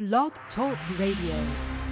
Blog Talk Radio.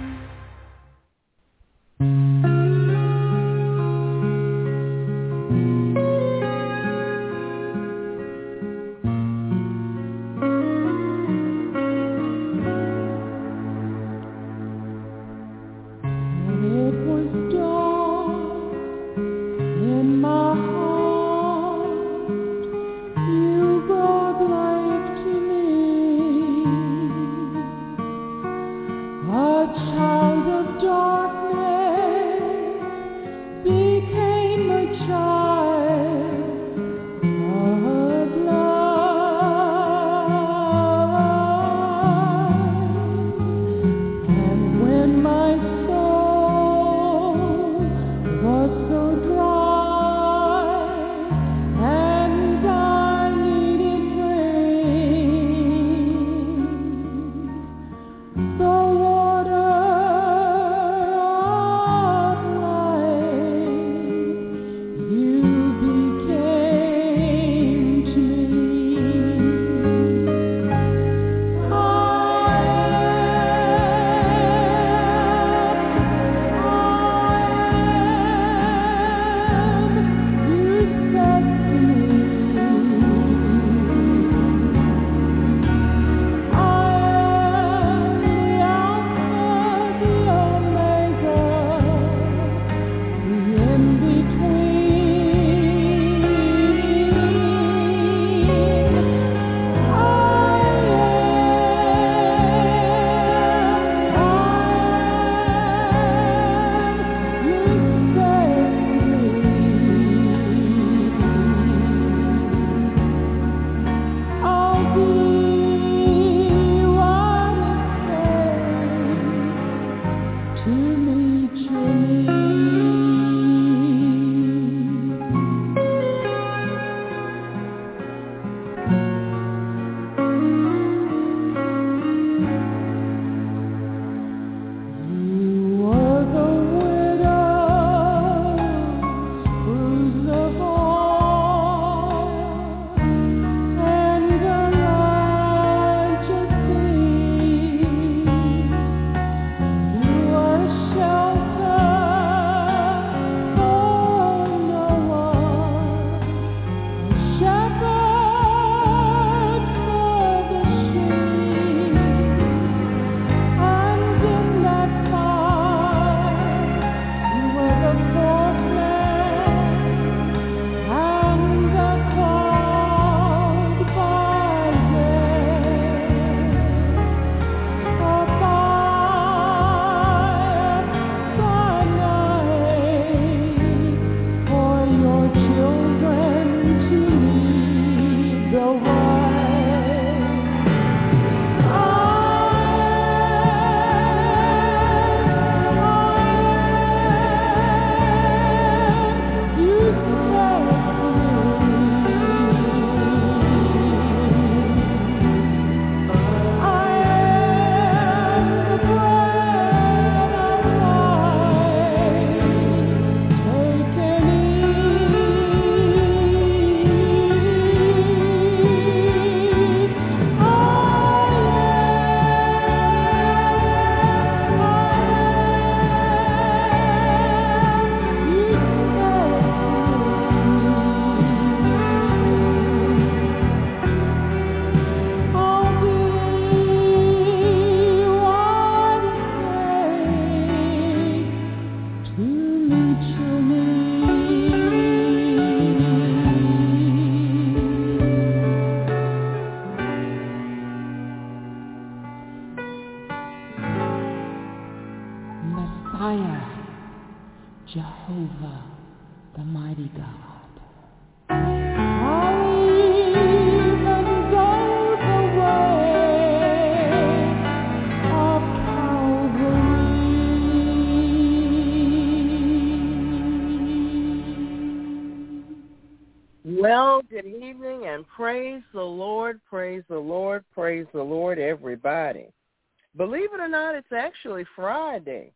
Well, good evening and praise the Lord, praise the Lord, praise the Lord, everybody. Believe it or not, it's actually Friday,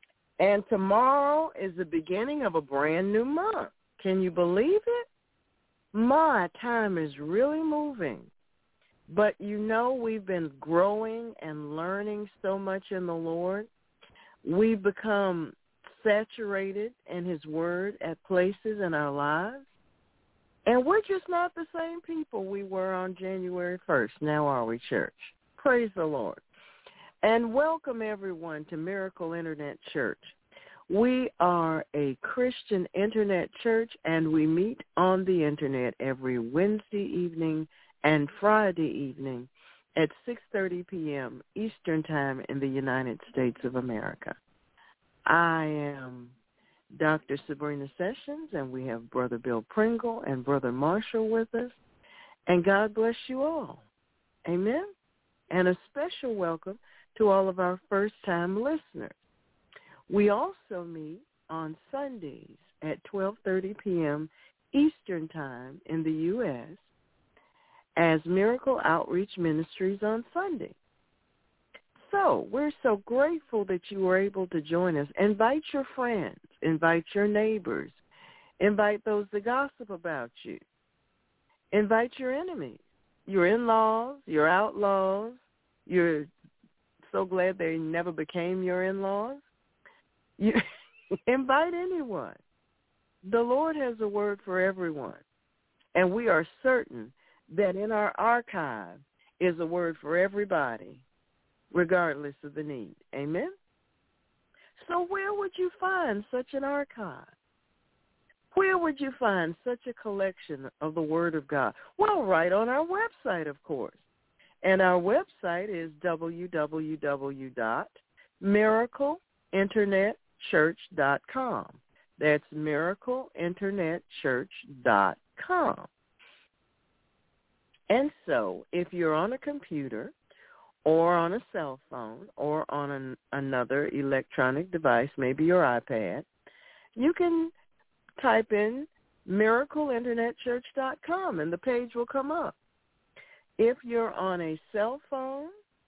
and tomorrow is the beginning of a brand new month. Can you believe it? My time is really moving. But we've been growing and learning so much in the Lord. We've become saturated in his word at places in our lives. And we're just not the same people we were on January 1st. Now are we, church? Praise the Lord. And welcome everyone to Miracle Internet Church. We are a Christian internet church, and we meet on the internet every Wednesday evening and Friday evening at 6:30 p.m. Eastern Time in the United States of America. I am Dr. Sabrina Sessions, and we have Brother Bill Pringle and Brother Marshall with us. And God bless you all. Amen. And a special welcome to all of our first-time listeners. We also meet on Sundays at 12:30 p.m. Eastern Time in the U.S. as Miracle Outreach Ministries on Sunday. So we're so grateful that you were able to join us. Invite your friends. Invite your neighbors. Invite those that gossip about you. Invite your enemies, your in-laws, your outlaws. You're so glad they never became your in-laws. You invite anyone. The Lord has a word for everyone. And we are certain that in our archive is a word for everybody, regardless of the need. Amen? So where would you find such an archive? Where would you find such a collection of the Word of God? Well, right on our website, of course. And our website is www.miracleinternetchurch.com. That's miracleinternetchurch.com. And so if you're on a computer or on a cell phone or on another electronic device, maybe your iPad, you can type in miracleinternetchurch.com and the page will come up. If you're on a cell phone,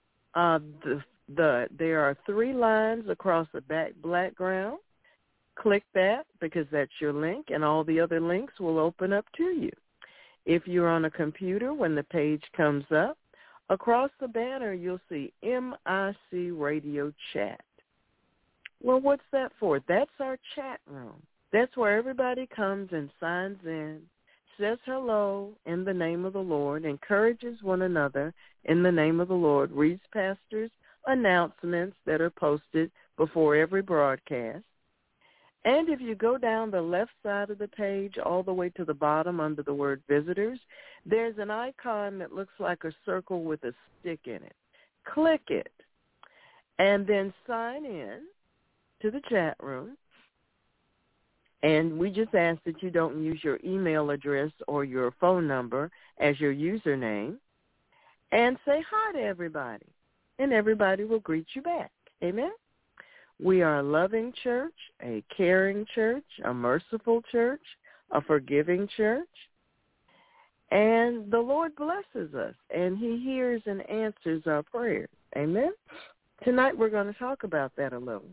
there are 3 lines across the background. Click that because that's your link, and all the other links will open up to you. If you're on a computer, when the page comes up, across the banner you'll see MIC Radio Chat. Well, what's that for? That's our chat room. That's where everybody comes and signs in, says hello in the name of the Lord, encourages one another in the name of the Lord, reads pastors' announcements that are posted before every broadcast. And if you go down the left side of the page all the way to the bottom under the word visitors, there's an icon that looks like a circle with a stick in it. Click it and then sign in to the chat room. And we just ask that you don't use your email address or your phone number as your username. And say hi to everybody. And everybody will greet you back. Amen? We are a loving church, a caring church, a merciful church, a forgiving church. And the Lord blesses us, and he hears and answers our prayers. Amen? Tonight we're going to talk about that a little.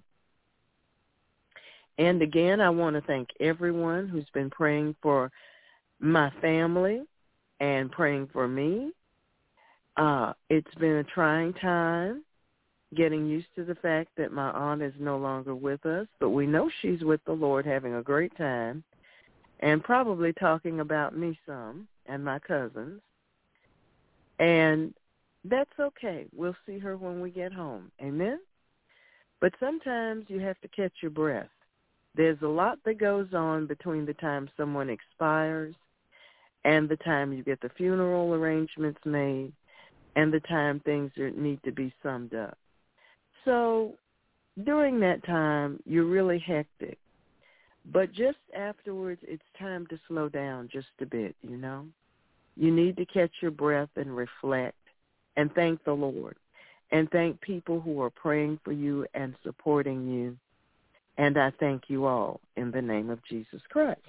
And again, I want to thank everyone who's been praying for my family and praying for me. It's been a trying time getting used to the fact that my aunt is no longer with us, but we know she's with the Lord having a great time and probably talking about me some and my cousins. And that's okay. We'll see her when we get home. Amen? But sometimes you have to catch your breath. There's a lot that goes on between the time someone expires and the time you get the funeral arrangements made and the time things need to be summed up. So during that time, you're really hectic. But just afterwards, it's time to slow down just a bit, you know. You need to catch your breath and reflect and thank the Lord and thank people who are praying for you and supporting you. And I thank you all in the name of Jesus Christ.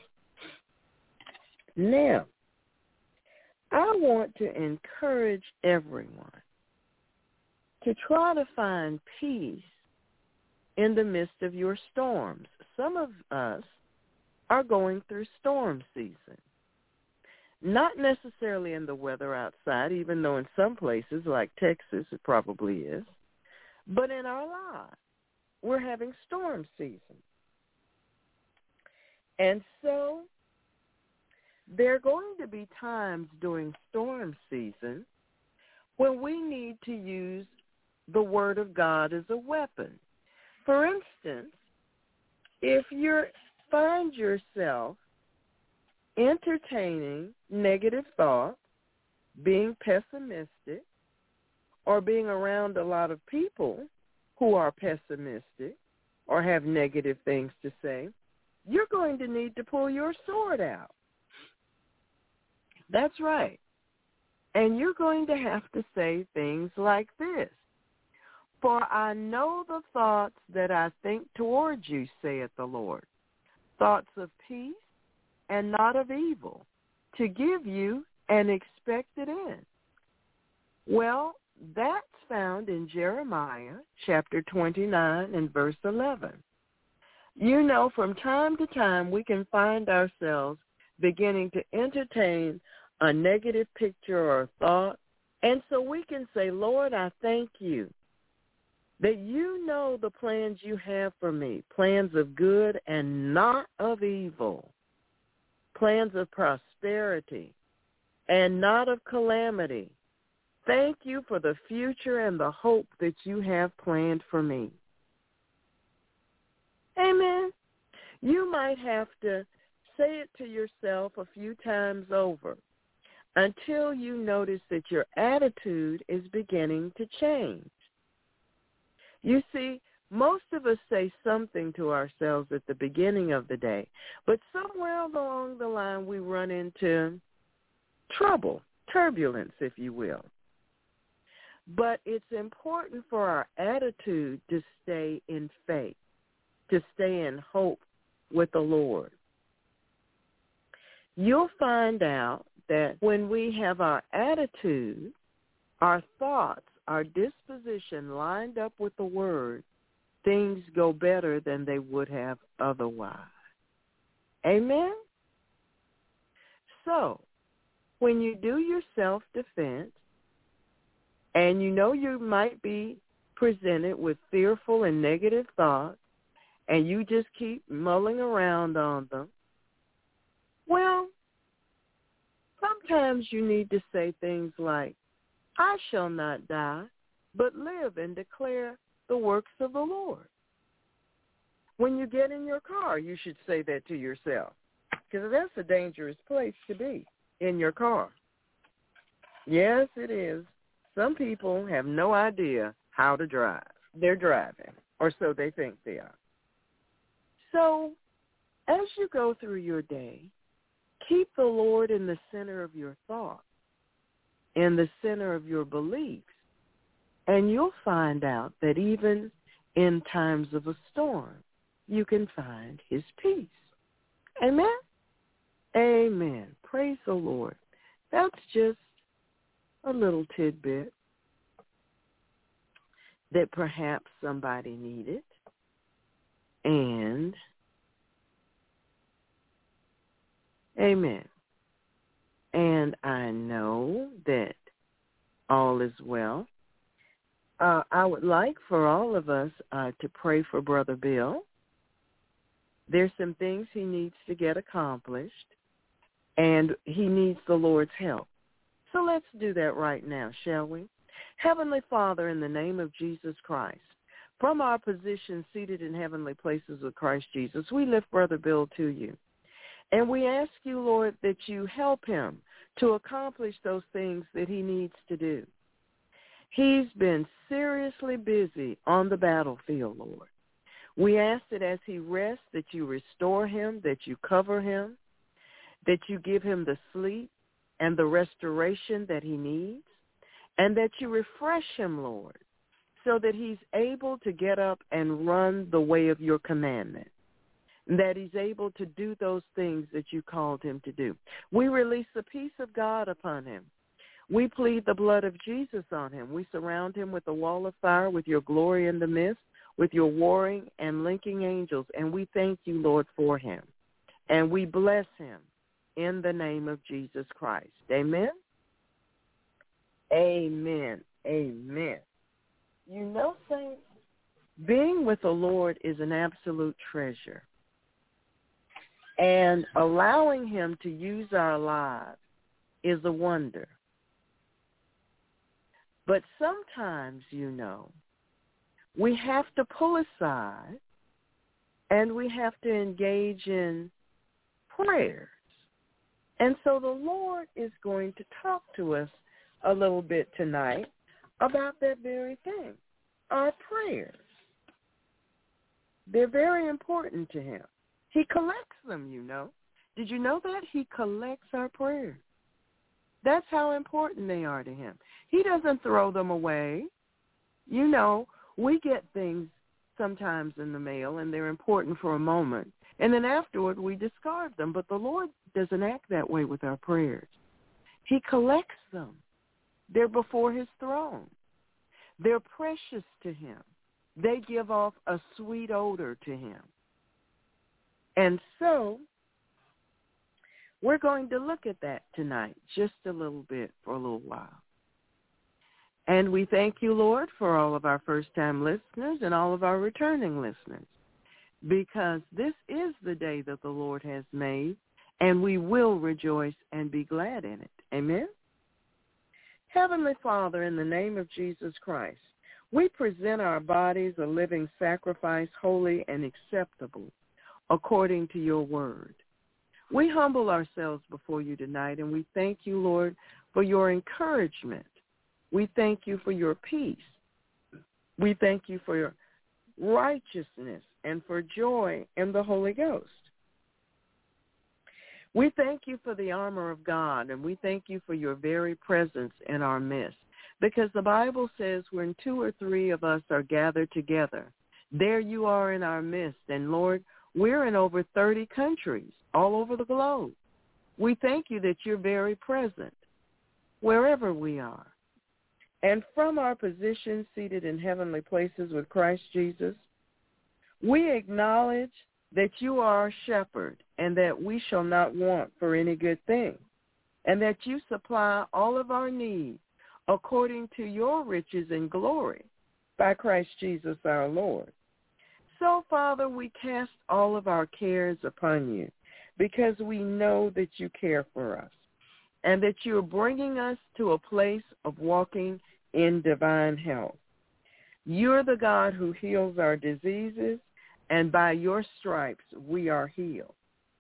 Now, I want to encourage everyone to try to find peace in the midst of your storms. Some of us are going through storm season. Not necessarily in the weather outside, even though in some places like Texas it probably is, but in our lives. We're having storm season. And so there are going to be times during storm season when we need to use the Word of God as a weapon. For instance, if you find yourself entertaining negative thoughts, being pessimistic, or being around a lot of people who are pessimistic or have negative things to say, you're going to need to pull your sword out. That's right. And you're going to have to say things like this. For I know the thoughts that I think towards you, saith the Lord, thoughts of peace and not of evil, to give you an expected end. Well, that's found in Jeremiah chapter 29 and verse 11. You know, from time to time we can find ourselves beginning to entertain a negative picture or thought, and so we can say, Lord, I thank you that you know the plans you have for me, plans of good and not of evil, plans of prosperity and not of calamity. Thank you for the future and the hope that you have planned for me. Amen. You might have to say it to yourself a few times over until you notice that your attitude is beginning to change. You see, most of us say something to ourselves at the beginning of the day, but somewhere along the line we run into trouble, turbulence, if you will. But it's important for our attitude to stay in faith, to stay in hope with the Lord. You'll find out that when we have our attitude, our thoughts, our disposition lined up with the Word, things go better than they would have otherwise. Amen? So, when you do your self-defense, and you know you might be presented with fearful and negative thoughts, and you just keep mulling around on them, well, sometimes you need to say things like, I shall not die, but live and declare the works of the Lord. When you get in your car, you should say that to yourself, because that's a dangerous place to be, in your car. Yes, it is. Some people have no idea how to drive. They're driving, or so they think they are. So as you go through your day, keep the Lord in the center of your thoughts, in the center of your beliefs, and you'll find out that even in times of a storm, you can find his peace. Amen? Amen. Praise the Lord. That's just a little tidbit that perhaps somebody needed. And amen. And I know that all is well. I would like for all of us to pray for Brother Bill. There's some things he needs to get accomplished, and he needs the Lord's help. So let's do that right now, shall we? Heavenly Father, in the name of Jesus Christ, from our position seated in heavenly places with Christ Jesus, we lift Brother Bill to you. And we ask you, Lord, that you help him to accomplish those things that he needs to do. He's been seriously busy on the battlefield, Lord. We ask that as he rests, that you restore him, that you cover him, that you give him the sleep and the restoration that he needs, and that you refresh him, Lord, so that he's able to get up and run the way of your commandment, that he's able to do those things that you called him to do. We release the peace of God upon him. We plead the blood of Jesus on him. We surround him with a wall of fire, with your glory in the midst, with your warring and linking angels, and we thank you, Lord, for him. And we bless him in the name of Jesus Christ. Amen? Amen. Amen. You know, saints, being with the Lord is an absolute treasure. And allowing him to use our lives is a wonder. But sometimes, you know, we have to pull aside and we have to engage in prayers. And so the Lord is going to talk to us a little bit tonight about that very thing, our prayers. They're very important to him. He collects them, you know. Did you know that? He collects our prayers. That's how important they are to him. He doesn't throw them away. You know, we get things sometimes in the mail, and they're important for a moment. And then afterward, we discard them. But the Lord doesn't act that way with our prayers. He collects them. They're before his throne. They're precious to him. They give off a sweet odor to him. And so we're going to look at that tonight just a little bit for a little while. And we thank you, Lord, for all of our first-time listeners and all of our returning listeners, because this is the day that the Lord has made, and we will rejoice and be glad in it. Amen? Heavenly Father, in the name of Jesus Christ, we present our bodies a living sacrifice, holy and acceptable, according to your word. We humble ourselves before you tonight, and we thank you, Lord, for your encouragement. We thank you for your peace. We thank you for your righteousness and for joy in the Holy Ghost. We thank you for the armor of God, and we thank you for your very presence in our midst, because the Bible says when 2 or 3 of us are gathered together, there you are in our midst. And, Lord, we're in over 30 countries all over the globe. We thank you that you're very present wherever we are. And from our position seated in heavenly places with Christ Jesus, we acknowledge that you are our shepherd and that we shall not want for any good thing, and that you supply all of our needs according to your riches and glory by Christ Jesus our Lord. So, Father, we cast all of our cares upon you because we know that you care for us and that you're bringing us to a place of walking in divine health. You're the God who heals our diseases, and by your stripes we are healed.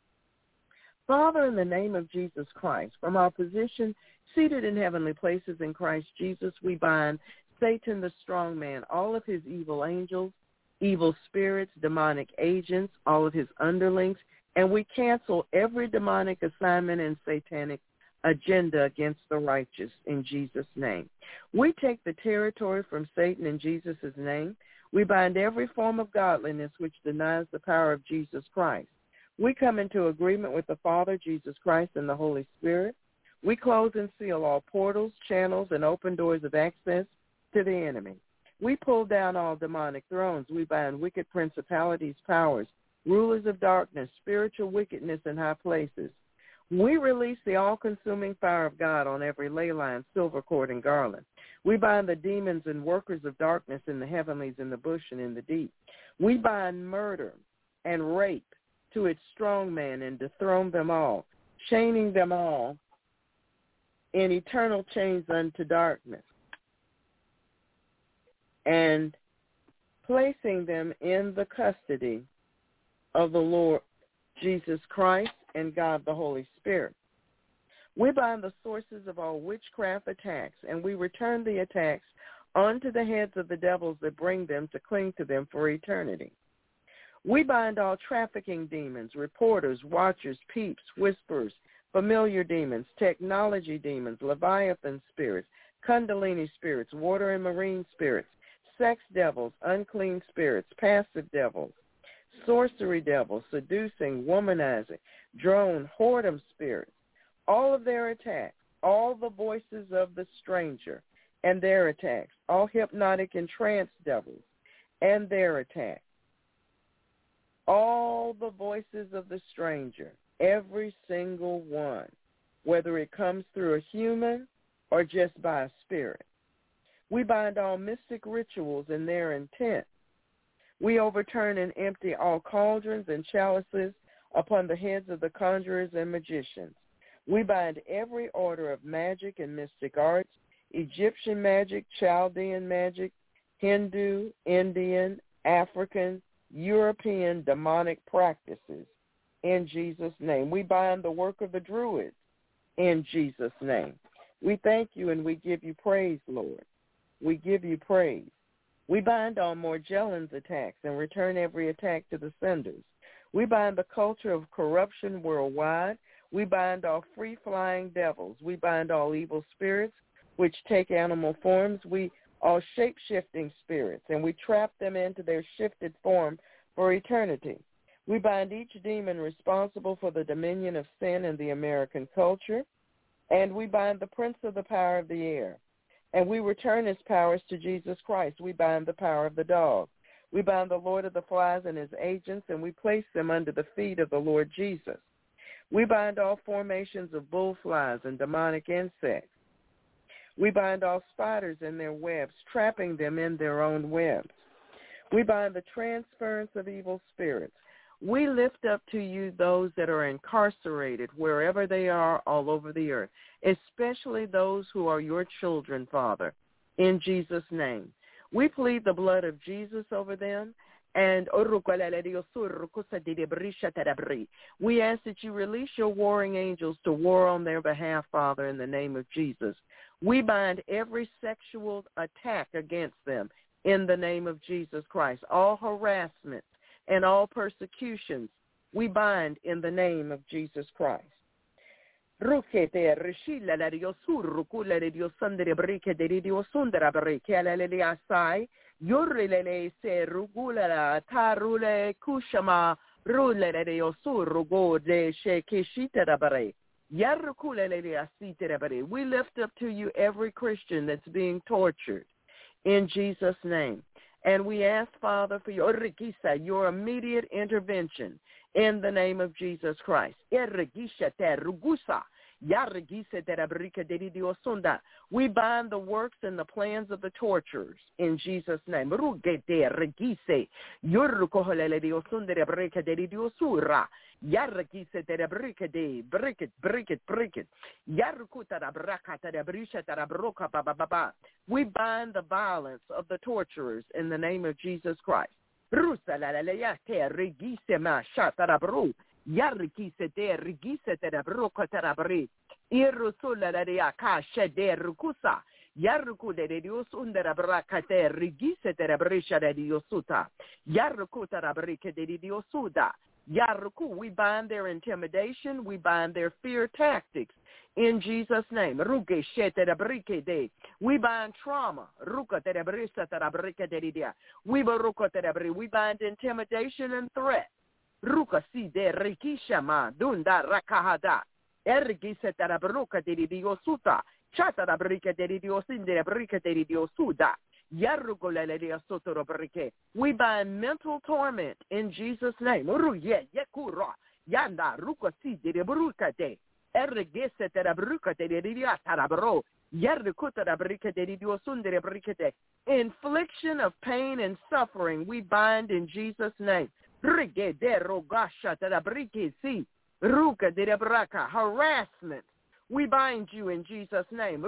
Father, in the name of Jesus Christ, from our position seated in heavenly places in Christ Jesus, we bind Satan the strong man, all of his evil angels, evil spirits, demonic agents, all of his underlings, and we cancel every demonic assignment and satanic agenda against the righteous in Jesus' name. We take the territory from Satan in Jesus' name. We bind every form of godliness which denies the power of Jesus Christ. We come into agreement with the Father, Jesus Christ, and the Holy Spirit. We close and seal all portals, channels, and open doors of access to the enemy. We pull down all demonic thrones. We bind wicked principalities, powers, rulers of darkness, spiritual wickedness in high places. We release the all-consuming fire of God on every ley line, silver cord, and garland. We bind the demons and workers of darkness in the heavenlies, in the bush, and in the deep. We bind murder and rape to its strong man and dethrone them all, chaining them all in eternal chains unto darkness, and placing them in the custody of the Lord Jesus Christ and God the Holy Spirit. We bind the sources of all witchcraft attacks, and we return the attacks onto the heads of the devils that bring them to cling to them for eternity. We bind all trafficking demons, reporters, watchers, peeps, whisperers, familiar demons, technology demons, Leviathan spirits, Kundalini spirits, water and marine spirits, sex devils, unclean spirits, passive devils, sorcery devils, seducing, womanizing, drone, whoredom spirits, all of their attacks, all the voices of the stranger and their attacks, all hypnotic and trance devils and their attacks, all the voices of the stranger every single one, whether it comes through a human or just by a spirit. We bind all mystic rituals and their intent. We overturn and empty all cauldrons and chalices upon the heads of the conjurers and magicians. We bind every order of magic and mystic arts, Egyptian magic, Chaldean magic, Hindu, Indian, African, European demonic practices in Jesus' name. We bind the work of the Druids in Jesus' name. We thank you and we give you praise, Lord. We give you praise. We bind all Morgellons attacks and return every attack to the senders. We bind the culture of corruption worldwide. We bind all free-flying devils. We bind all evil spirits which take animal forms. We all shape-shifting spirits, and we trap them into their shifted form for eternity. We bind each demon responsible for the dominion of sin in the American culture, and we bind the prince of the power of the air. And we return his powers to Jesus Christ. We bind the power of the dog. We bind the Lord of the flies and his agents, and we place them under the feet of the Lord Jesus. We bind all formations of bullflies and demonic insects. We bind all spiders in their webs, trapping them in their own webs. We bind the transference of evil spirits. We lift up to you those that are incarcerated wherever they are all over the earth, especially those who are your children, Father, in Jesus' name. We plead the blood of Jesus over them, and we ask that you release your warring angels to war on their behalf, Father, in the name of Jesus. We bind every sexual attack against them in the name of Jesus Christ. All harassment and all persecutions we bind in the name of Jesus Christ. We lift up to you every Christian that's being tortured in Jesus' name. And we ask, Father, for your immediate intervention in the name of Jesus Christ. We bind the works and the plans of the torturers in Jesus' name. We bind the violence of the torturers in the name of Jesus Christ. We bind their intimidation. We bind their fear tactics in Jesus' name. We bind trauma. We bind intimidation and threat. We bind mental torment in Jesus' name. Infliction of pain and suffering we bind in Jesus' name. Harassment we bind you in Jesus' name.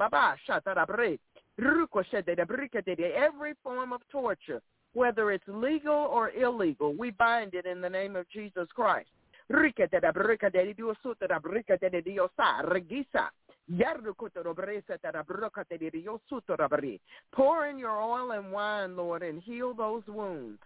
Every form of torture, whether it's legal or illegal, we bind it in the name of Jesus Christ. Pour in your oil and wine, Lord, and heal those wounds.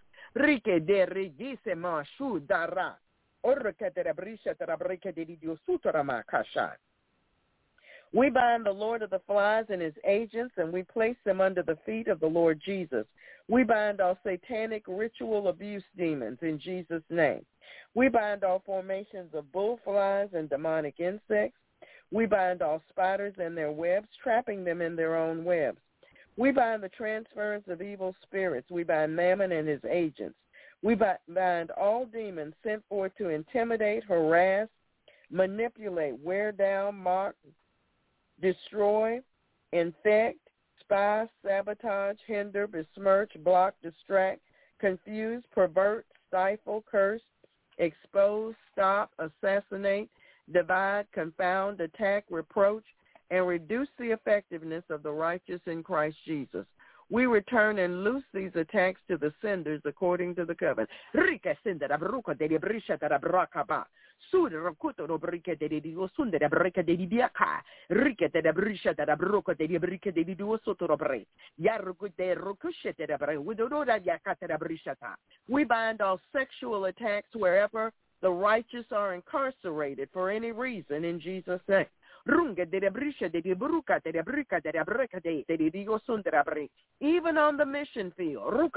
We bind the Lord of the flies and his agents, and we place them under the feet of the Lord Jesus. We bind all satanic ritual abuse demons in Jesus' name. We bind all formations of bullflies and demonic insects. We bind all spiders and their webs, trapping them in their own webs. We bind the transference of evil spirits. We bind Mammon and his agents. We bind all demons sent forth to intimidate, harass, manipulate, wear down, mock, destroy, infect, spy, sabotage, hinder, besmirch, block, distract, confuse, pervert, stifle, curse, expose, stop, assassinate, divide, confound, attack, reproach, and reduce the effectiveness of the righteous in Christ Jesus. We return and loose these attacks to the senders according to the covenant. We bind all sexual attacks wherever the righteous are incarcerated for any reason in Jesus' name. Even on the mission field,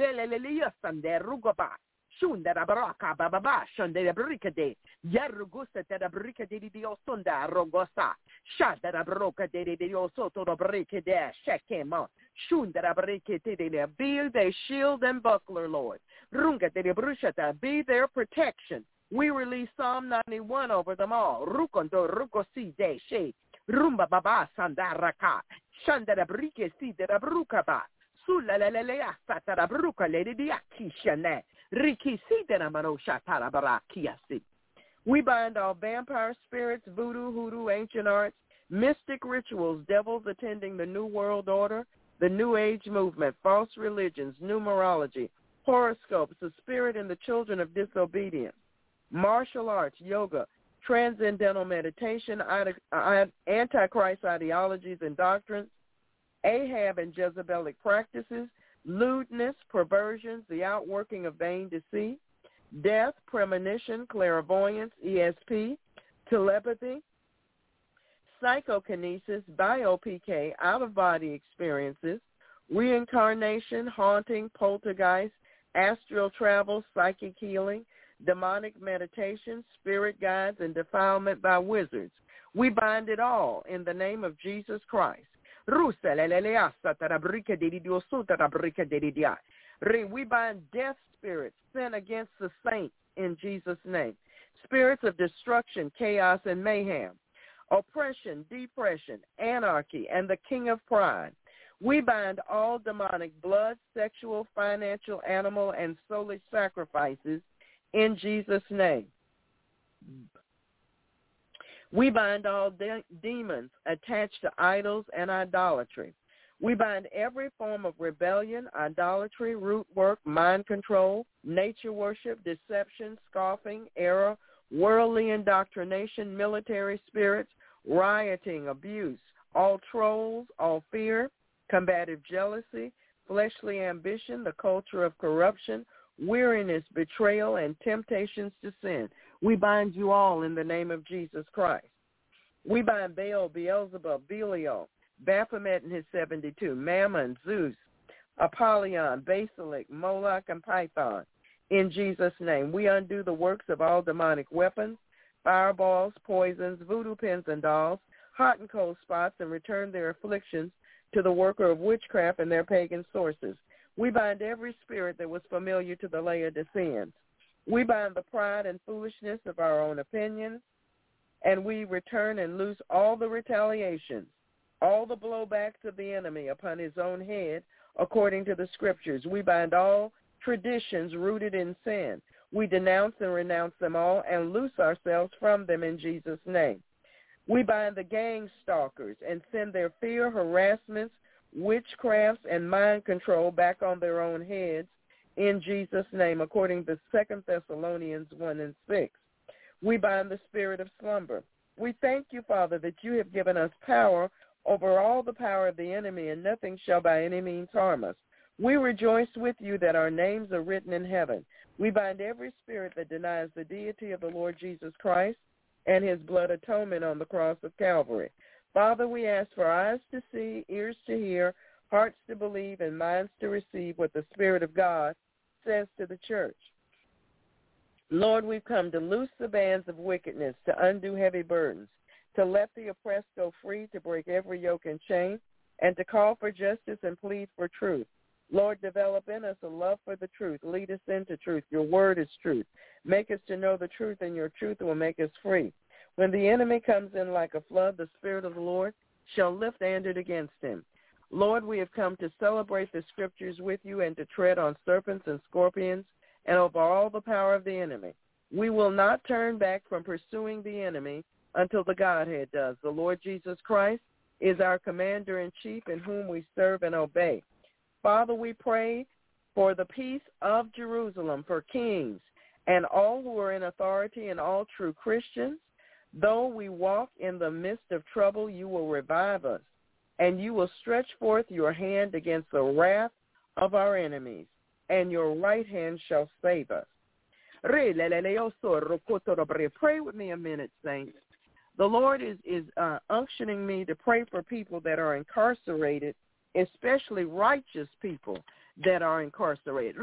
be their shield and buckler, Lord. Be their protection. We release Psalm 91 over them all. Rukondo rukosi de she rumba baba sandaraka shandara brike si de brukaba sulalelea satara bruka lady diakishane riki si de namano shatara barakiasi. We bind all vampire spirits, voodoo, hoodoo, ancient arts, mystic rituals, devils attending the New World Order, the New Age movement, false religions, numerology, horoscopes, the spirit and the children of disobedience, martial arts, yoga, transcendental meditation, antichrist ideologies and doctrines, Ahab and Jezebelic practices, lewdness, perversions, the outworking of vain deceit, death, premonition, clairvoyance, ESP, telepathy, psychokinesis, bio-PK, out-of-body experiences, reincarnation, haunting, poltergeist, astral travel, psychic healing, demonic meditation, spirit guides, and defilement by wizards. We bind it all in the name of Jesus Christ. We bind death spirits, sin against the saints in Jesus' name. Spirits of destruction, chaos, and mayhem, oppression, depression, anarchy, and the king of pride. We bind all demonic blood, sexual, financial, animal, and soulish sacrifices in Jesus' name. We bind all demons attached to idols and idolatry. We bind every form of rebellion, idolatry, root work, mind control, nature worship, deception, scoffing, error, worldly indoctrination, military spirits, rioting, abuse, all trolls, all fear, combative jealousy, fleshly ambition, the culture of corruption, weariness, betrayal, and temptations to sin. We bind you all in the name of Jesus Christ. We bind Baal, Beelzebub, Belial, Baphomet and his 72, Mammon, Zeus, Apollyon, Basilic, Moloch, and Python. In Jesus' name, we undo the works of all demonic weapons, fireballs, poisons, voodoo pins and dolls, hot and cold spots, and return their afflictions to the worker of witchcraft and their pagan sources. We bind every spirit that was familiar to the Laodiceans. We bind the pride and foolishness of our own opinions, and we return and loose all the retaliations, all the blowbacks of the enemy upon his own head, according to the scriptures. We bind all traditions rooted in sin. We denounce and renounce them all and loose ourselves from them in Jesus' name. We bind the gang stalkers and send their fear, harassments, witchcrafts, and mind control back on their own heads in Jesus' name, according to 2 Thessalonians 1 and 6. We bind the spirit of slumber. We thank you, Father, that you have given us power over all the power of the enemy, and nothing shall by any means harm us. We rejoice with you that our names are written in heaven. We bind every spirit that denies the deity of the Lord Jesus Christ and his blood atonement on the cross of Calvary. Father, we ask for eyes to see, ears to hear, hearts to believe, and minds to receive what the Spirit of God says to the church. Lord, we've come to loose the bands of wickedness, to undo heavy burdens, to let the oppressed go free, to break every yoke and chain, and to call for justice and plead for truth. Lord, develop in us a love for the truth. Lead us into truth. Your word is truth. Make us to know the truth, and your truth will make us free. When the enemy comes in like a flood, the Spirit of the Lord shall lift standard against him. Lord, we have come to celebrate the Scriptures with you and to tread on serpents and scorpions and over all the power of the enemy. We will not turn back from pursuing the enemy until the Godhead does. The Lord Jesus Christ is our commander-in-chief in whom we serve and obey. Father, we pray for the peace of Jerusalem, for kings and all who are in authority and all true Christians. Though we walk in the midst of trouble, you will revive us, and you will stretch forth your hand against the wrath of our enemies, and your right hand shall save us. Pray with me a minute, saints. The Lord is unctioning me to pray for people that are incarcerated, especially righteous people that are incarcerated.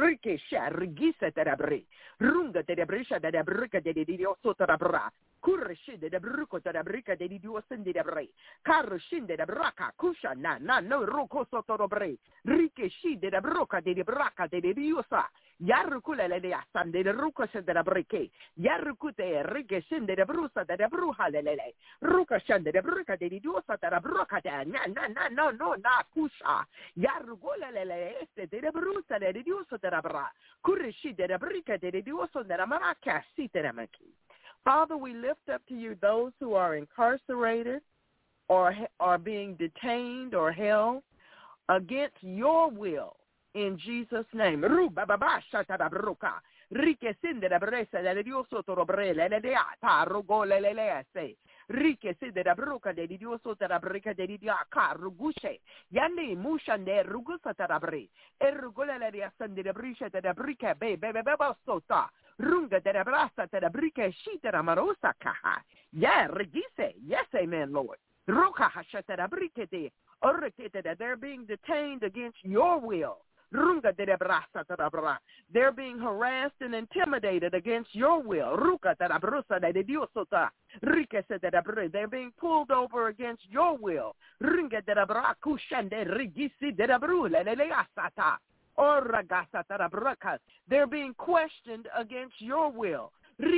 Kurshinde de bruco da brica de dio sende de bre. Karshinde de braca kusha na no roko sotorobre. Rike shinde de broca de braca de diosa. Yarukula le asande de ruco sende de breke. Yarukute rike shinde de brusa de bruja lele. Ruka shinde de bruca de diosa da broca da na kusha. Yarugula lele este de brusa de diosa da bra. Kurshinde de brica de diosa da maraca siteramaki. Father, we lift up to you those who are incarcerated or are being detained or held against your will in Jesus' name. Rike sede da bruca de Dio sota da brica de dia carugushe yanni mushande rugusa tarabre ergola la riasande da brisha da brica bebe sota runga da brasa da brica shita da marosa kaha ya regise yes amen Lord roka hashata da brica de orkete that they're being detained against your will. They're being harassed and intimidated against your will. They're being pulled over against your will. They're being questioned against your will.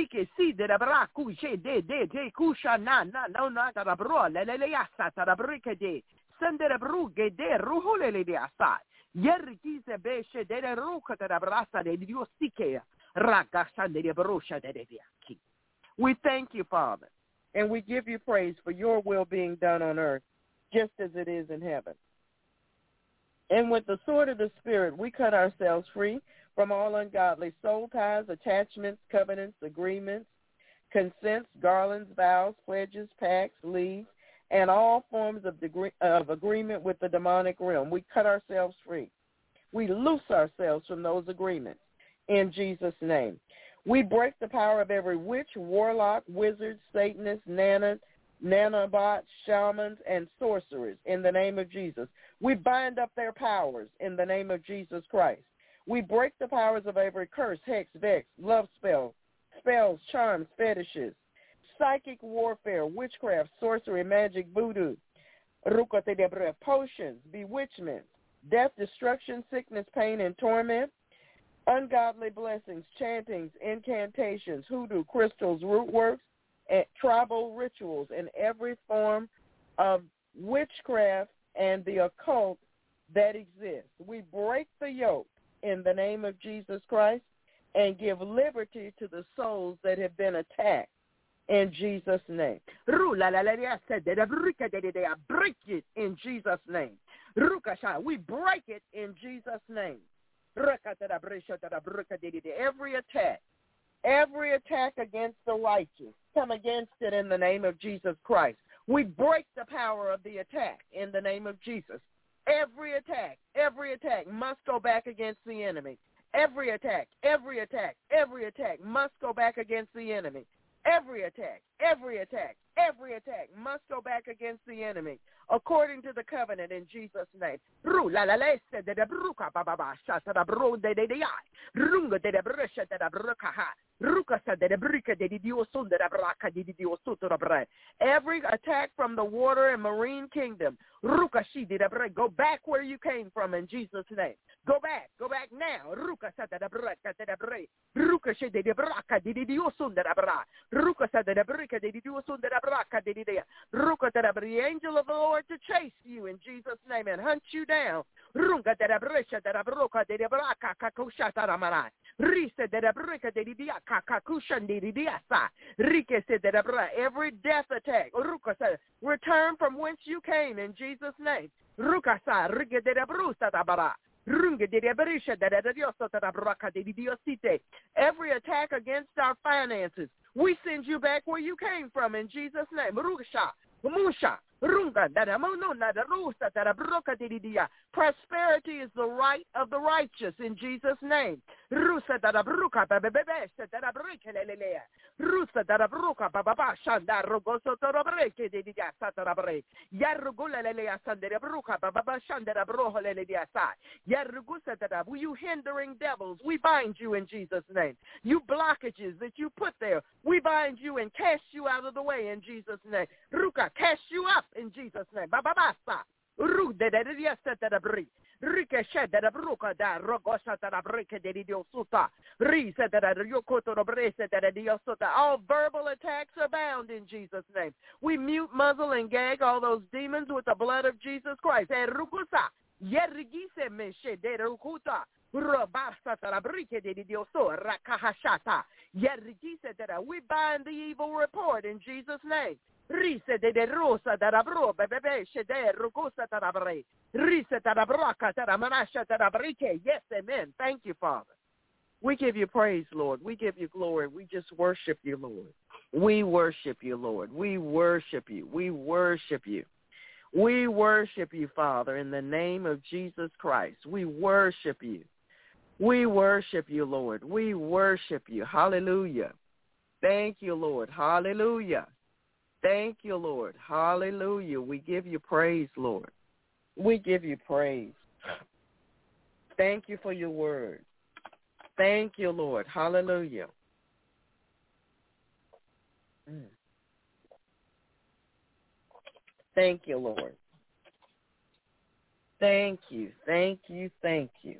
We thank you, Father, and we give you praise for your will being done on earth, just as it is in heaven. And with the sword of the Spirit, we cut ourselves free from all ungodly soul ties, attachments, covenants, agreements, consents, garlands, vows, pledges, pacts, leagues, and all forms of agreement with the demonic realm. We cut ourselves free. We loose ourselves from those agreements in Jesus' name. We break the power of every witch, warlock, wizard, Satanist, nanobot, shamans, and sorcerers in the name of Jesus. We bind up their powers in the name of Jesus Christ. We break the powers of every curse, hex, vex, love spells, charms, fetishes, psychic warfare, witchcraft, sorcery, magic, voodoo, potions, bewitchments, death, destruction, sickness, pain, and torment, ungodly blessings, chantings, incantations, hoodoo, crystals, root works, and tribal rituals, and every form of witchcraft and the occult that exists. We break the yoke in the name of Jesus Christ and give liberty to the souls that have been attacked. In Jesus' name. Break it in Jesus' name. We break it in Jesus' name. Every attack against the righteous, come against it in the name of Jesus Christ. We break the power of the attack in the name of Jesus. Every attack must go back against the enemy. Every attack must go back against the enemy. Every attack must go back against the enemy, according to the covenant in Jesus' name. Every attack from the water and marine kingdom, go back where you came from in Jesus' name. Go back now. The angel of the Lord to chase you in Jesus' name and hunt you down. Every death attack, return from whence you came in Jesus' name. Every attack against our finances, we send you back where you came from in Jesus' name. Prosperity is the right of the righteous in Jesus' name. You hindering devils, we bind you in Jesus' name. You blockages that you put there, we bind you and cast you out of the way in Jesus' name. Cast you up in Jesus' name. All verbal attacks are bound in Jesus' name. We mute, muzzle, and gag all those demons with the blood of Jesus Christ. We bind the evil report in Jesus' name. Yes, amen. Thank you, Father. We give you praise, Lord. We give you glory. We just worship you, Lord. We worship you, Lord. We worship you. We worship you. We worship you, Father, in the name of Jesus Christ. We worship you. We worship you, Lord. We worship you. Hallelujah. Thank you, Lord. Hallelujah. Thank you, Lord. Hallelujah. We give you praise, Lord. We give you praise. Thank you for your word. Thank you, Lord. Hallelujah. Thank you, Lord. Thank you. Thank you. Thank you.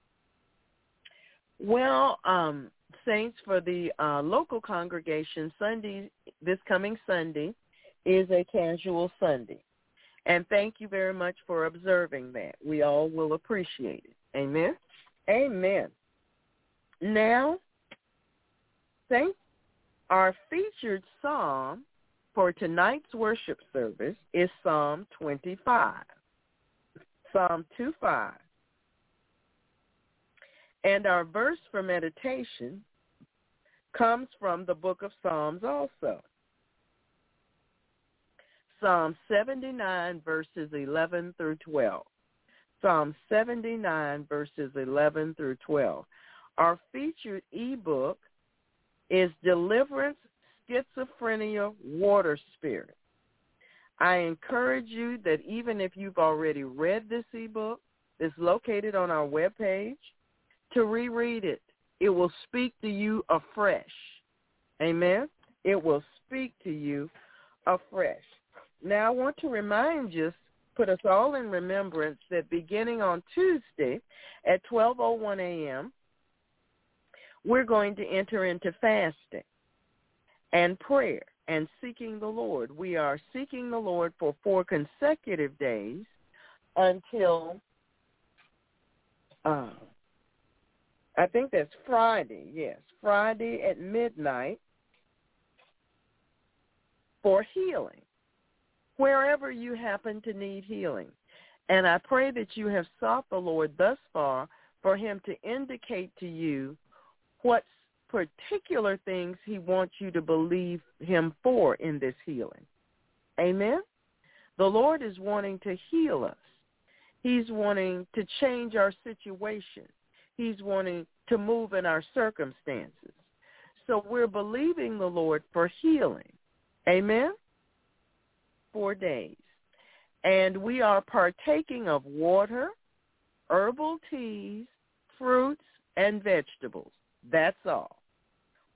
Well, saints, for the local congregation, Sunday, this coming Sunday, is a casual Sunday. And thank you very much for observing that. We all will appreciate it. Amen? Amen. Now, saints, our featured psalm for tonight's worship service is Psalm 25. Psalm 25. And our verse for meditation comes from the book of Psalms also. Psalm 79, verses 11 through 12. Psalm 79, verses 11 through 12. Our featured ebook is Deliverance, Schizophrenia, Water Spirit. I encourage you that even if you've already read this ebook, it's located on our webpage, to reread it. It will speak to you afresh. Amen? It will speak to you afresh. Now, I want to remind you, put us all in remembrance that beginning on Tuesday at 12:01 a.m., we're going to enter into fasting and prayer and seeking the Lord. We are seeking the Lord for 4 consecutive days until I think that's Friday, yes, Friday at midnight for healing, wherever you happen to need healing. And I pray that you have sought the Lord thus far for him to indicate to you what particular things he wants you to believe him for in this healing. Amen? The Lord is wanting to heal us. He's wanting to change our situation. He's wanting to move in our circumstances. So we're believing the Lord for healing. Amen? 4 days. And we are partaking of water, herbal teas, fruits, and vegetables. That's all.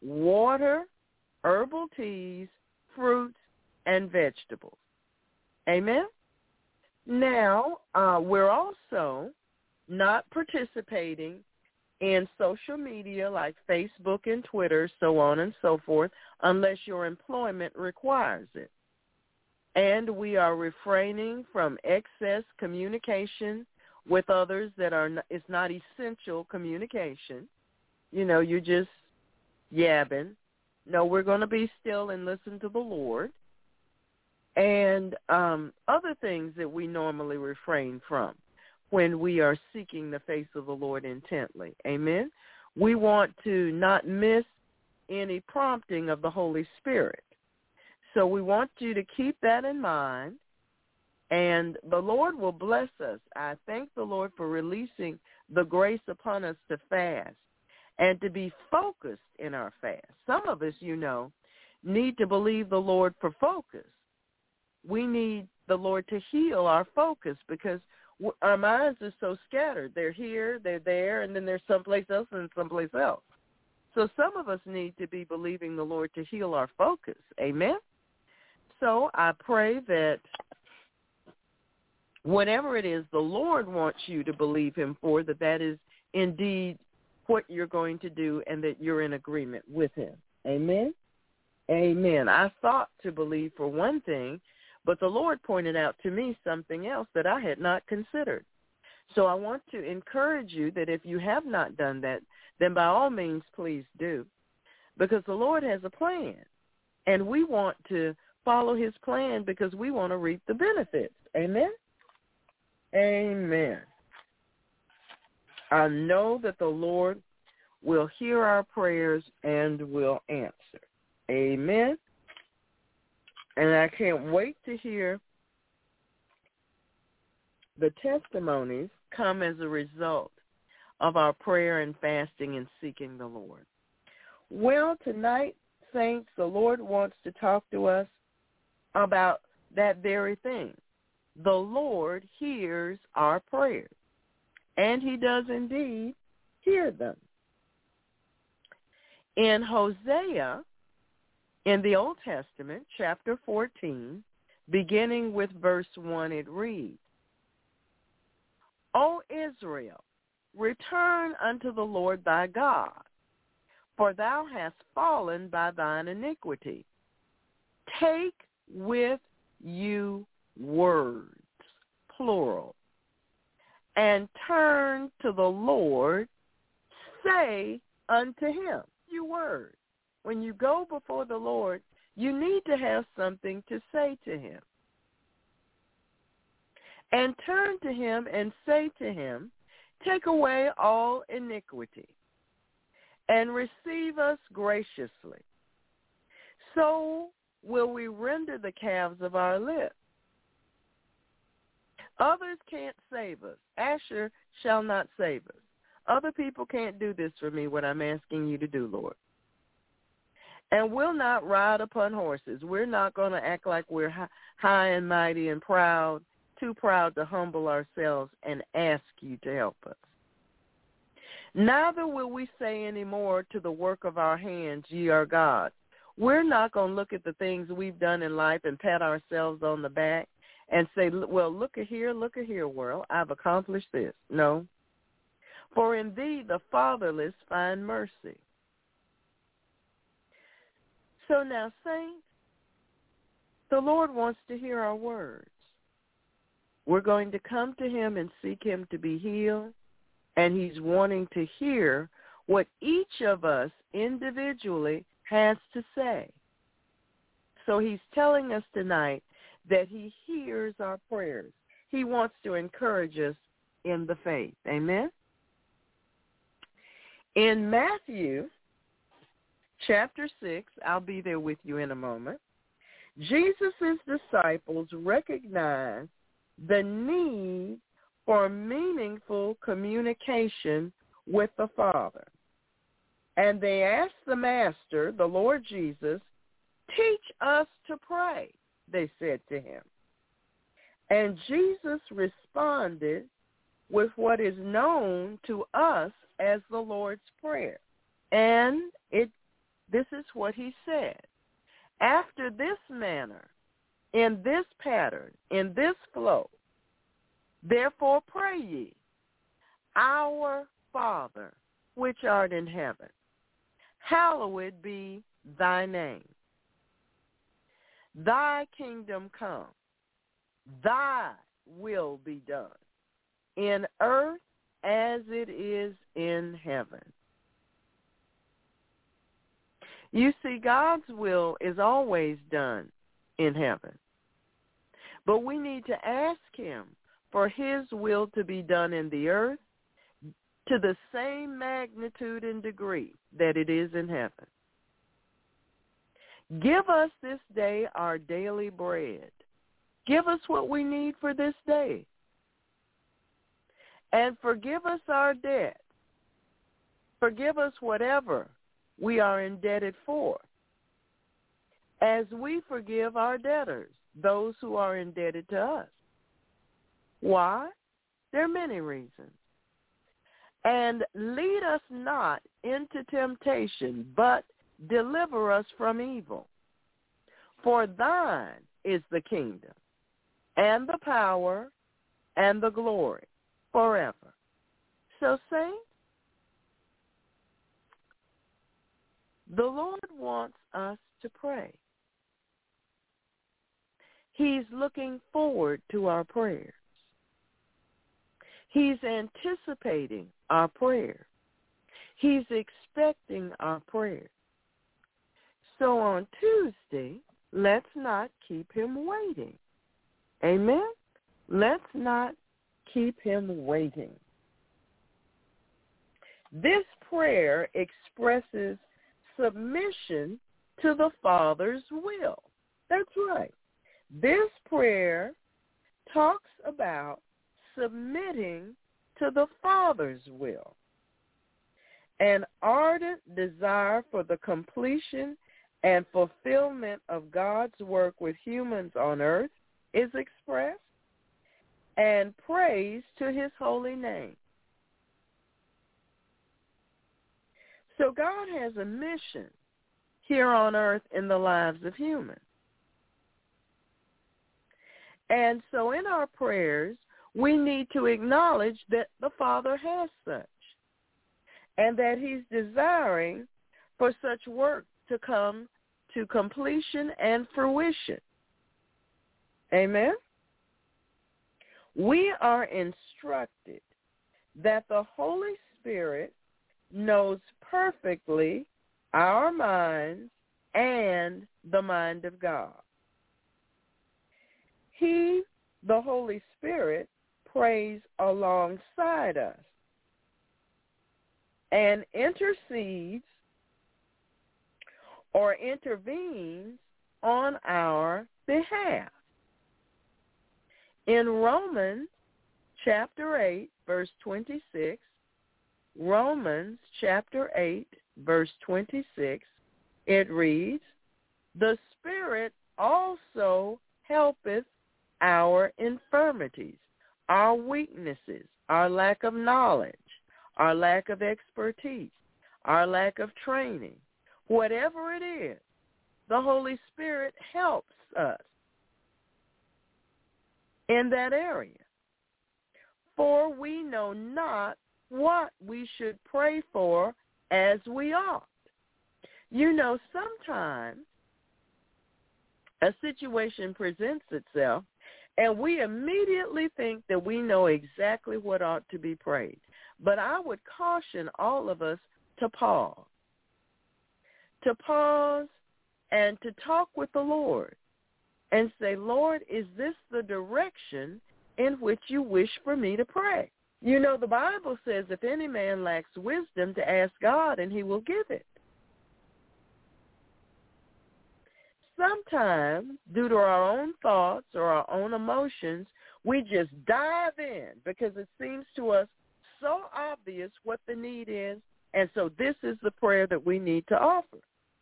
water, herbal teas, fruits, and vegetables. Amen? Now, we're also not participating in social media like Facebook and Twitter, so on and so forth, unless your employment requires it. And we are refraining from excess communication with others that is not essential communication. You know, you're just yabbing. No, we're going to be still and listen to the Lord. And other things that we normally refrain from when we are seeking the face of the Lord intently. Amen? We want to not miss any prompting of the Holy Spirit. So we want you to keep that in mind, and the Lord will bless us. I thank the Lord for releasing the grace upon us to fast and to be focused in our fast. Some of us, you know, need to believe the Lord for focus. We need the Lord to heal our focus because our minds are so scattered. They're here, they're there, and then they're someplace else and someplace else. So some of us need to be believing the Lord to heal our focus. Amen? So I pray that whatever it is the Lord wants you to believe him for, that is indeed what you're going to do and that you're in agreement with him. Amen? Amen. I thought to believe for one thing, but the Lord pointed out to me something else that I had not considered. So I want to encourage you that if you have not done that, then by all means, please do. Because the Lord has a plan, and we want to follow his plan because we want to reap the benefits. Amen? Amen. I know that the Lord will hear our prayers and will answer. Amen? And I can't wait to hear the testimonies come as a result of our prayer and fasting and seeking the Lord. Well, tonight, saints, the Lord wants to talk to us about that very thing. The Lord hears our prayers, and he does indeed hear them. In Hosea, in the Old Testament, chapter 14, beginning with verse 1, it reads, O Israel, return unto the Lord thy God, for thou hast fallen by thine iniquity. Take with you words, plural, and turn to the Lord, say unto him, you words. When you go before the Lord, you need to have something to say to him. And turn to him and say to him, take away all iniquity and receive us graciously. So will we render the calves of our lips. Others can't save us. Asher shall not save us. Other people can't do this for me, what I'm asking you to do, Lord. And we'll not ride upon horses. We're not going to act like we're high and mighty and proud, too proud to humble ourselves and ask you to help us. Neither will we say any more to the work of our hands, ye are God. We're not going to look at the things we've done in life and pat ourselves on the back and say, well, look at here, world, I've accomplished this. No. For in thee the fatherless find mercy. So now, saints, the Lord wants to hear our words. We're going to come to him and seek him to be healed, and he's wanting to hear what each of us individually has to say. So he's telling us tonight that he hears our prayers. He wants to encourage us in the faith. Amen? In Matthew chapter 6, I'll be there with you in a moment, Jesus' disciples recognized the need for meaningful communication with the Father. And they asked the Master, the Lord Jesus, teach us to pray, they said to him. And Jesus responded with what is known to us as the Lord's Prayer. And it this is what he said. After this manner, in this pattern, in this flow, therefore pray ye, Our Father, which art in heaven, hallowed be thy name. Thy kingdom come, thy will be done, in earth as it is in heaven. You see, God's will is always done in heaven. But we need to ask him for his will to be done in the earth to the same magnitude and degree that it is in heaven. Give us this day our daily bread. Give us what we need for this day. And forgive us our debt. Forgive us whatever we are indebted for, as we forgive our debtors, those who are indebted to us. Why? There are many reasons. And lead us not into temptation, but deliver us from evil. For thine is the kingdom, and the power, and the glory, forever. So, saints, the Lord wants us to pray. He's looking forward to our prayers. He's anticipating our prayer. He's expecting our prayer. So on Tuesday, let's not keep him waiting. Amen? Let's not keep him waiting. This prayer expresses submission to the Father's will. That's right. This prayer talks about submitting to the Father's will. An ardent desire for the completion and fulfillment of God's work with humans on earth is expressed, and praise to his holy name. So God has a mission here on earth in the lives of humans. And so in our prayers, we need to acknowledge that the Father has such, and that he's desiring for such work to come to completion and fruition. Amen? We are instructed that the Holy Spirit knows perfectly our minds and the mind of God. He, the Holy Spirit, prays alongside us and intercedes or intervenes on our behalf. In Romans chapter 8, verse 26, Romans chapter 8, verse 26, it reads, "The Spirit also helpeth our infirmities, our weaknesses, our lack of knowledge, our lack of expertise, our lack of training. Whatever it is, the Holy Spirit helps us in that area. For we know not what we should pray for as we ought." You know, sometimes a situation presents itself, and we immediately think that we know exactly what ought to be prayed. But I would caution all of us to pause and to talk with the Lord and say, "Lord, is this the direction in which you wish for me to pray?" You know, the Bible says if any man lacks wisdom, to ask God and he will give it. Sometimes, due to our own thoughts or our own emotions, we just dive in because it seems to us so obvious what the need is, and so this is the prayer that we need to offer.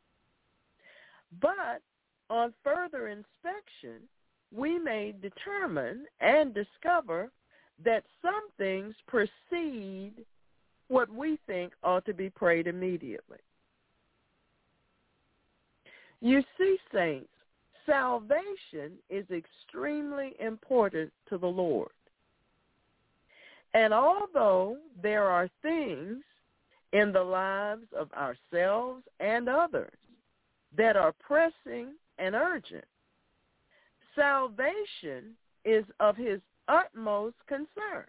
But on further inspection, we may determine and discover that some things precede what we think ought to be prayed immediately. You see, saints, salvation is extremely important to the Lord. And although there are things in the lives of ourselves and others that are pressing and urgent, salvation is of his utmost concern.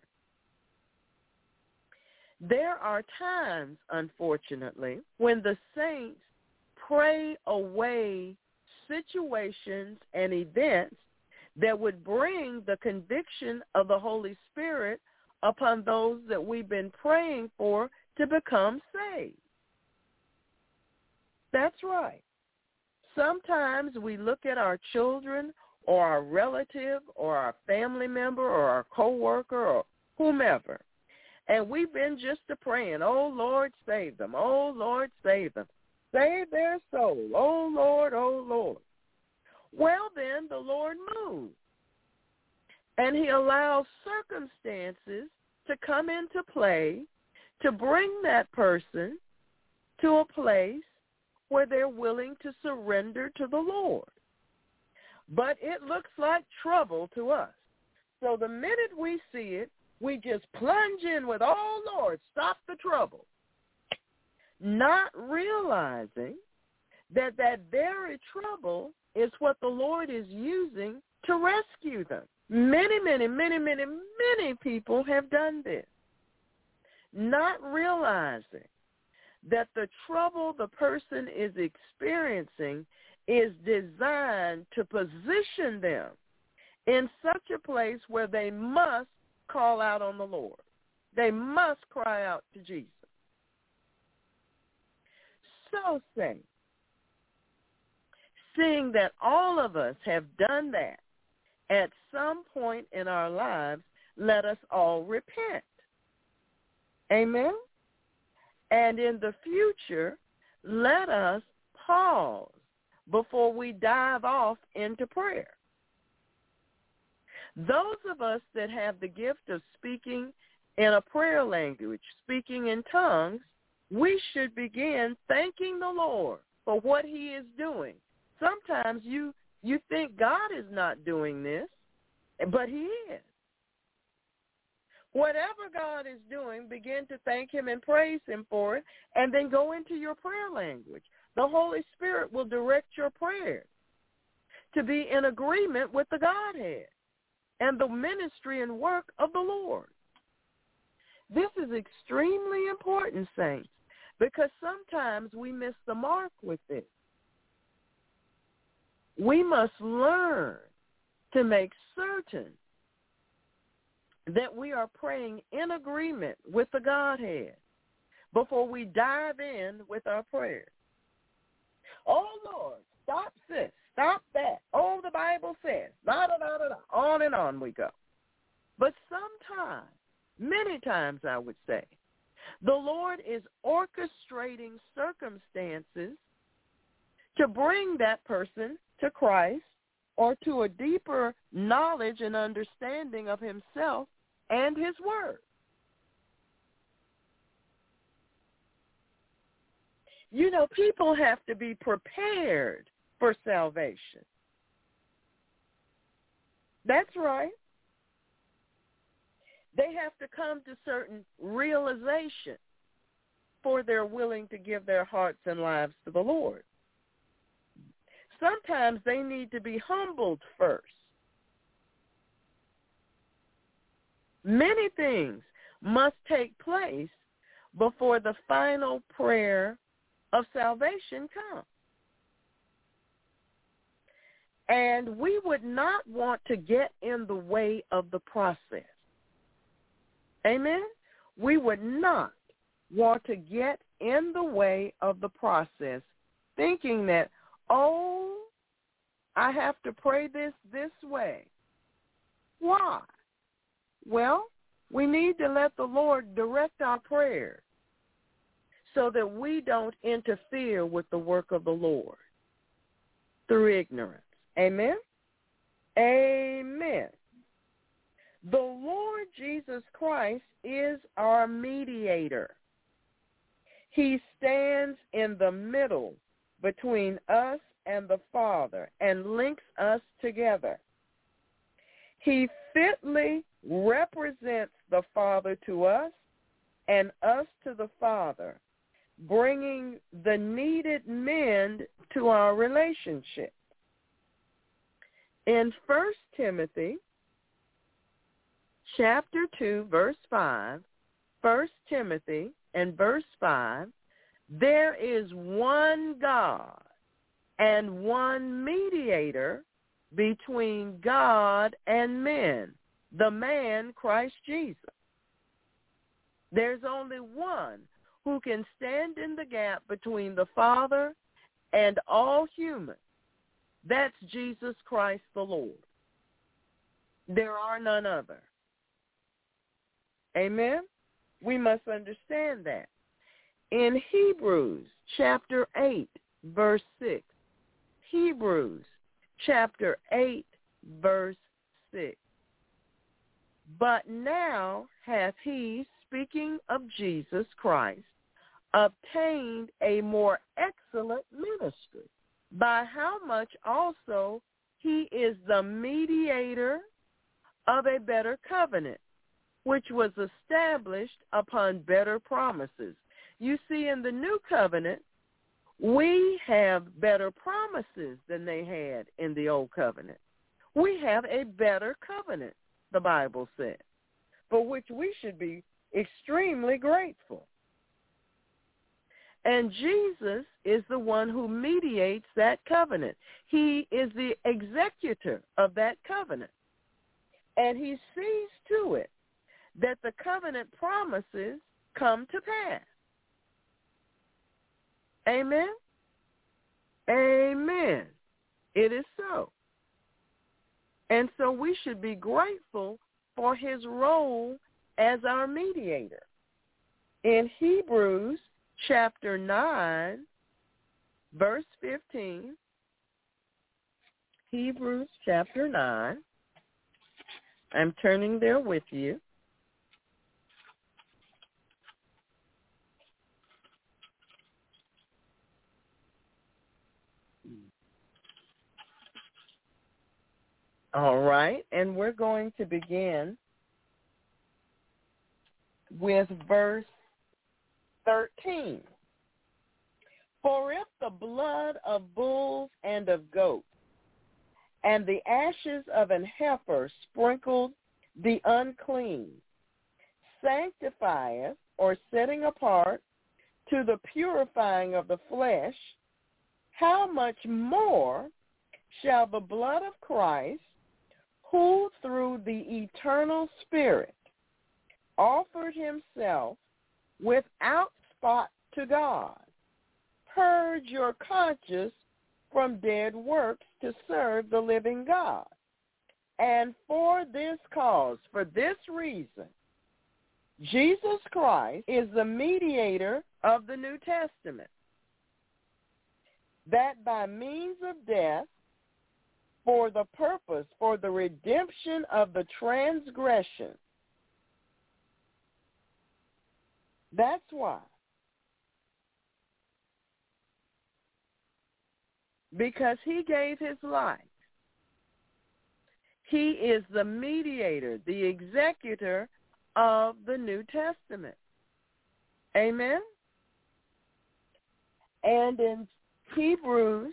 There are times, unfortunately, when the saints pray away situations and events that would bring the conviction of the Holy Spirit upon those that we've been praying for to become saved. That's right. Sometimes we look at our children or our relative or our family member or our coworker or whomever, and we've been just praying, oh, Lord, save them. Oh, Lord, save them. Save their soul. Oh, Lord, oh, Lord. Well, then the Lord moves, and he allows circumstances to come into play to bring that person to a place where they're willing to surrender to the Lord. But it looks like trouble to us. So the minute we see it, we just plunge in with, oh, Lord, stop the trouble, not realizing that that very trouble is what the Lord is using to rescue them. Many, many, many, many, many people have done this, not realizing that the trouble the person is experiencing is designed to position them in such a place where they must call out on the Lord. They must cry out to Jesus. So, saints, seeing that all of us have done that at some point in our lives, let us all repent. Amen? And in the future, let us pause before we dive off into prayer. Those of us that have the gift of speaking in a prayer language, speaking in tongues, we should begin thanking the Lord for what he is doing. Sometimes you think God is not doing this, but he is. Whatever God is doing, begin to thank him and praise him for it, and then go into your prayer language. The Holy Spirit will direct your prayers to be in agreement with the Godhead and the ministry and work of the Lord. This is extremely important, saints, because sometimes we miss the mark with this. We must learn to make certain that we are praying in agreement with the Godhead before we dive in with our prayers. Oh, Lord, stop this, stop that. Oh, the Bible says, da-da-da-da-da. On and on we go. But sometimes, many times I would say, the Lord is orchestrating circumstances to bring that person to Christ or to a deeper knowledge and understanding of himself and his word. You know, people have to be prepared for salvation. That's right. They have to come to certain realization before they're willing to give their hearts and lives to the Lord. Sometimes they need to be humbled first. Many things must take place before the final prayer of salvation comes. And we would not want to get in the way of the process. Amen? We would not want to get in the way of the process, thinking that, oh, I have to pray this way. Why? Well, we need to let the Lord direct our prayers so that we don't interfere with the work of the Lord through ignorance. Amen? Amen. The Lord Jesus Christ is our mediator. He stands in the middle between us and the Father and links us together. He fitly represents the Father to us and us to the Father, bringing the needed mend to our relationship. In 1 Timothy chapter 2, verse 5, 1 Timothy and verse 5, there is one God and one mediator between God and men, the man Christ Jesus. There's only one who can stand in the gap between the Father and all humans. That's Jesus Christ the Lord. There are none other. Amen? We must understand that. In Hebrews chapter 8, verse 6, Hebrews chapter 8, verse 6, but now hath he, speaking of Jesus Christ, obtained a more excellent ministry, by how much also he is the mediator of a better covenant, which was established upon better promises. You see, in the new covenant, we have better promises than they had in the old covenant. We have a better covenant, the Bible says, for which we should be extremely grateful. And Jesus is the one who mediates that covenant. He is the executor of that covenant. And he sees to it that the covenant promises come to pass. Amen? Amen. It is so. And so we should be grateful for his role as our mediator. In Hebrews chapter 9, verse 15, Hebrews chapter 9, I'm turning there with you. All right, and we're going to begin with verse 13. For if the blood of bulls and of goats and the ashes of an heifer sprinkled the unclean sanctifieth, or setting apart, to the purifying of the flesh, how much more shall the blood of Christ, who through the eternal Spirit offered himself without spot to God, purge your conscience from dead works to serve the living God. And for this cause, for this reason, Jesus Christ is the mediator of the New Testament, that by means of death, for the purpose, for the redemption of the transgression. That's why. Because he gave his life. He is the mediator, the executor of the New Testament. Amen? And in Hebrews,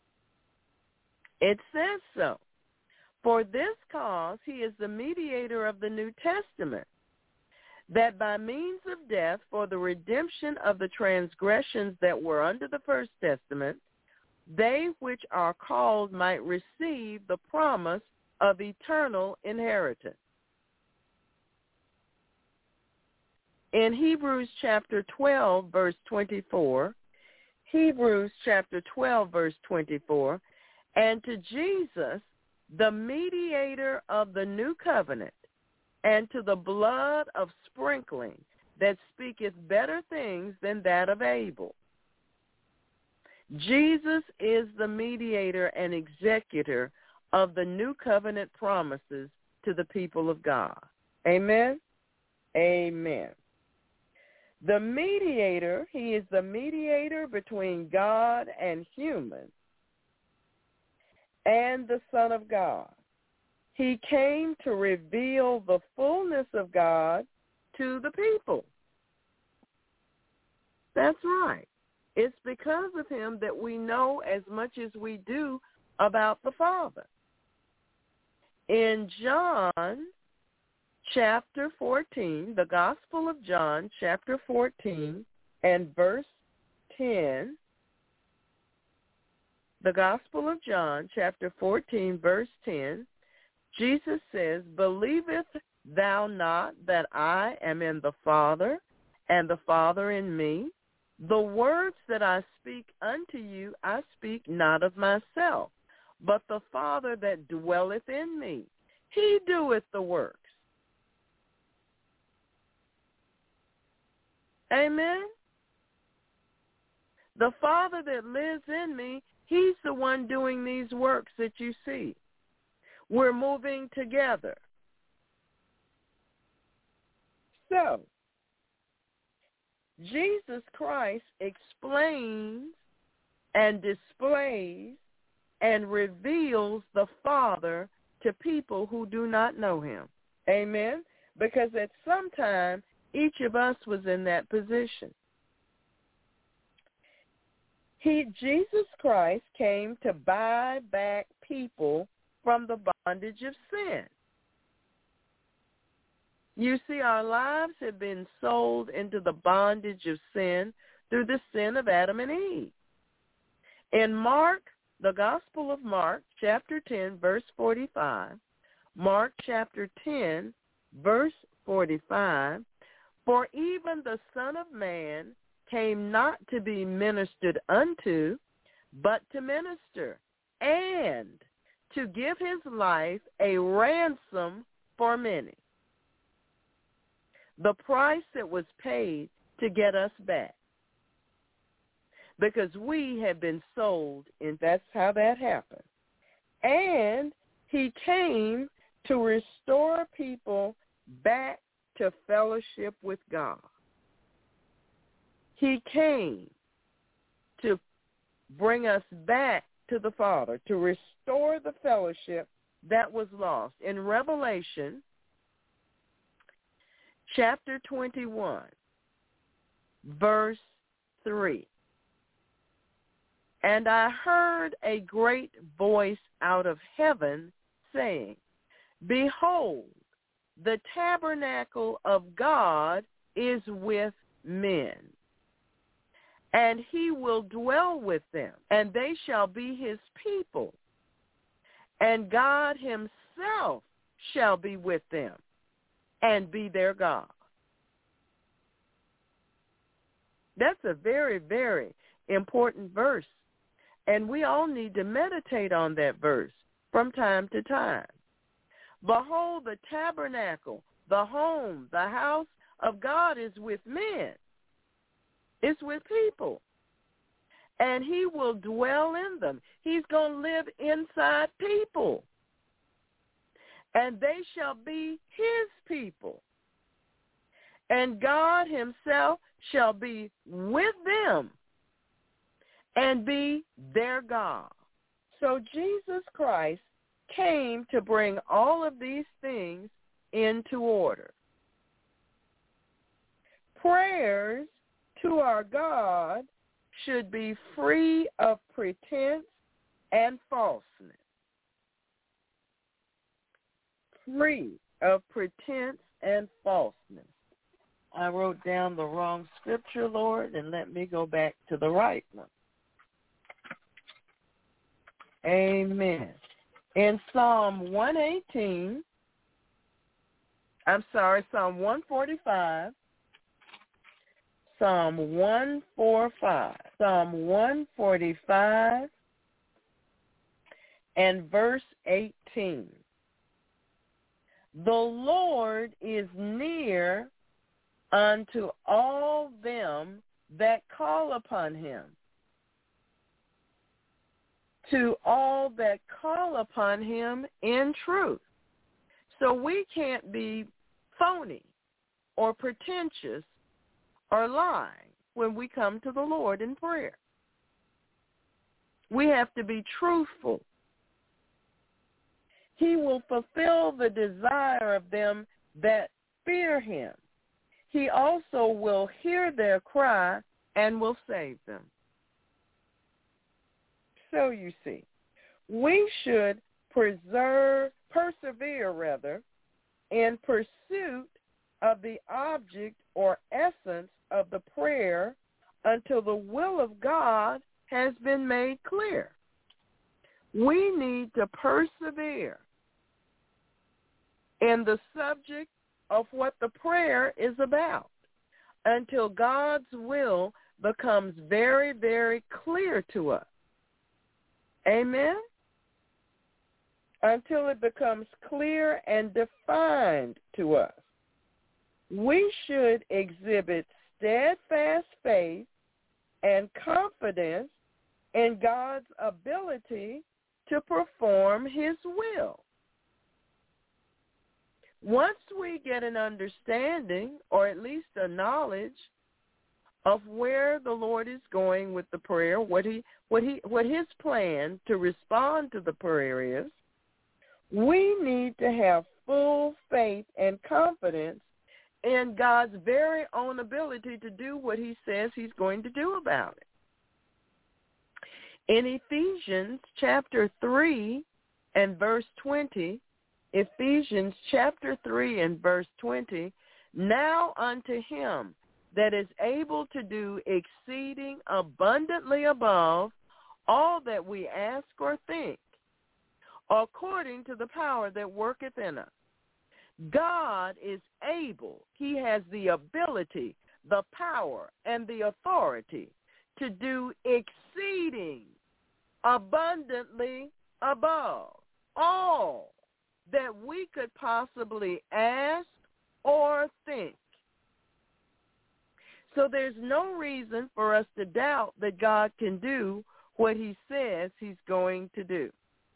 it says so. For this cause he is the mediator of the New Testament, that by means of death, for the redemption of the transgressions that were under the first testament, they which are called might receive the promise of eternal inheritance. In Hebrews chapter 12, verse 24, Hebrews chapter 12, verse 24, and to Jesus, the mediator of the new covenant, and to the blood of sprinkling that speaketh better things than that of Abel. Jesus is the mediator and executor of the new covenant promises to the people of God. Amen? Amen. The mediator, he is the mediator between God and humans, and the Son of God. He came to reveal the fullness of God to the people. That's right. It's because of him that we know as much as we do about the Father. In John chapter 14, the Gospel of John chapter 14 and verse 10, the Gospel of John chapter 14 verse 10, Jesus says, "Believeth thou not that I am in the Father, and the Father in me? The words that I speak unto you, I speak not of myself, but the Father that dwelleth in me, he doeth the works." Amen? The Father that lives in me, he's the one doing these works that you see. We're moving together. So, Jesus Christ explains and displays and reveals the Father to people who do not know him. Amen? Because at some time, each of us was in that position. Jesus Christ came to buy back people from the bondage of sin. You see, our lives have been sold into the bondage of sin through the sin of Adam and Eve. In Mark, the Gospel of Mark, chapter 10, verse 45, Mark chapter 10, verse 45, "For even the Son of Man came not to be ministered unto, but to minister, and to give his life a ransom for many." The price that was paid to get us back. Because we have been sold, and that's how that happened. And he came to restore people back to fellowship with God. He came to bring us back to the Father, to restore the fellowship that was lost. In Revelation chapter 21, verse 3, "And I heard a great voice out of heaven saying, Behold, the tabernacle of God is with men, and he will dwell with them, and they shall be his people, and God himself shall be with them, and be their God." That's a very, very important verse, and we all need to meditate on that verse from time to time. Behold, the tabernacle, the home, the house of God is with men. It's with people. And he will dwell in them. He's going to live inside people. And they shall be his people. And God himself shall be with them and be their God. So Jesus Christ came to bring all of these things into order. Prayers to our God should be free of pretense and falseness. Free of pretense and falseness. I wrote down the wrong scripture, Lord, and let me go back to the right one. Amen. In Psalm 145, Psalm 145 and verse 18. "The Lord is near unto all them that call upon him, to all that call upon him in truth." So we can't be phony or pretentious or lying when we come to the Lord in prayer. We have to be truthful. He will fulfill the desire of them that fear him. He also will hear their cry and will save them. So you see, we should persevere in pursuit of the object or essence of the prayer until the will of God has been made clear. We need to persevere in the subject of what the prayer is about until God's will becomes very, very clear to us. Amen? Until it becomes clear and defined to us. We should exhibit steadfast faith and confidence in God's ability to perform his will. Once we get an understanding, or at least a knowledge, of where the Lord is going with the prayer, what his plan to respond to the prayer is, we need to have full faith and confidence in God's very own ability to do what he says he's going to do about it. In Ephesians chapter 3 and verse 20, Ephesians chapter 3 and verse 20, now unto him that is able to do exceeding abundantly above all that we ask or think, according to the power that worketh in us. God is able. He has the ability, the power, and the authority to do exceeding abundantly above all that we could possibly ask or think. So there's no reason for us to doubt that God can do what he says he's going to do.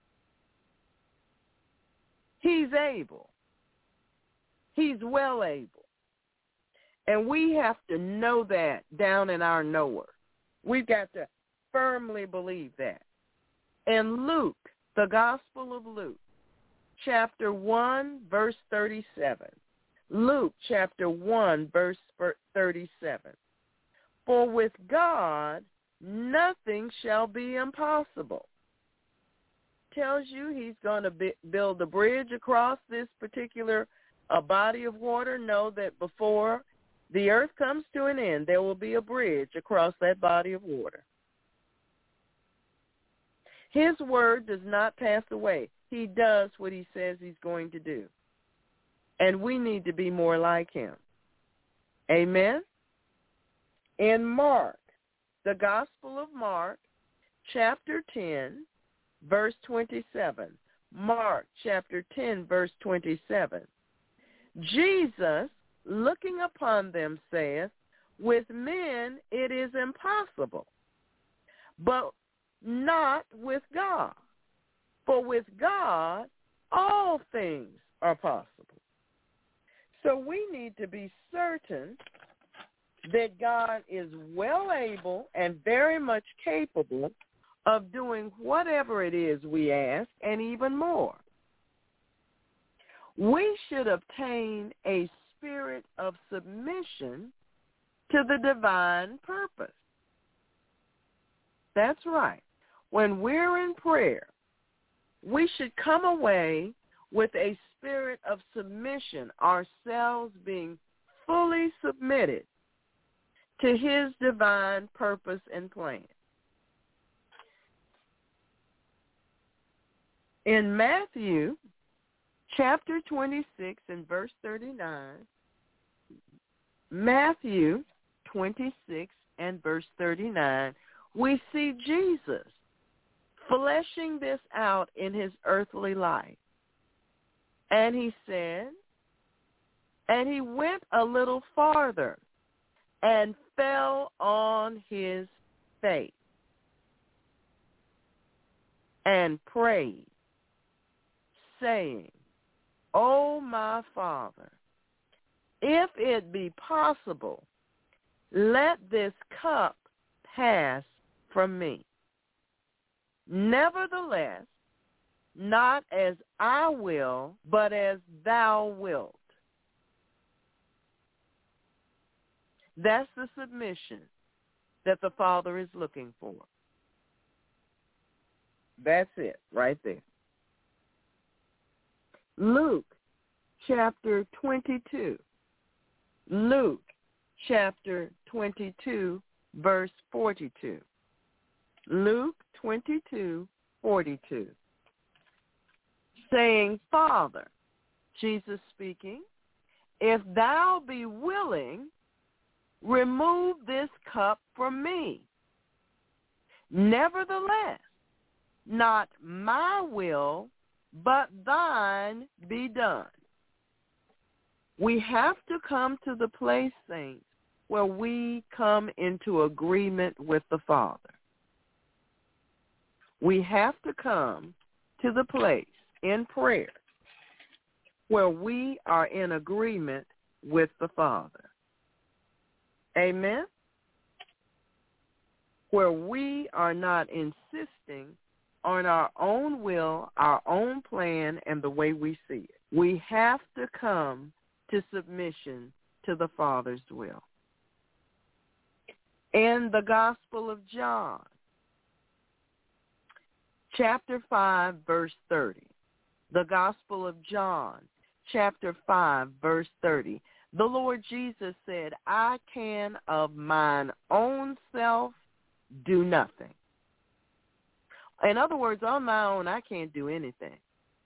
He's able. He's well able. And we have to know that down in our knower. We've got to firmly believe that. In Luke, the Gospel of Luke, chapter 1, verse 37. Luke chapter 1, verse 37. For with God nothing shall be impossible. Tells you he's going to build a bridge across this particular body of water. Know that before the earth comes to an end, there will be a bridge across that body of water. His word does not pass away. He does what he says he's going to do. And we need to be more like him. Amen? In Mark, the Gospel of Mark, chapter 10, verse 27. Mark, chapter 10, verse 27. Jesus, looking upon them, saith, with men it is impossible, but not with God. For with God all things are possible. So we need to be certain that God is well able and very much capable of doing whatever it is we ask, and even more. We should obtain a spirit of submission to the divine purpose. That's right. When we're in prayer, we should come away with a spirit of submission, ourselves being fully submitted to his divine purpose and plan. In Matthew chapter 26 and verse 39, Matthew 26 and verse 39, we see Jesus fleshing this out in his earthly life. And he said, and he went a little farther and fell on his face and prayed, saying, O my Father, if it be possible, let this cup pass from me. Nevertheless, not as I will, but as thou wilt. That's the submission that the Father is looking for. That's it right there. Luke chapter 22. Luke chapter 22, verse 42. Luke 22:42. Saying, Father, Jesus speaking, if thou be willing, remove this cup from me. Nevertheless, not my will, but thine be done. We have to come to the place, saints, where we come into agreement with the Father. We have to come to the place in prayer where we are in agreement with the Father. Amen? Where we are not insisting on our own will, our own plan, and the way we see it. We have to come to submission to the Father's will. In the Gospel of John, chapter 5, verse 30. The Gospel of John, chapter 5, verse 30. The Lord Jesus said, I can of mine own self do nothing. In other words, on my own, I can't do anything.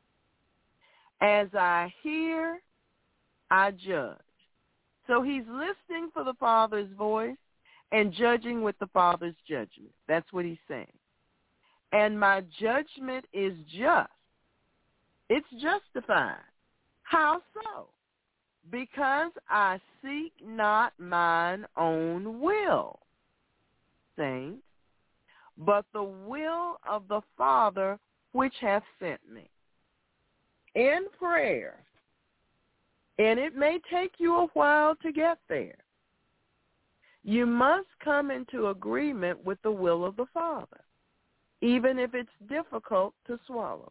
As I hear, I judge. So he's listening for the Father's voice and judging with the Father's judgment. That's what he's saying. And my judgment is just. It's justified. How so? Because I seek not mine own will, saints, but the will of the Father which hath sent me. In prayer, and it may take you a while to get there, you must come into agreement with the will of the Father, even if it's difficult to swallow.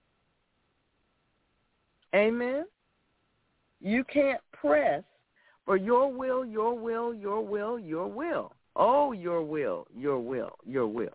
Amen? You can't press for your will, your will, your will, your will. Oh, your will, your will, your will.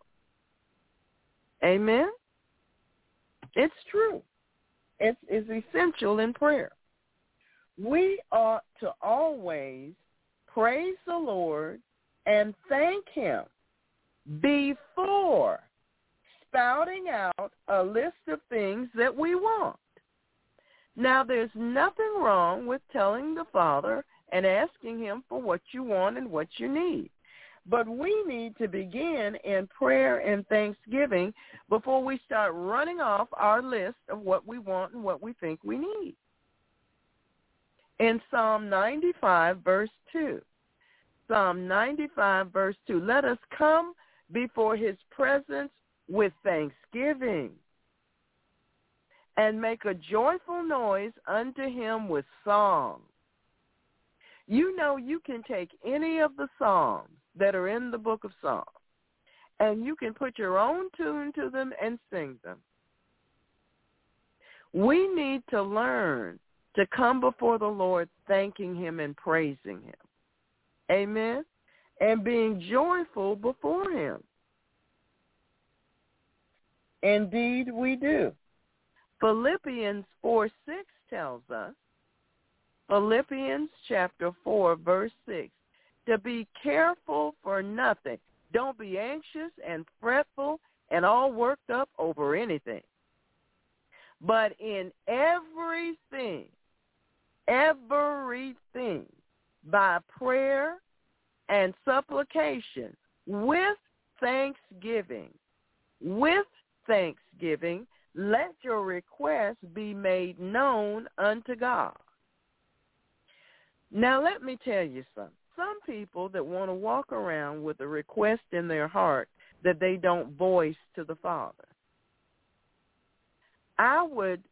Amen? It's true. It's essential in prayer. We ought to always praise the Lord and thank him before spouting out a list of things that we want. Now, there's nothing wrong with telling the Father and asking him for what you want and what you need. But we need to begin in prayer and thanksgiving before we start running off our list of what we want and what we think we need. In Psalm 95, verse 2, Psalm 95, verse 2, let us come before his presence with thanksgiving and make a joyful noise unto him with song. You know, you can take any of the psalms that are in the book of Psalms, and you can put your own tune to them and sing them. We need to learn to come before the Lord thanking him and praising him. Amen? And being joyful before him. Indeed, we do. Philippians 4:6 tells us, Philippians chapter 4, verse 6, to be careful for nothing. Don't be anxious and fretful and all worked up over anything. But in everything, by prayer and supplication, with thanksgiving, let your requests be made known unto God. Now let me tell you something. Some people that want to walk around with a request in their heart that they don't voice to the Father. I would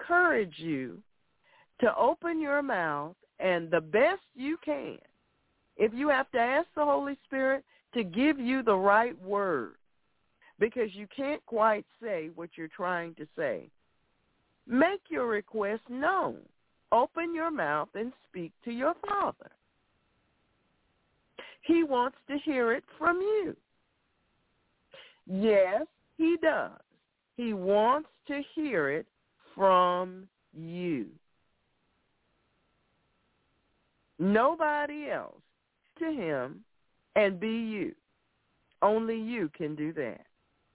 encourage you to open your mouth and the best you can If you have to ask the Holy Spirit to give you the right word because you can't quite say what you're trying to say, make your request known. Open your mouth and speak to your Father. He wants to hear it from you. Yes, he does. He wants to hear it from you. Nobody else to him and be you. Only you can do that.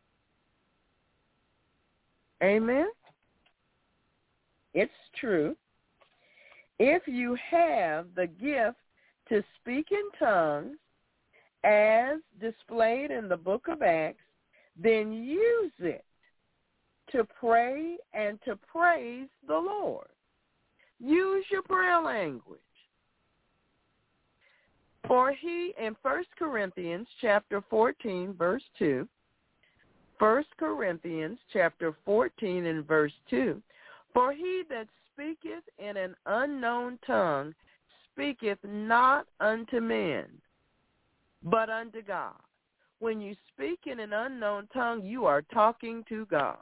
Amen? It's true. If you have the gift to speak in tongues as displayed in the book of Acts, then use it to pray and to praise the Lord. Use your prayer language. For he, in 1 Corinthians chapter 14, verse 2, 1 Corinthians chapter 14 and verse 2, for he that speaketh in an unknown tongue speaketh not unto men, but unto God. When you speak in an unknown tongue, you are talking to God.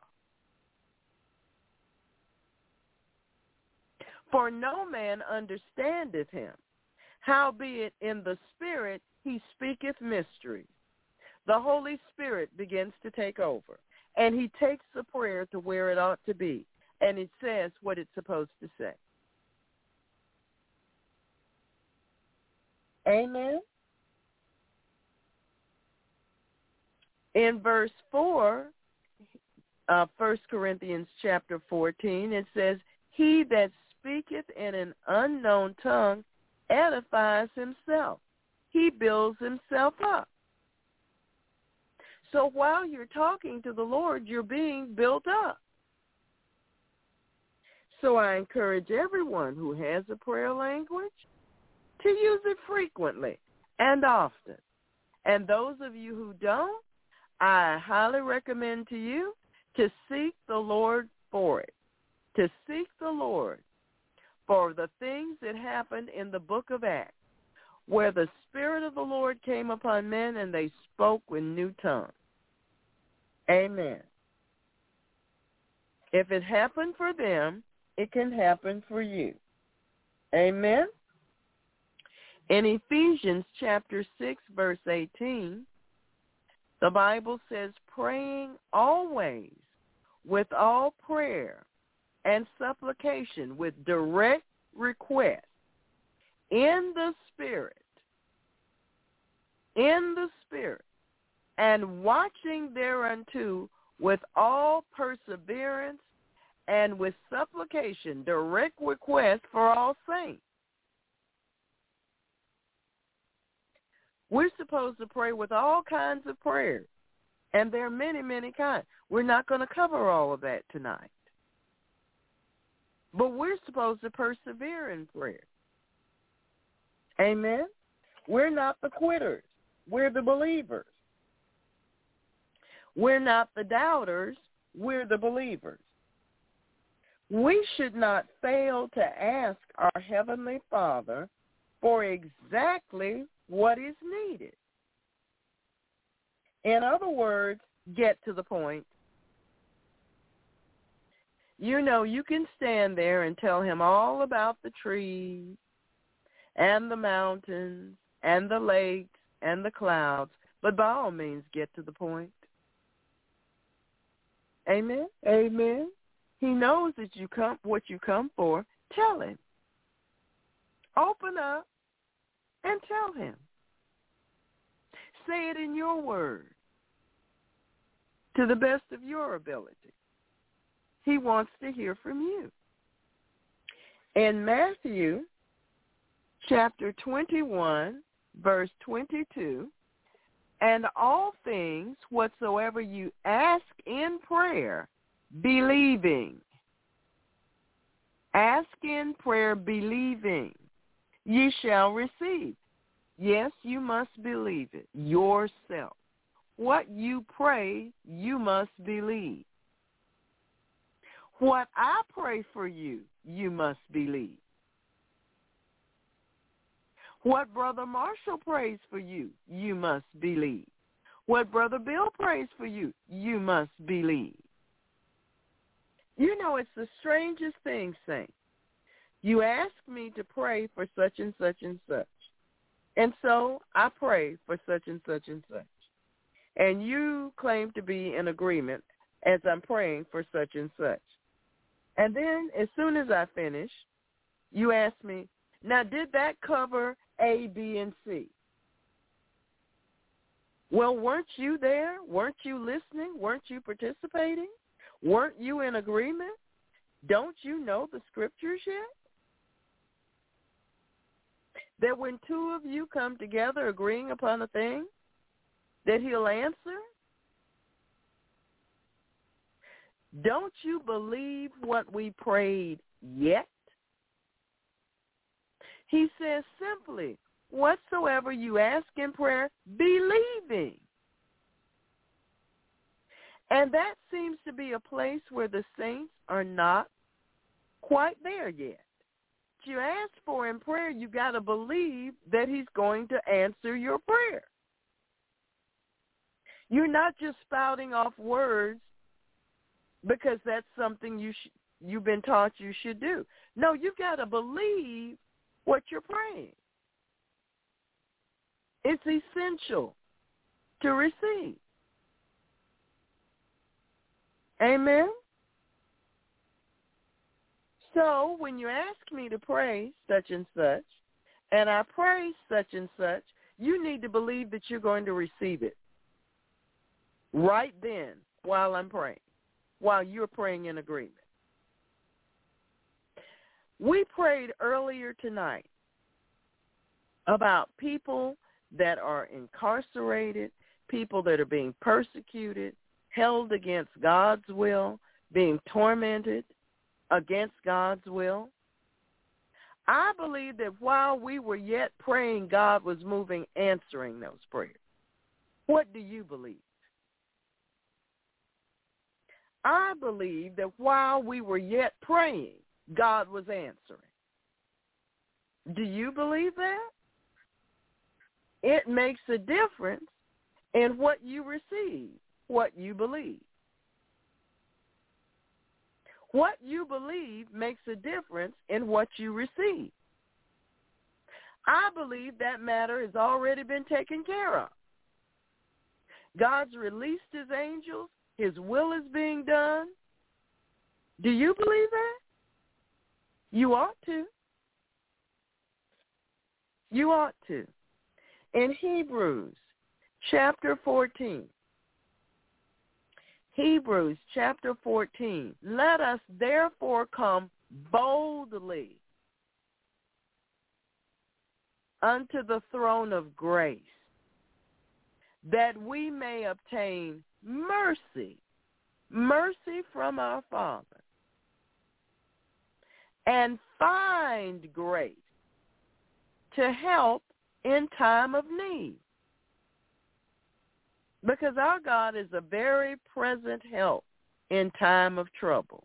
For no man understandeth him. Howbeit in the Spirit he speaketh mysteries. The Holy Spirit begins to take over, and he takes the prayer to where it ought to be, and it says what it's supposed to say. Amen? In verse 4, 1 Corinthians chapter 14, it says, he that speaketh in an unknown tongue edifies himself. He builds himself up. So while you're talking to the Lord, you're being built up. So I encourage everyone who has a prayer language to use it frequently and often. And those of you who don't, I highly recommend to you to seek the Lord for it, to seek the Lord for the things that happened in the book of Acts, where the Spirit of the Lord came upon men and they spoke with new tongues. Amen. If it happened for them, it can happen for you. Amen. In Ephesians chapter 6, verse 18, the Bible says, praying always with all prayer and supplication with direct request in the Spirit, and watching thereunto with all perseverance and with supplication, direct request for all saints. We're supposed to pray with all kinds of prayers, and there are many, many kinds. We're not going to cover all of that tonight. But we're supposed to persevere in prayer. Amen? We're not the quitters. We're the believers. We're not the doubters. We're the believers. We should not fail to ask our Heavenly Father for exactly what is needed. In other words, get to the point. You know, you can stand there and tell him all about the trees and the mountains and the lakes and the clouds, but by all means get to the point. Amen? Amen. He knows that you come what you come for. Tell him. Open up and tell him. Say it in your words to the best of your ability. He wants to hear from you. In Matthew chapter 21, verse 22, and all things whatsoever you ask in prayer, believing. Ask in prayer, believing. Ye shall receive. Yes, you must believe it yourself. What you pray, you must believe. What I pray for you, you must believe. What Brother Marshall prays for you, you must believe. What Brother Bill prays for you, you must believe. You know, it's the strangest thing, saints. You ask me to pray for such and such and such. And so I pray for such and such and such. And you claim to be in agreement as I'm praying for such and such. And then as soon as I finish, you ask me, now did that cover A, B, and C? Well, weren't you there? Weren't you listening? Weren't you participating? Weren't you in agreement? Don't you know the scriptures yet? That when two of you come together agreeing upon a thing, that he'll answer? Don't you believe what we prayed yet? He says simply, whatsoever you ask in prayer, believing. And that seems to be a place where the saints are not quite there yet. What you ask for in prayer, you got to believe that he's going to answer your prayer. You're not just spouting off words because that's something you've been taught you should do. No, you've got to believe what you're praying. It's essential to receive. Amen? So when you ask me to pray such and such, and I pray such and such, you need to believe that you're going to receive it right then while I'm praying, while you're praying in agreement. We prayed earlier tonight about people that are incarcerated, people that are being persecuted, held against God's will, being tormented against God's will. I believe that while we were yet praying, God was moving, answering those prayers. What do you believe? I believe that while we were yet praying, God was answering. Do you believe that? It makes a difference in what you receive, what you believe. What you believe makes a difference in what you receive. I believe that matter has already been taken care of. God's released his angels. His will is being done. Do you believe that? You ought to. You ought to. In Hebrews chapter 14, Hebrews chapter 14, let us therefore come boldly unto the throne of grace, that we may obtain mercy, mercy from our Father, and find grace to help in time of need. Because our God is a very present help in time of trouble.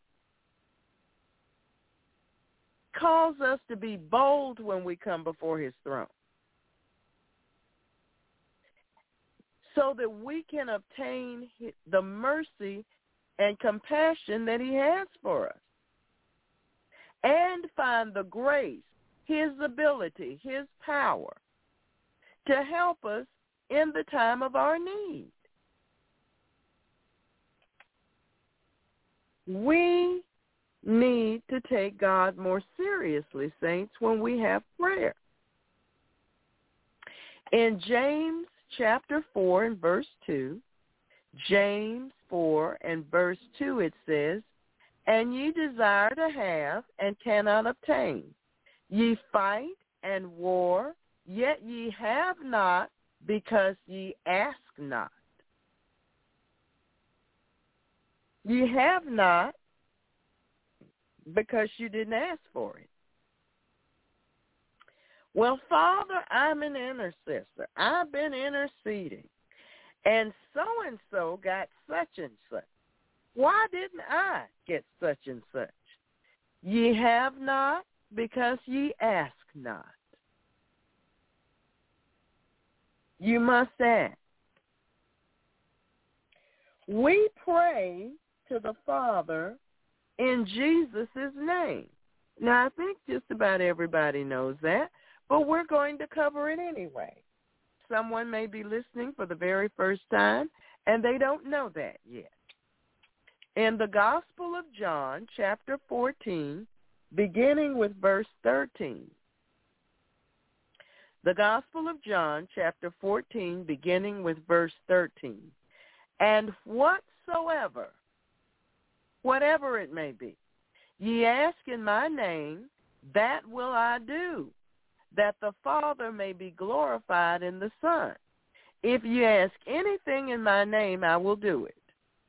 Calls us to be bold when we come before his throne, so that we can obtain the mercy and compassion that he has for us, and find the grace, his ability, his power to help us in the time of our need. We need to take God more seriously, saints, when we have prayer. In James chapter 4 and verse 2, James 4 and verse 2, it says, and ye desire to have and cannot obtain. Ye fight and war, yet ye have not, because ye ask not. Ye have not because you didn't ask for it. Well, Father, I'm an intercessor. I've been interceding. And so got such and such. Why didn't I get such and such? Ye have not because ye ask not. You must ask. We pray to the Father in Jesus' name. Now, I think just about everybody knows that, but we're going to cover it anyway. Someone may be listening for the very first time, and they don't know that yet. In the Gospel of John, chapter 14, beginning with verse 13. The Gospel of John, chapter 14, beginning with verse 13. And whatsoever, whatever it may be, ye ask in my name, that will I do, that the Father may be glorified in the Son. If ye ask anything in my name, I will do it.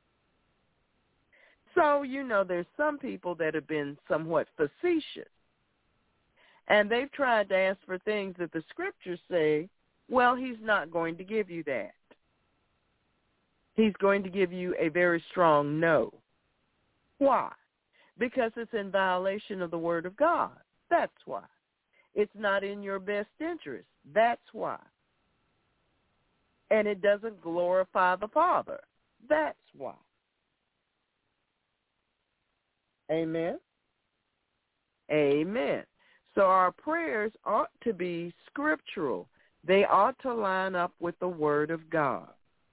So, there's some people that have been somewhat facetious, and they've tried to ask for things that the scriptures say, well, he's not going to give you that. He's going to give you a very strong no. Why? Because it's in violation of the Word of God. That's why. It's not in your best interest. That's why. And it doesn't glorify the Father. That's why. Amen? Amen. So our prayers ought to be scriptural. They ought to line up with the Word of God.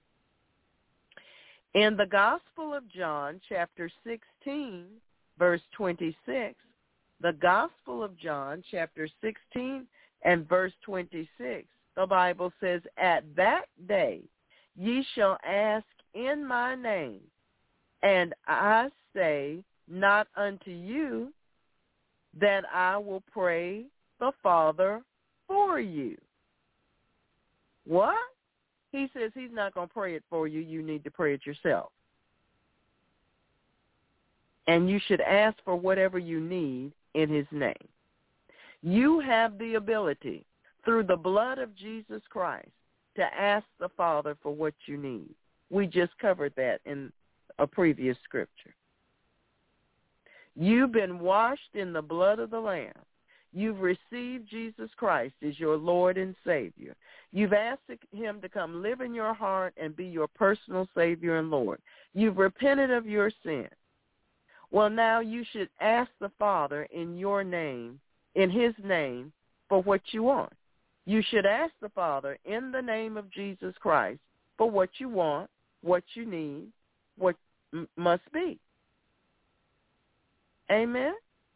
In the Gospel of John, chapter 16, verse 26, the Gospel of John, chapter 16 and verse 26, the Bible says, at that day ye shall ask in my name, and I say not unto you that I will pray the Father for you. What? He says he's not going to pray it for you. You need to pray it yourself. And you should ask for whatever you need in his name. You have the ability, through the blood of Jesus Christ, to ask the Father for what you need. We just covered that in a previous scripture. You've been washed in the blood of the Lamb. You've received Jesus Christ as your Lord and Savior. You've asked him to come live in your heart and be your personal Savior and Lord. You've repented of your sin. Well, now you should ask the Father in your name, in his name, for what you want. You should ask the Father in the name of Jesus Christ for what you want, what you need, what must be. Amen?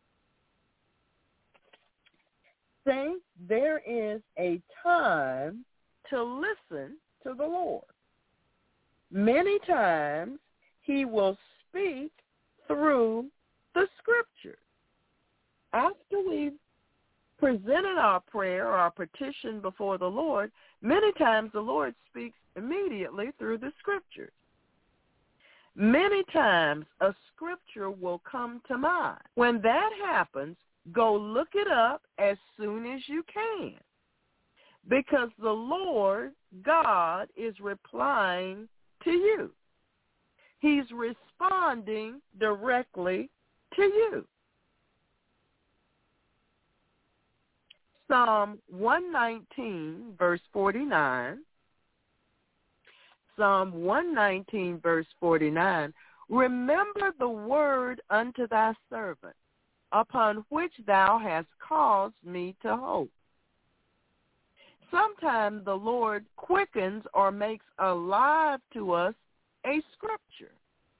Saints, there is a time to listen to the Lord. Many times he will speak through the scriptures. After we've presented our prayer or our petition before the Lord, many times the Lord speaks immediately through the scriptures. Many times a scripture will come to mind. When that happens, go look it up as soon as you can, because the Lord God is replying to you. He's responding directly to you. Psalm 119, verse 49. Psalm 119, verse 49. Remember the word unto thy servant, upon which thou hast caused me to hope. Sometimes the Lord quickens or makes alive to us a scripture.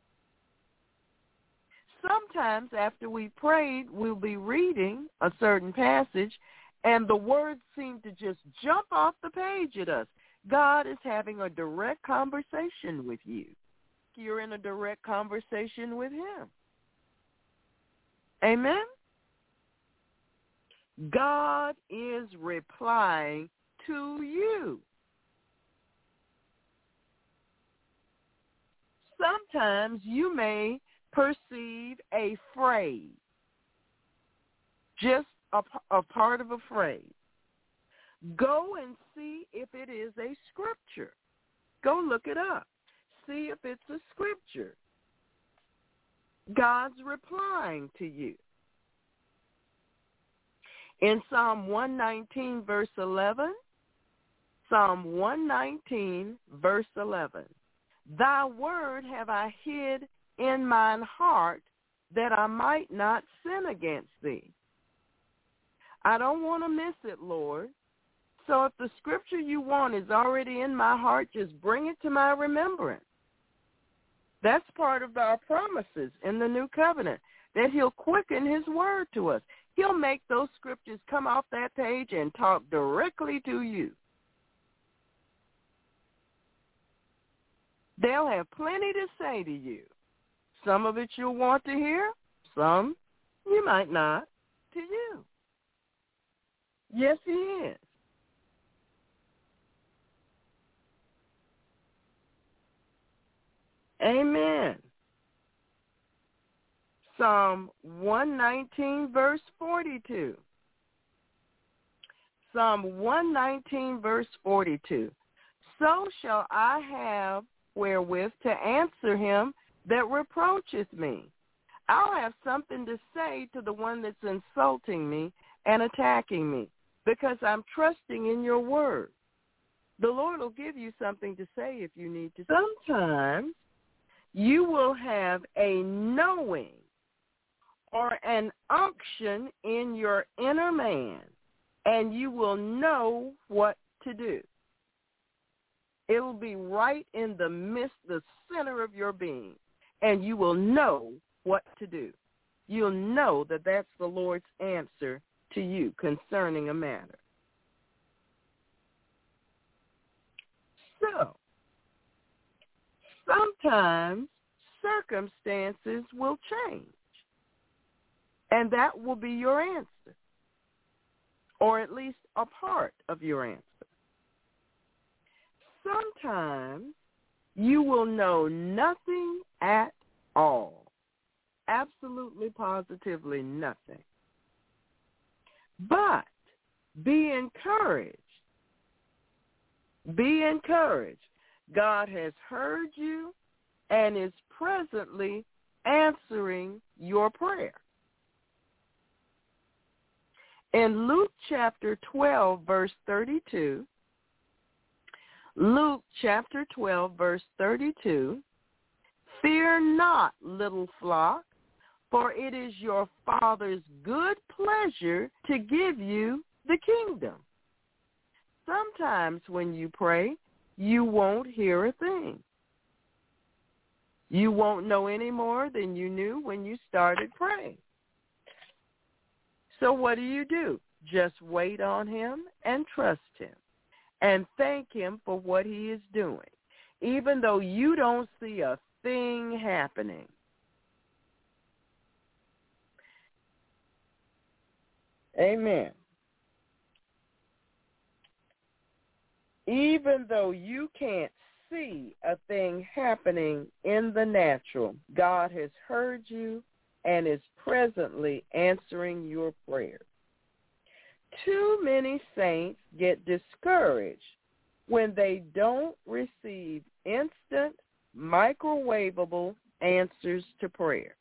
Sometimes after we prayed, we'll be reading a certain passage, and the words seem to just jump off the page at us. God is having a direct conversation with you. You're in a direct conversation with him. Amen? God is replying to you. Sometimes you may perceive a phrase, just a part of a phrase. Go and see if it is a scripture. Go look it up. See if it's a scripture. God's replying to you. In Psalm 119, verse 11, Psalm 119, verse 11. Thy word have I hid in mine heart, that I might not sin against thee. I don't want to miss it, Lord. So if the scripture you want is already in my heart, just bring it to my remembrance. That's part of our promises in the new covenant, that he'll quicken his word to us. He'll make those scriptures come off that page and talk directly to you. They'll have plenty to say to you. Some of it you'll want to hear, some you might not, to you. Yes, he is. Amen. Psalm 119, verse 42. Psalm 119, verse 42. So shall I have wherewith to answer him that reproacheth me. I'll have something to say to the one that's insulting me and attacking me, because I'm trusting in your word. The Lord will give you something to say if you need to. Sometimes you will have a knowing or an unction in your inner man, and you will know what to do. It will be right in the midst, the center of your being, and you will know what to do. You'll know that that's the Lord's answer to you concerning a matter. So, sometimes circumstances will change, and that will be your answer, or at least a part of your answer. Sometimes you will know nothing at all, absolutely, positively nothing. But be encouraged. Be encouraged. God has heard you and is presently answering your prayer. In Luke chapter 12, verse 32, Luke chapter 12, verse 32, fear not, little flock, for it is your Father's good pleasure to give you the kingdom. Sometimes when you pray, you won't hear a thing. You won't know any more than you knew when you started praying. So what do? Just wait on him and trust him and thank him for what he is doing, even though you don't see a thing happening. Amen. Even though you can't see a thing happening in the natural, God has heard you and is presently answering your prayer. Too many saints get discouraged when they don't receive instant, microwavable answers to prayer.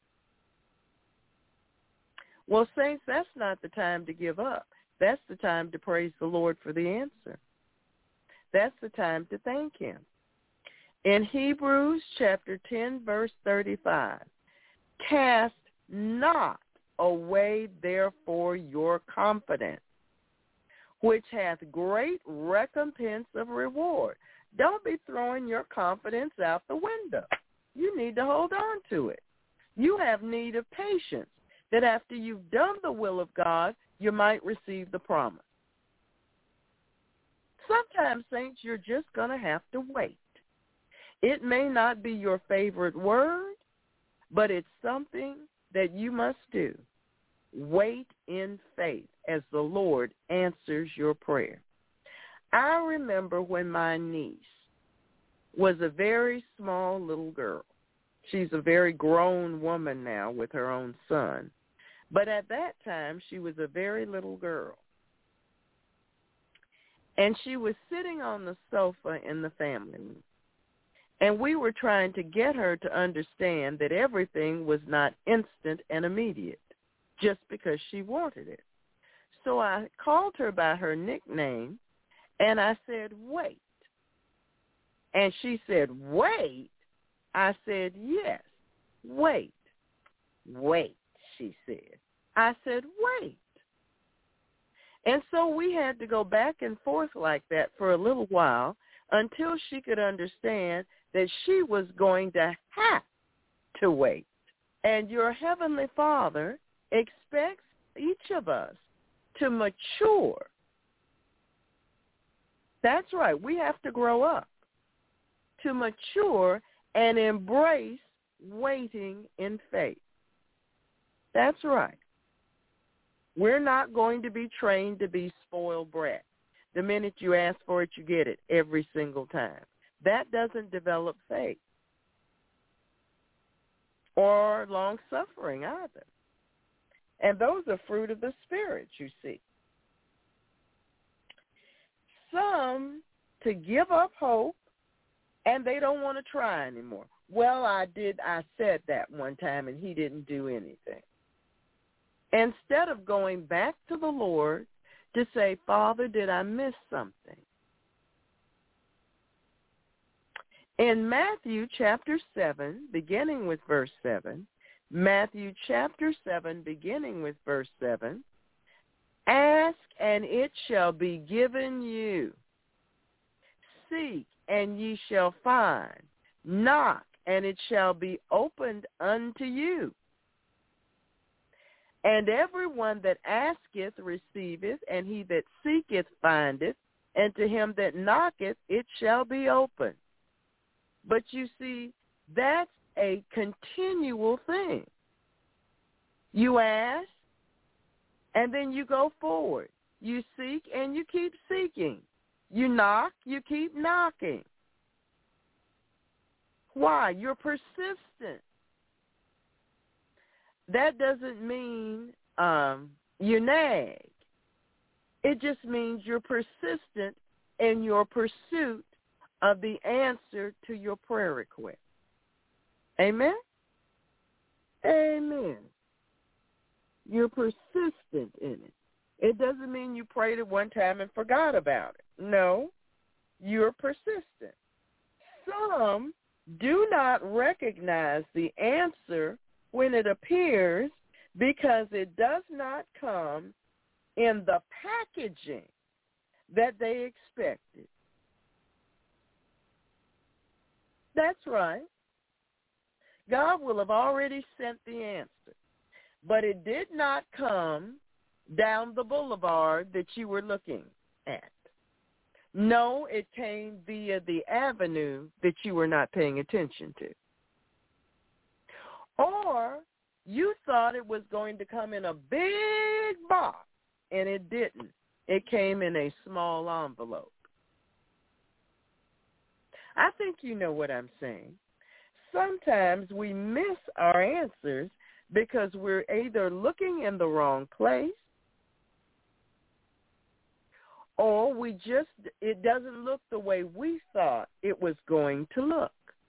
Well, saints, that's not the time to give up. That's the time to praise the Lord for the answer. That's the time to thank him. In Hebrews chapter 10, verse 35, cast not away therefore your confidence, which hath great recompense of reward. Don't be throwing your confidence out the window. You need to hold on to it. You have need of patience, that after you've done the will of God, you might receive the promise. Sometimes, saints, you're just going to have to wait. It may not be your favorite word, but it's something that you must do. Wait in faith as the Lord answers your prayer. I remember when my niece was a very small little girl. She's a very grown woman now with her own son. But at that time, she was a very little girl. And she was sitting on the sofa in the family room. And we were trying to get her to understand that everything was not instant and immediate just because she wanted it. So I called her by her nickname And I said, wait. And she said, wait? I said, yes, wait. Wait, she said. I said, wait. And so we had to go back and forth like that for a little while until she could understand that she was going to have to wait. And your Heavenly Father expects each of us to mature. That's right. We have to grow up, to mature and embrace waiting in faith. That's right. We're not going to be trained to be spoiled brats. The minute you ask for it, you get it every single time. That doesn't develop faith or long-suffering either. And those are fruit of the Spirit, you see. Some to give up hope, and they don't want to try anymore. Well, I said that one time, and he didn't do anything. Instead of going back to the Lord to say, Father, did I miss something? In Matthew chapter 7, beginning with verse 7, Matthew chapter 7, beginning with verse 7, ask and it shall be given you. Seek and ye shall find. Knock and it shall be opened unto you. And everyone that asketh receiveth, and he that seeketh findeth, and to him that knocketh it shall be opened. But you see, that's a continual thing. You ask, and then you go forward. You seek, and you keep seeking. You knock, you keep knocking. Why? You're persistent. That doesn't mean you nag. It just means you're persistent in your pursuit of the answer to your prayer request. Amen? Amen. You're persistent in it. It doesn't mean you prayed it one time and forgot about it. No, you're persistent. Some do not recognize the answer when it appears because it does not come in the packaging that they expected. That's right. God will have already sent the answer, but it did not come down the boulevard that you were looking at. No, it came via the avenue that you were not paying attention to. Or you thought it was going to come in a big box, and it didn't. It came in a small envelope. I think you know what I'm saying. Sometimes we miss our answers because we're either looking in the wrong place or it doesn't look the way we thought it was going to look.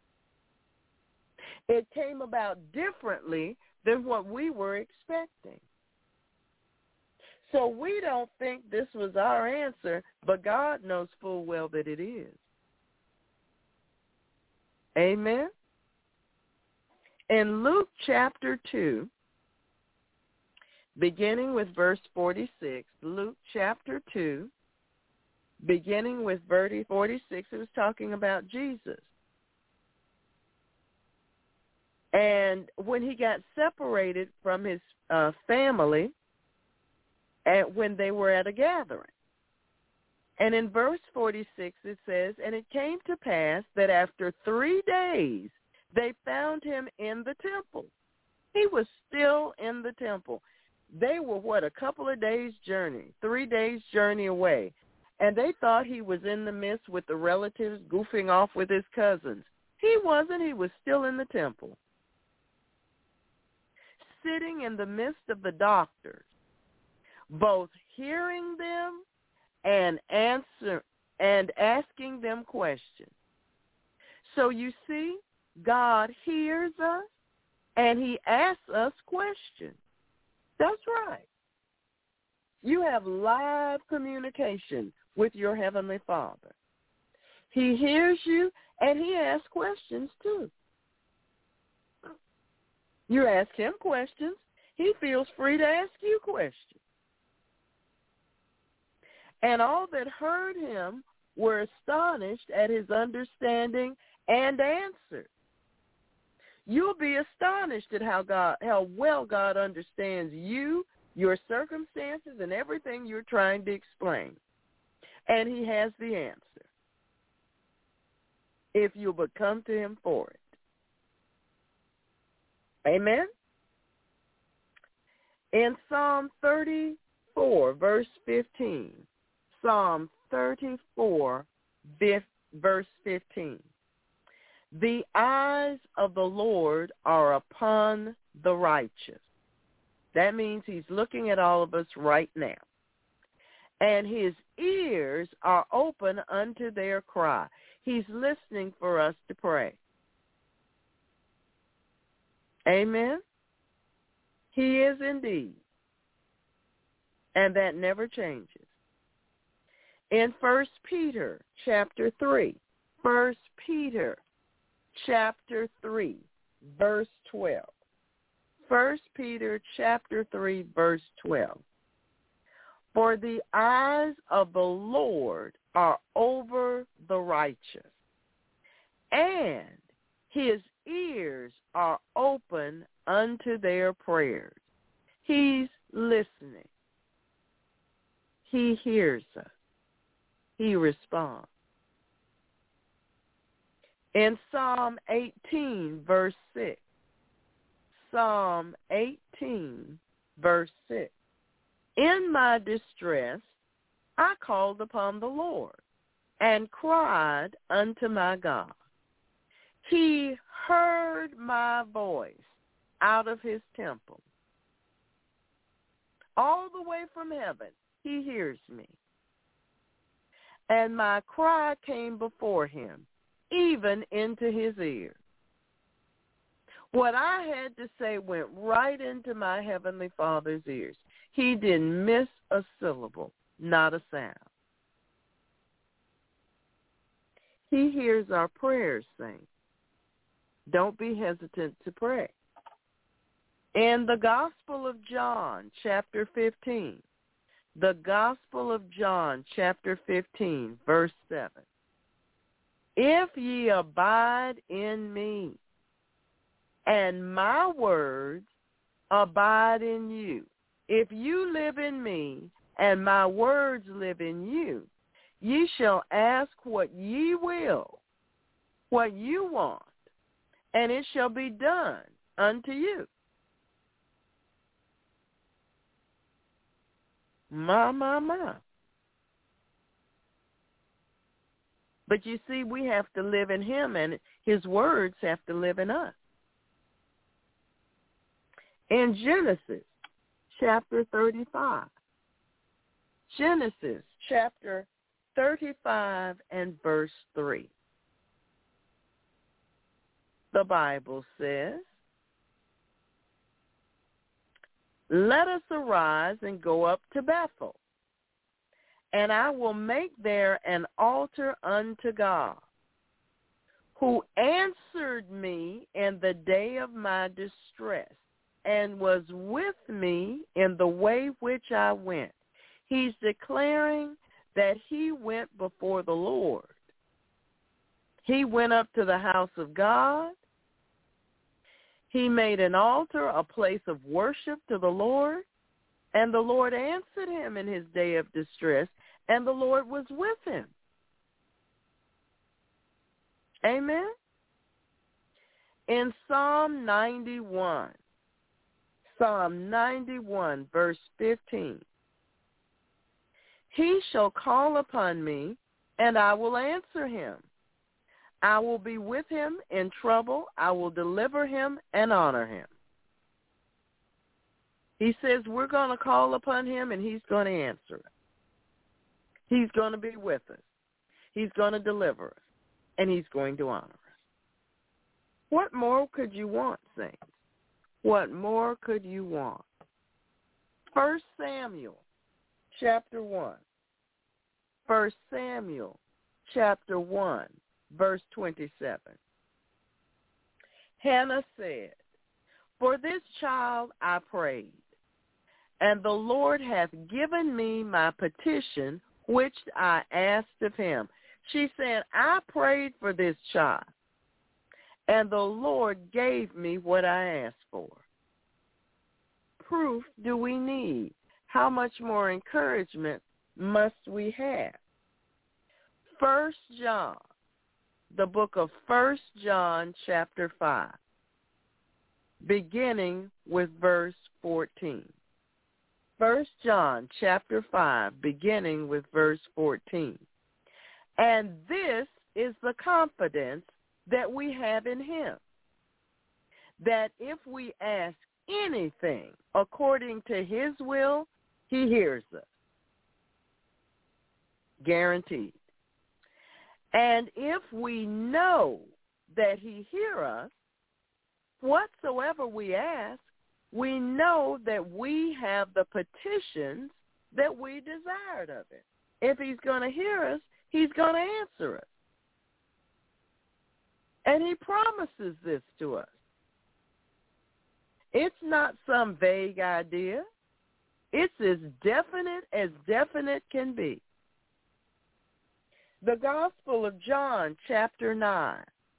It came about differently than what we were expecting. So we don't think this was our answer, but God knows full well that it is. Amen? In Luke chapter 2, beginning with verse 46, Luke chapter 2, beginning with verse 46, it was talking about Jesus. And when he got separated from his family, when they were at a gathering. And in verse 46 it says, and it came to pass that after 3 days they found him in the temple. He was still in the temple. They were, a couple of days' journey, 3 days' journey away. And they thought he was in the midst with the relatives goofing off with his cousins. He wasn't. He was still in the temple, sitting in the midst of the doctors, both hearing them and asking them questions. So you see, God hears us and he asks us questions. That's right. You have live communication with your Heavenly Father. He hears you, and he asks questions too. You ask him questions, he feels free to ask you questions. And all that heard him were astonished at his understanding and answered. You'll be astonished at how well God understands you, your circumstances, and everything you're trying to explain. And he has the answer, if you'll but come to him for it. Amen? In Psalm 34, verse 15, Psalm 34, verse 15, the eyes of the Lord are upon the righteous. That means he's looking at all of us right now. And his ears are open unto their cry. He's listening for us to pray. Amen? He is indeed. And that never changes. In 1 Peter chapter 3, 1 Peter chapter 3, verse 12. 1 Peter chapter 3, verse 12. For the eyes of the Lord are over the righteous, and his ears are open unto their prayers. He's listening. He hears us. He responds. In Psalm 18, verse 6, Psalm 18, verse 6, in my distress I called upon the Lord and cried unto my God. He heard my voice out of his temple. All the way from heaven, he hears me. And my cry came before him, even into his ear. What I had to say went right into my Heavenly Father's ears. He didn't miss a syllable, not a sound. He hears our prayers, saints. Don't be hesitant to pray. In the Gospel of John, chapter 15, the Gospel of John, chapter 15, verse 7, if ye abide in me, and my words abide in you, if you live in me, and my words live in you, ye shall ask what ye will, what you want, and it shall be done unto you. My. But you see, we have to live in him, and his words have to live in us. In Genesis chapter 35, Genesis chapter 35 and verse 3, the Bible says, let us arise and go up to Bethel, and I will make there an altar unto God, who answered me in the day of my distress, and was with me in the way which I went. He's declaring that he went before the Lord. He went up to the house of God. He made an altar, a place of worship to the Lord, and the Lord answered him in his day of distress, and the Lord was with him. Amen? In Psalm 91, verse 15, he shall call upon me, and I will answer him. I will be with him in trouble. I will deliver him and honor him. He says we're going to call upon him, and he's going to answer us. He's going to be with us. He's going to deliver us, and he's going to honor us. What more could you want, saints? What more could you want? 1 Samuel chapter 1. 1 Samuel chapter 1, verse 27. Hannah said, "For this child I prayed, and the Lord hath given me my petition, which I asked of him." She said, I prayed for this child, and the Lord gave me what I asked for. Proof do we need? How much more encouragement must we have? 1 John, the book of 1 John chapter 5, beginning with verse 14. 1 John chapter 5, beginning with verse 14. And this is the confidence that we have in him, that if we ask anything according to his will, he hears us. Guaranteed. And if we know that he hears us, whatsoever we ask, we know that we have the petitions that we desired of him. If he's going to hear us, he's going to answer us. And he promises this to us. It's not some vague idea. It's as definite can be. The Gospel of John, chapter 9.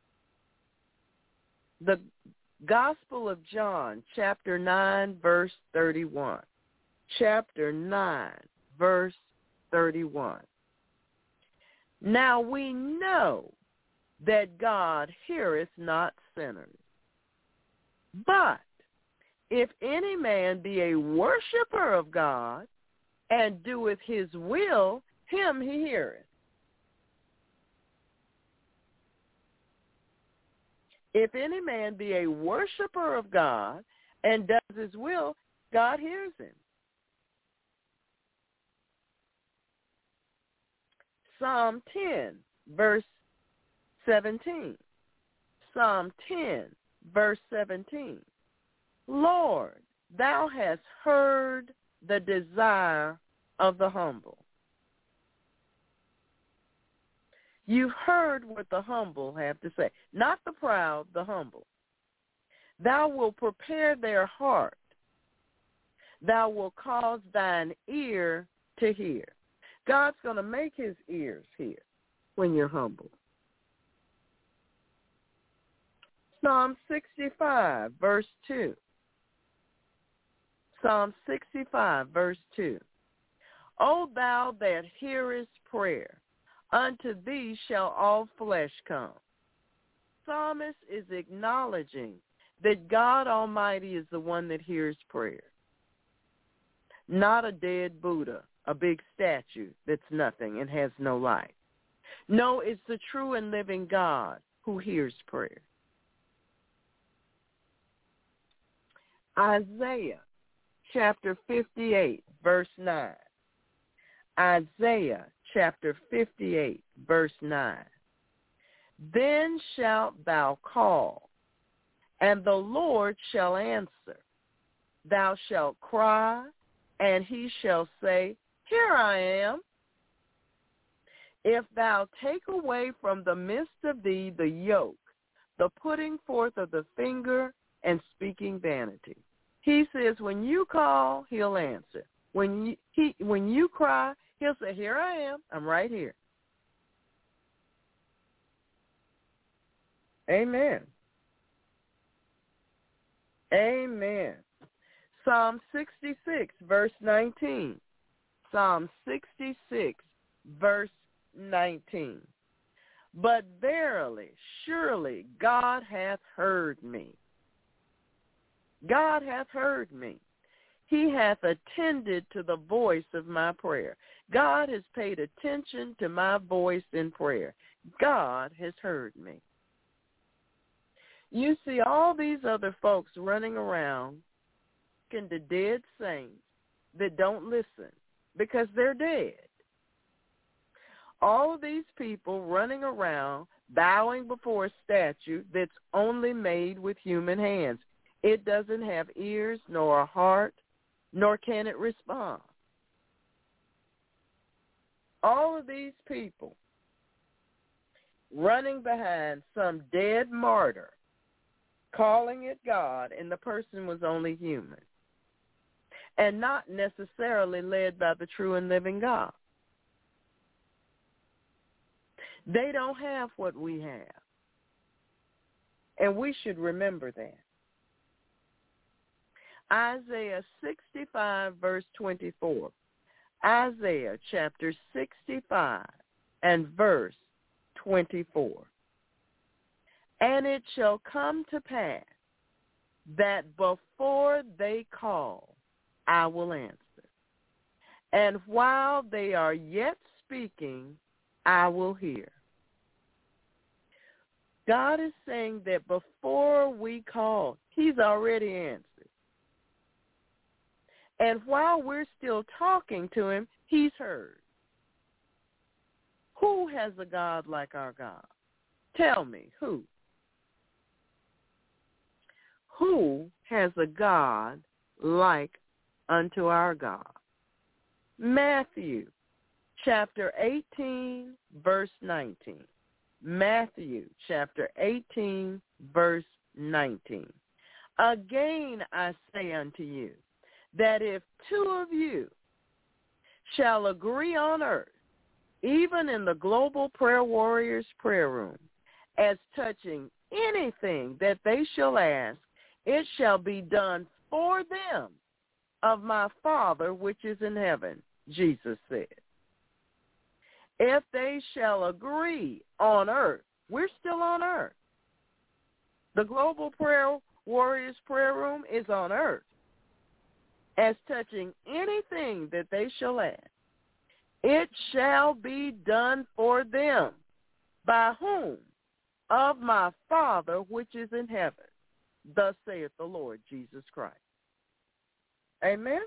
The Gospel of John, chapter 9, verse 31. Chapter 9, verse 31. Now we know that God heareth not sinners. But if any man be a worshiper of God and doeth his will, him he heareth. If any man be a worshiper of God and does his will, God hears him. Psalm 10, verse 17. Psalm 10, verse 17. Lord, thou hast heard the desire of the humble. You've heard what the humble have to say. Not the proud, the humble. Thou wilt prepare their heart. Thou wilt cause thine ear to hear. God's going to make his ears hear when you're humble. Psalm 65, verse 2. Psalm 65, verse 2. O thou that hearest prayer, unto thee shall all flesh come. Psalmist is acknowledging that God Almighty is the one that hears prayer. Not a dead Buddha, a big statue that's nothing and has no life. No, it's the true and living God who hears prayer. Isaiah chapter 58, verse 9. Isaiah chapter 58, verse 9. Then shalt thou call, and the Lord shall answer. Thou shalt cry, and he shall say, Here I am. If thou take away from the midst of thee the yoke, the putting forth of the finger, and speaking vanity. He says, when you call, he'll answer. When you cry, he'll say, Here I am. I'm right here. Amen. Amen. Psalm 66, verse 19. Psalm 66, verse 19. But verily, surely, God hath heard me. God hath heard me. He hath attended to the voice of my prayer. God has paid attention to my voice in prayer. God has heard me. You see all these other folks running around talking to dead saints that don't listen because they're dead. All of these people running around bowing before a statue that's only made with human hands. It doesn't have ears nor a heart, nor can it respond. all of these people running behind some dead martyr, calling it God, and the person was only human and not necessarily led by the true and living God. They don't have what we have, and we should remember that. Isaiah 65, verse 24. Isaiah chapter 65 and verse 24. And it shall come to pass that before they call, I will answer. And while they are yet speaking, I will hear. God is saying that before we call, he's already answered. And while we're still talking to him, he's heard. Who has a God like our God? Tell me, who? Who has a God like unto our God? Matthew chapter 18, verse 19. Matthew chapter 18, verse 19. Again I say unto you, that if two of you shall agree on earth, even in the Global Prayer Warriors prayer room, as touching anything that they shall ask, it shall be done for them of my Father which is in heaven, Jesus said. If they shall agree on earth, we're still on earth. The Global Prayer Warriors prayer room is on earth. As touching anything that they shall ask, it shall be done for them. By whom? Of my Father which is in heaven. Thus saith the Lord Jesus Christ. Amen?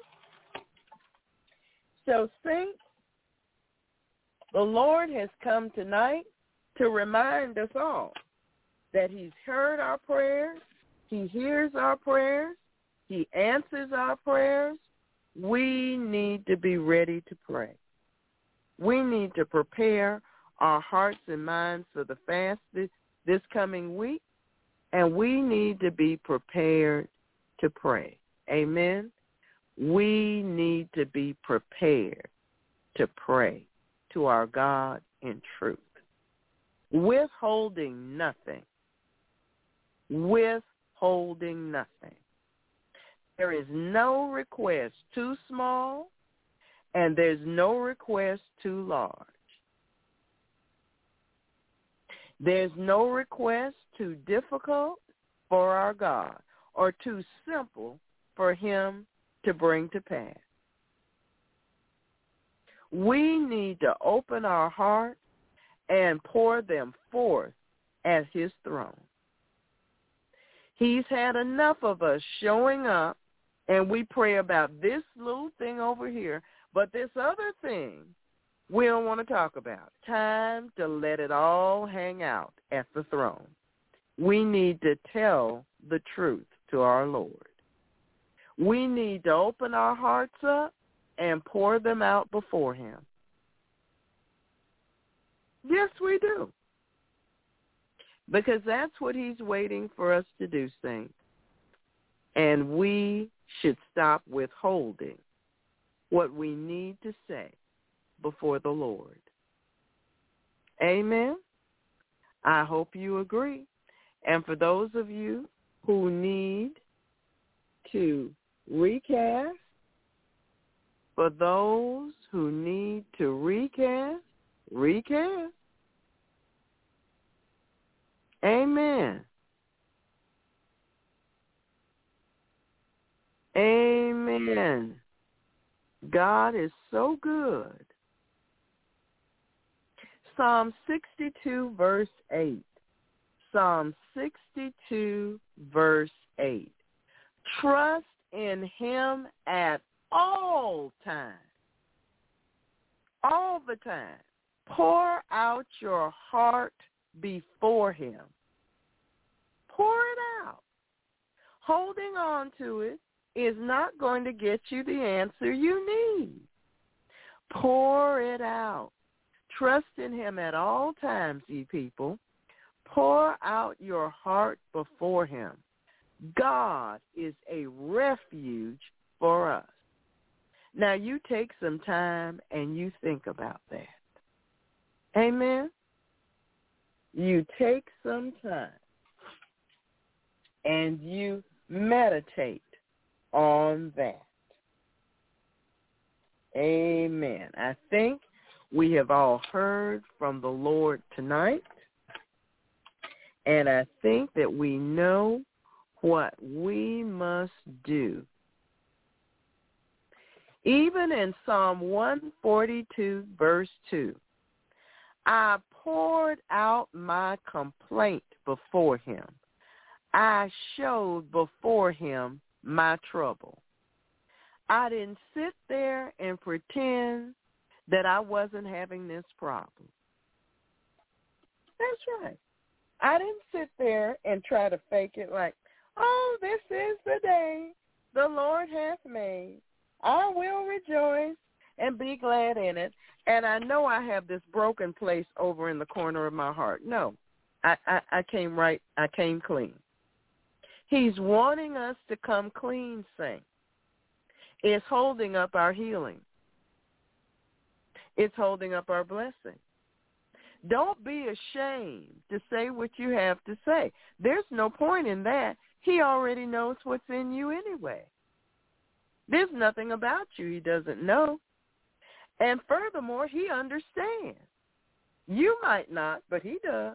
So, saints, the Lord has come tonight to remind us all that he's heard our prayers, he hears our prayers, he answers our prayers. We need to be ready to pray. We need to prepare our hearts and minds for the fast this coming week, and we need to be prepared to pray. Amen? We need to be prepared to pray to our God in truth, withholding nothing. Withholding nothing. There is no request too small, and there's no request too large. There's no request too difficult for our God or too simple for him to bring to pass. We need to open our hearts and pour them forth at his throne. He's had enough of us showing up, and we pray about this little thing over here, but this other thing we don't want to talk about. Time to let it all hang out at the throne. We need to tell the truth to our Lord. We need to open our hearts up and pour them out before him. Yes, we do. Because that's what he's waiting for us to do, saints. And we should stop withholding what we need to say before the Lord. Amen? I hope you agree. And for those of you who need to recast, for those who need to recast. Amen. Amen. God is so good. Psalm 62, verse 8. Psalm 62, verse 8. Trust in him at all times. All the time. Pour out your heart before him. Pour it out. Holding on to it is not going to get you the answer you need. Pour it out. Trust in him at all times, ye people. Pour out your heart before him. God is a refuge for us. Now, you take some time and you think about that. Amen? You take some time and you meditate on that. Amen. I think we have all heard from the Lord tonight, and I think that we know what we must do. Even in Psalm 142, verse 2, I poured out my complaint before him. I showed before him my trouble. I didn't sit there and pretend that I wasn't having this problem. That's right. I didn't sit there and try to fake it like, oh, this is the day the Lord hath made. I will rejoice and be glad in it. And I know I have this broken place over in the corner of my heart. No, I came clean. He's wanting us to come clean, saints. It's holding up our healing. It's holding up our blessing. Don't be ashamed to say what you have to say. There's no point in that. He already knows what's in you anyway. There's nothing about you he doesn't know. And furthermore, he understands. You might not, but he does.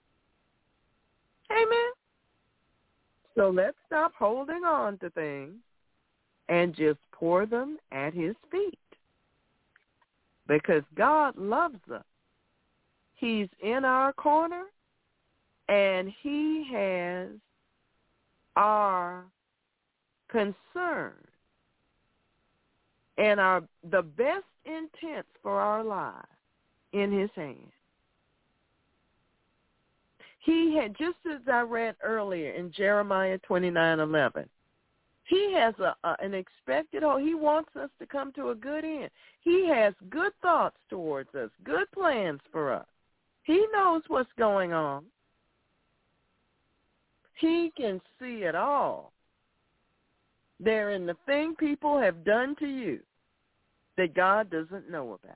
Amen. So let's stop holding on to things and just pour them at his feet. Because God loves us. He's in our corner, and he has our concern and the best intents for our lives in his hand. He had, just as I read earlier in Jeremiah 29:11, he has an expected hope. He wants us to come to a good end. He has good thoughts towards us, good plans for us. He knows what's going on. He can see it all. They're in the thing people have done to you that God doesn't know about.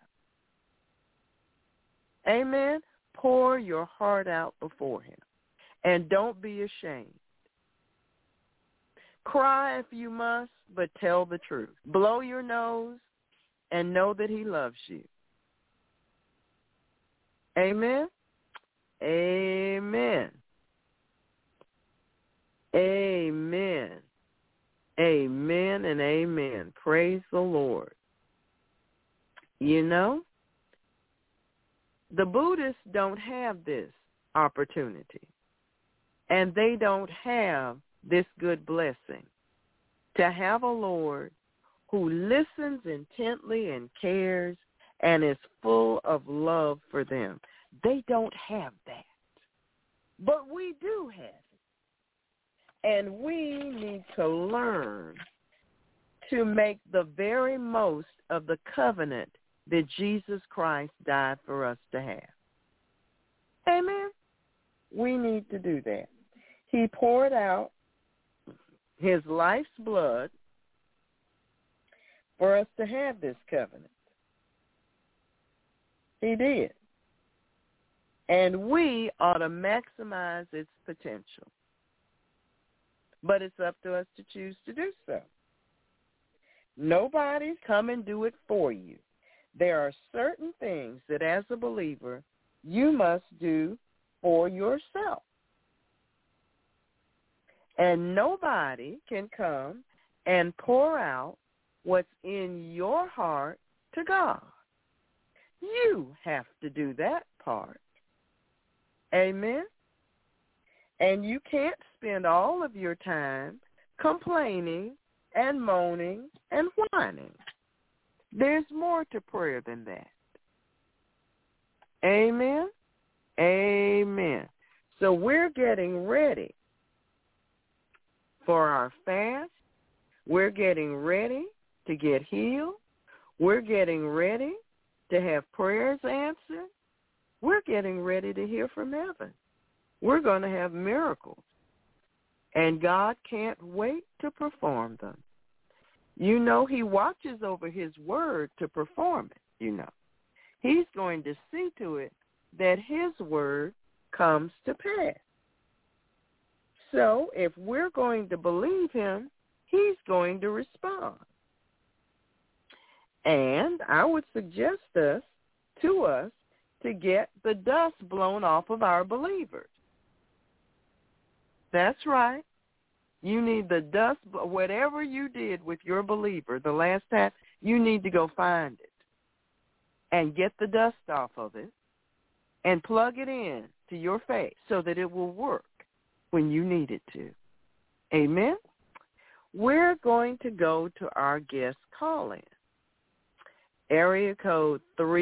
Amen? Pour your heart out before him. And don't be ashamed. Cry if you must, but tell the truth. Blow your nose and know that he loves you. Amen? Amen. Amen. Amen and amen. Praise the Lord. You know, the Buddhists don't have this opportunity, and they don't have this good blessing to have a Lord who listens intently and cares and is full of love for them. They don't have that, but we do have it, and we need to learn to make the very most of the covenant that Jesus Christ died for us to have. Amen? We need to do that. He poured out his life's blood for us to have this covenant. He did. And we ought to maximize its potential. But it's up to us to choose to do so. Nobody's come and do it for you. There are certain things that as a believer you must do for yourself. And nobody can come and pour out what's in your heart to God. You have to do that part. Amen? And you can't spend all of your time complaining and moaning and whining. There's more to prayer than that. Amen? Amen. So we're getting ready for our fast. We're getting ready to get healed. We're getting ready to have prayers answered. we're getting ready to hear from heaven. We're going to have miracles, and God can't wait to perform them. You know, he watches over his word to perform it, you know. He's going to see to it that his word comes to pass. So if we're going to believe him, he's going to respond. And I would suggest to us to get the dust blown off of our believers. That's right. You need the dust, whatever you did with your believer the last time, you need to go find it and get the dust off of it and plug it in to your faith so that it will work when you need it to. Amen? We're going to go to our guest call-in. Area code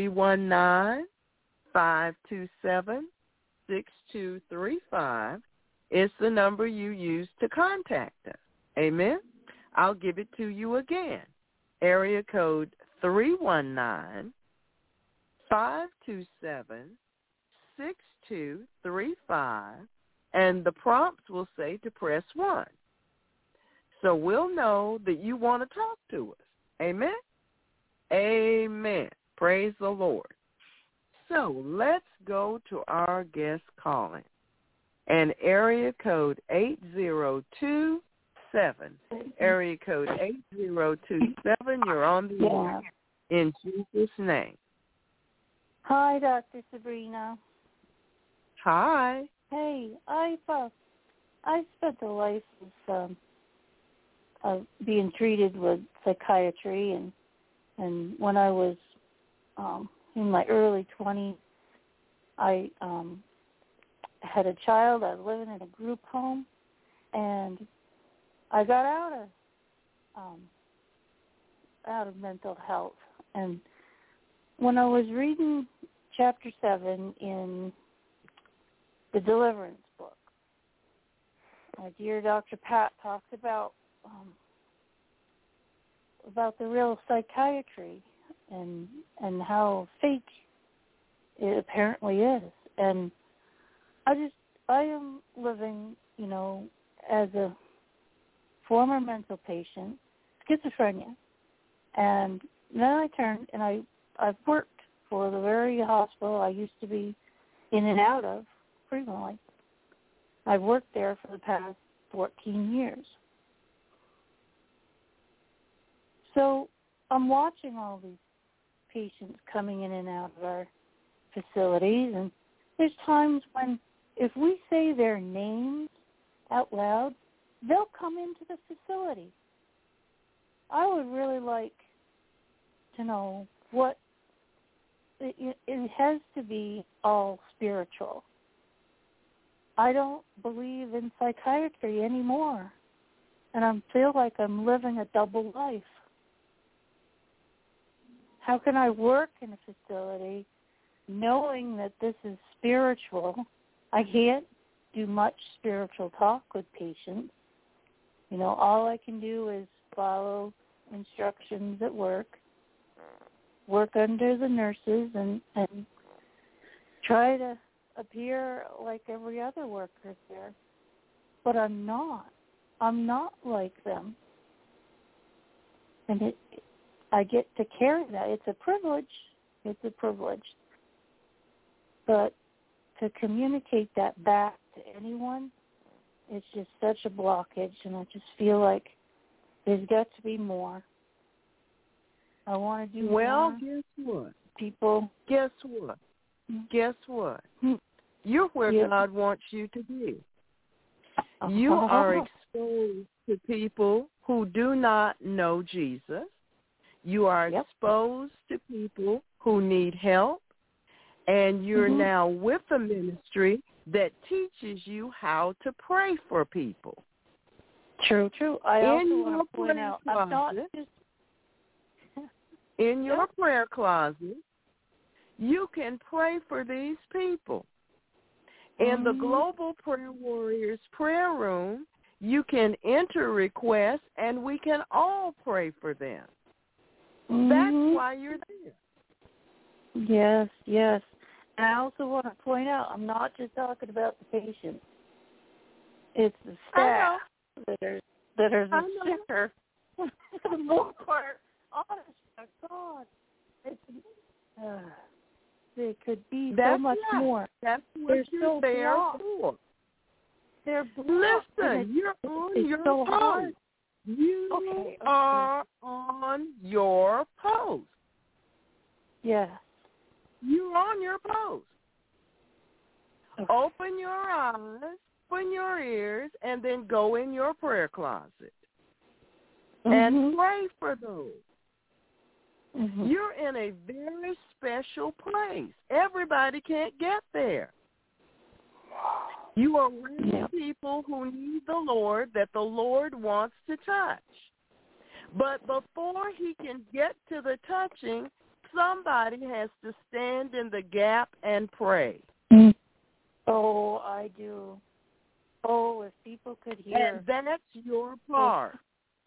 319-527-6235 is the number you use to contact us. Amen? I'll give it to you again. Area code 319-527-6235, and the prompts will say to press 1. So we'll know that you want to talk to us. Amen? Amen. Praise the Lord. So let's go to our guest calling. And area code 8027. Area code 8027. You're on the air in Jesus' name. Hi, Dr. Sabrina. Hi. Hey, I spent a life of being treated with psychiatry, and when I was in my early 20s, I had a child. I was living in a group home, and I got out of mental health. And when I was reading chapter 7 in the Deliverance book, my dear Dr. Pat talks about the real psychiatry and how fake it apparently is. And I am living, you know, as a former mental patient, schizophrenia. And then I turned and I've worked for the very hospital I used to be in and out of frequently. I've worked there for the past 14 years. So I'm watching all these patients coming in and out of our facilities, and there's times when if we say their names out loud, they'll come into the facility. I would really like to know what it has to be all spiritual. I don't believe in psychiatry anymore, and I feel like I'm living a double life. How can I work in a facility knowing that this is spiritual? I can't do much spiritual talk with patients. You know, all I can do is follow instructions at work under the nurses, and try to appear like every other worker there. But I'm not. I'm not like them. And I get to carry that. It's a privilege. It's a privilege. But to communicate that back to anyone, it's just such a blockage, and I just feel like there's got to be more. I want to do more. Well, guess what? People. Guess what? Guess what? You're where God wants you to be. You are exposed to people who do not know Jesus. You are exposed to people who need help. And you're now with a ministry that teaches you how to pray for people. True. I also want to point out, I'm not just... In your prayer closet, you can pray for these people. In the Global Prayer Warriors prayer room, you can enter requests, and we can all pray for them. That's why you're there. Yes. And I also want to point out, I'm not just talking about the patients. It's the staff that are the sicker. For the most part, honest to God, there could be so much more. That's what you're there for. They're blocked. Listen, you're on your so post. Hard. You are on your post. Yes. You're on your post. Okay. Open your eyes, open your ears, and then go in your prayer closet and pray for those. You're in a very special place. Everybody can't get there. You are around people who need the Lord, that the Lord wants to touch. But before he can get to the touching, somebody has to stand in the gap and pray. Oh, I do. Oh, if people could hear. And that's your part.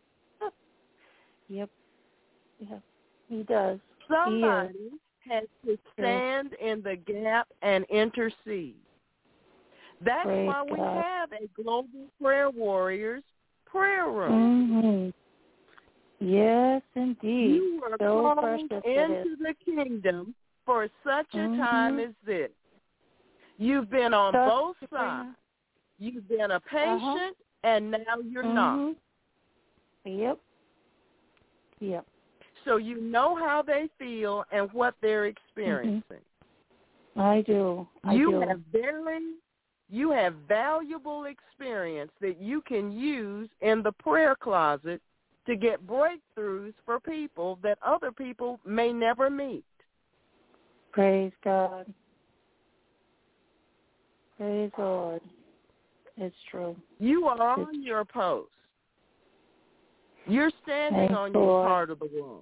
Yep, he does. Somebody has to stand in the gap and intercede. That's why we have a Global Prayer Warriors prayer room. Yes, indeed. You are called into the kingdom for such a time as this. You've been on both sides. You've been a patient, and now you're not. Yep. So you know how they feel and what they're experiencing. I do. You have valuable experience that you can use in the prayer closet to get breakthroughs for people that other people may never meet. Praise God. Praise the Lord. It's true. You are on your post. You're standing on your part of the room.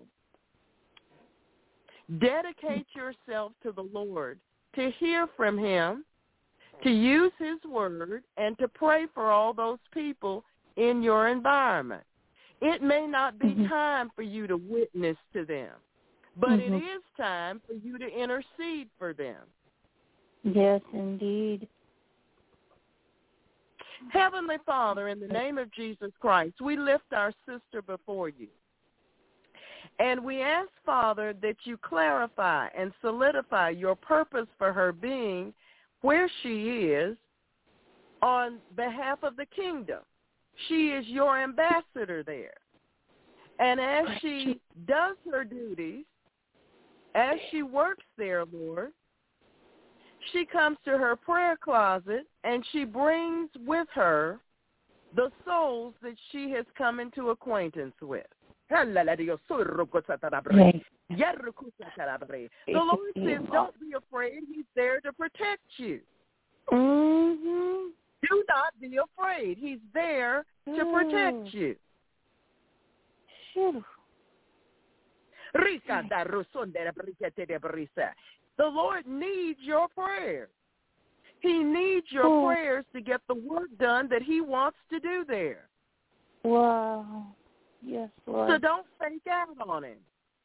Dedicate yourself to the Lord to hear from him, to use his word, and to pray for all those people in your environment. It may not be time for you to witness to them, but it is time for you to intercede for them. Yes, indeed. Heavenly Father, in the name of Jesus Christ, we lift our sister before you. And we ask, Father, that you clarify and solidify your purpose for her being where she is on behalf of the kingdom. She is your ambassador there. And as she does her duties, as she works there, Lord, she comes to her prayer closet and she brings with her the souls that she has come into acquaintance with. The Lord says, don't be afraid. He's there to protect you. Do not be afraid. He's there to protect you. The Lord needs your prayers. He needs your prayers to get the work done that he wants to do there. Wow. Yes, Lord. So don't fake out on him.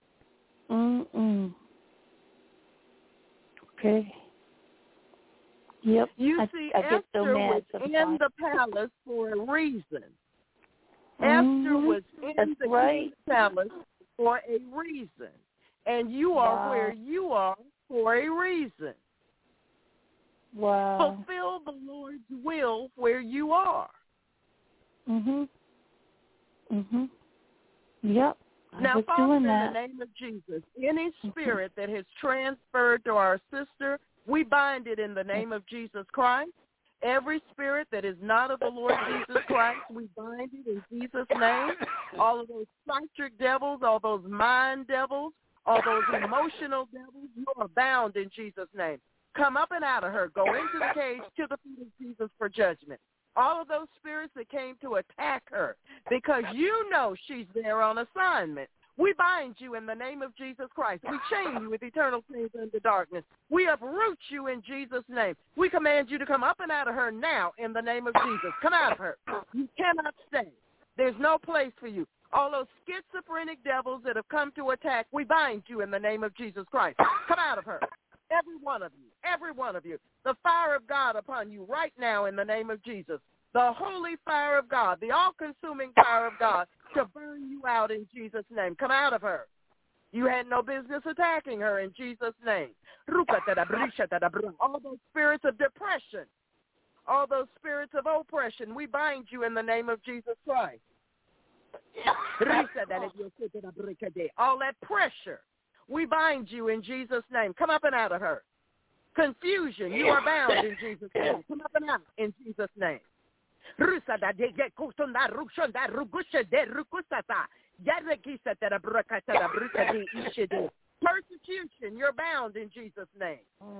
Okay. Yep. You see, Esther was in the palace for a reason. Esther was in the king's palace for a reason. And you are where you are for a reason. Wow. Fulfill the Lord's will where you are. Yep. Now, Father, in the name of Jesus, any spirit that has transferred to our sister, we bind it in the name of Jesus Christ. Every spirit that is not of the Lord Jesus Christ, we bind it in Jesus' name. All of those psychic devils, all those mind devils, all those emotional devils, you are bound in Jesus' name. Come up and out of her. Go into the cage to the feet of Jesus for judgment. All of those spirits that came to attack her, because you know she's there on assignment. We bind you in the name of Jesus Christ. We chain you with eternal chains under darkness. We uproot you in Jesus' name. We command you to come up and out of her now in the name of Jesus. Come out of her. You cannot stay. There's no place for you. All those schizophrenic devils that have come to attack, we bind you in the name of Jesus Christ. Come out of her. every one of you, the fire of God upon you right now in the name of Jesus. The holy fire of God, the all-consuming fire of God to burn you out in Jesus' name. Come out of her. You had no business attacking her in Jesus' name. All those spirits of depression, all those spirits of oppression, we bind you in the name of Jesus Christ. All that pressure, we bind you in Jesus' name. Come up and out of her. Confusion, you are bound in Jesus' name. Come up and out in Jesus' name. Persecution, you're bound in Jesus' name.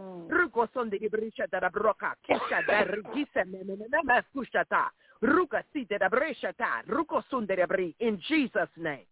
In Jesus' name.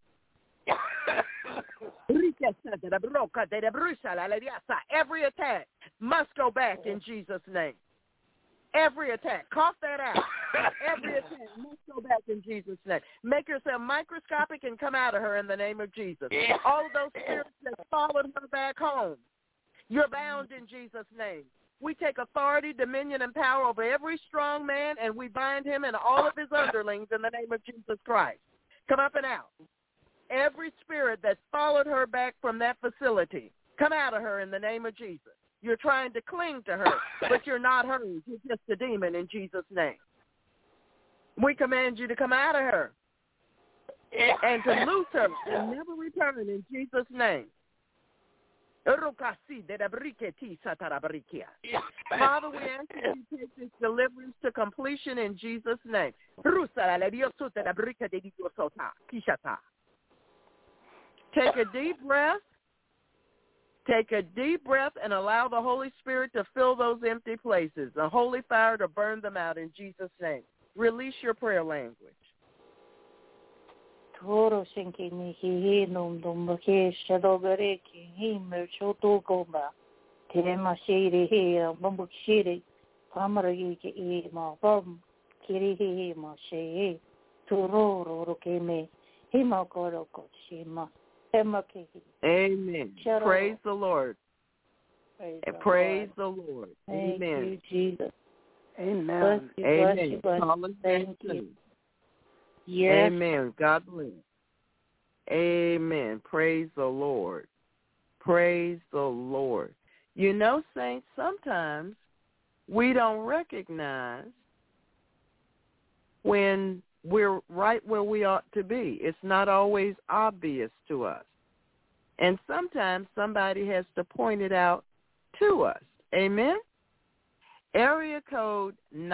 Every attack must go back in Jesus' name. Every attack. Cough that out. Every attack must go back in Jesus' name. Make yourself microscopic and come out of her in the name of Jesus. All of those spirits that followed her back home, you're bound in Jesus' name. We take authority, dominion, and power over every strong man, and we bind him and all of his underlings in the name of Jesus Christ. Come up and out. Every spirit that followed her back from that facility, come out of her in the name of Jesus. You're trying to cling to her, but you're not hers. You're just a demon in Jesus' name. We command you to come out of her and to loose her and never return in Jesus' name. Father, we ask that you take this deliverance to completion in Jesus' name. Take a deep breath. Take a deep breath and allow the Holy Spirit to fill those empty places, the holy fire to burn them out in Jesus' name. Release your prayer language. Toro shinki ni hi nom dom ke shadogare ki hi mer choto gomba tema shiri hi bambuk shiri pamari ki e ma bam kiri hi ma she toro ro ke me hi ma koro ko shima tema ke. Amen. Praise the Lord. Praise the Lord. Thank Amen. you, Jesus. Amen. Amen. Thank you. Yes. Amen. God bless. Amen. Praise the Lord. Praise the Lord. You know, saints, sometimes we don't recognize when we're right where we ought to be. It's not always obvious to us. And sometimes somebody has to point it out to us. Amen? Area code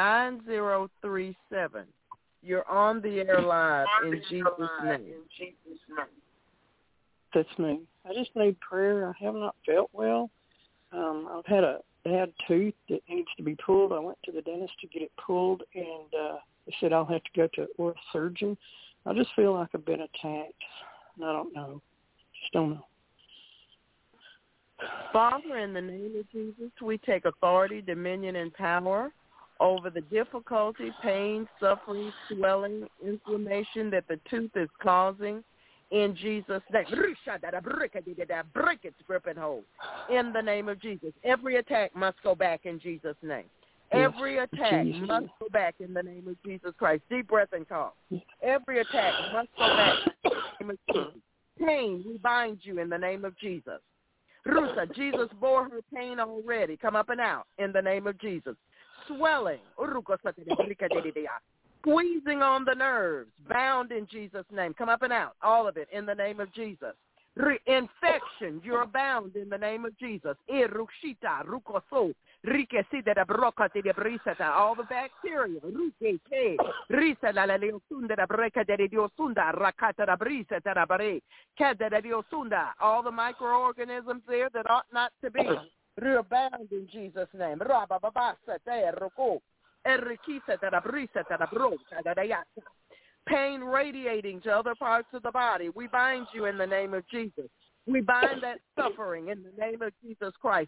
9037. You're on the air live in Jesus' name. That's me. I just need prayer. I have not felt well. I've had a bad tooth that needs to be pulled. I went to the dentist to get it pulled, and they said I'll have to go to an oral surgeon. I just feel like I've been attacked. And I don't know. Just don't know. Father, in the name of Jesus, we take authority, dominion, and power over the difficulty, pain, suffering, swelling, inflammation that the tooth is causing in Jesus' name. Break its grip and hold in the name of Jesus. Every attack must go back in Jesus' name. Every attack must go back in the name of Jesus Christ. Deep breath and cough. Every attack must go back in the name of Jesus. Pain, we bind you in the name of Jesus. Rusa, Jesus bore her pain already. Come up and out in the name of Jesus. Swelling, squeezing on the nerves, bound in Jesus' name. Come up and out, all of it in the name of Jesus. Infection, you're bound in the name of Jesus. All the bacteria, all the microorganisms there that ought not to be. You're bound in Jesus' name. Pain radiating to other parts of the body, we bind you in the name of Jesus. We bind that suffering in the name of Jesus Christ.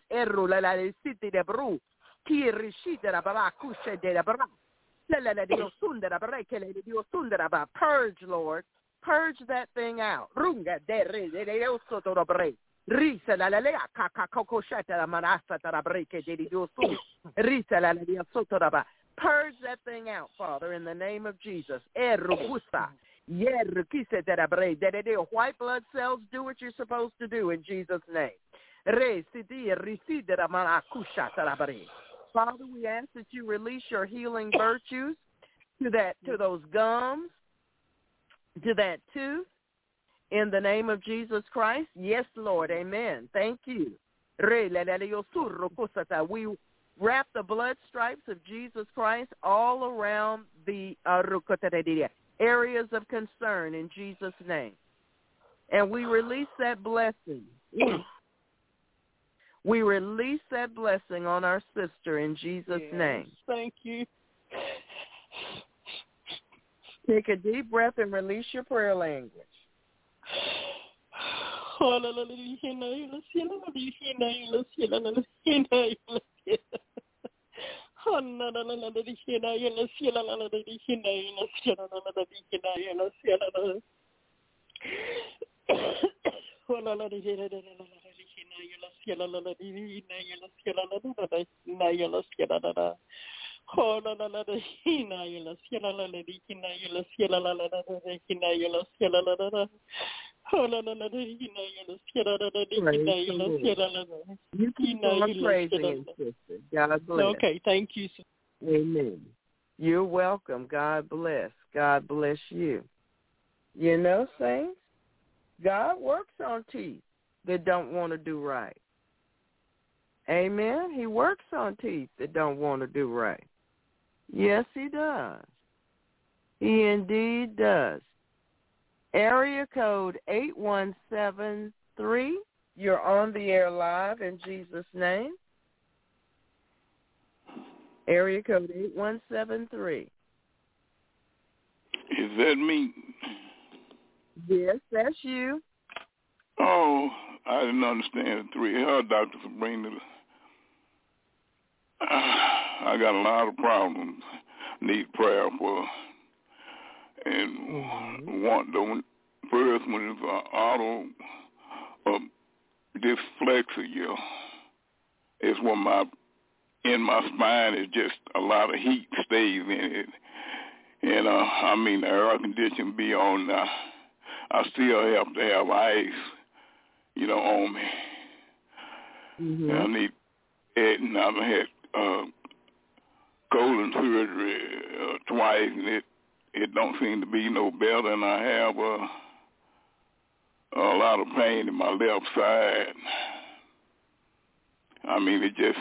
Purge, Lord. Purge that thing out. Risa la lea kaka koko shata la marasa tara breke de diosu. Risa la lea sotoraba. Purge that thing out, Father, in the name of Jesus. Erukusa. Yerukise tara bre. That white blood cells do what you're supposed to do in Jesus' name. Re sidi risidera marakusha tara bre. Father, we ask that you release your healing virtues to those gums, to that tooth, in the name of Jesus Christ. Yes, Lord. Amen. Thank you. We wrap the blood stripes of Jesus Christ all around the areas of concern in Jesus' name. And we release that blessing. We release that blessing on our sister in Jesus' name. Thank you. Take a deep breath and release your prayer language. You keep on praising him, sister. God bless. Okay, thank you. Amen. You're welcome. God bless. God bless you. You know, saints, God works on teeth that don't want to do right. Amen. He works on teeth that don't want to do right. Yes, he does. He indeed does. Area code 8173. You're on the air live in Jesus' name. Area code 8173. Is that me? Yes, that's you. Oh, I didn't understand the 3. Dr. Sabrina. I got a lot of problems need prayer for. And the first one is auto dyslexia. It's when my spine is just a lot of heat stays in it. And the air condition be on. I still have to have ice, on me. Mm-hmm. And I need it, and I've had colon surgery twice, and it don't seem to be no better, and I have a lot of pain in my left side. It just,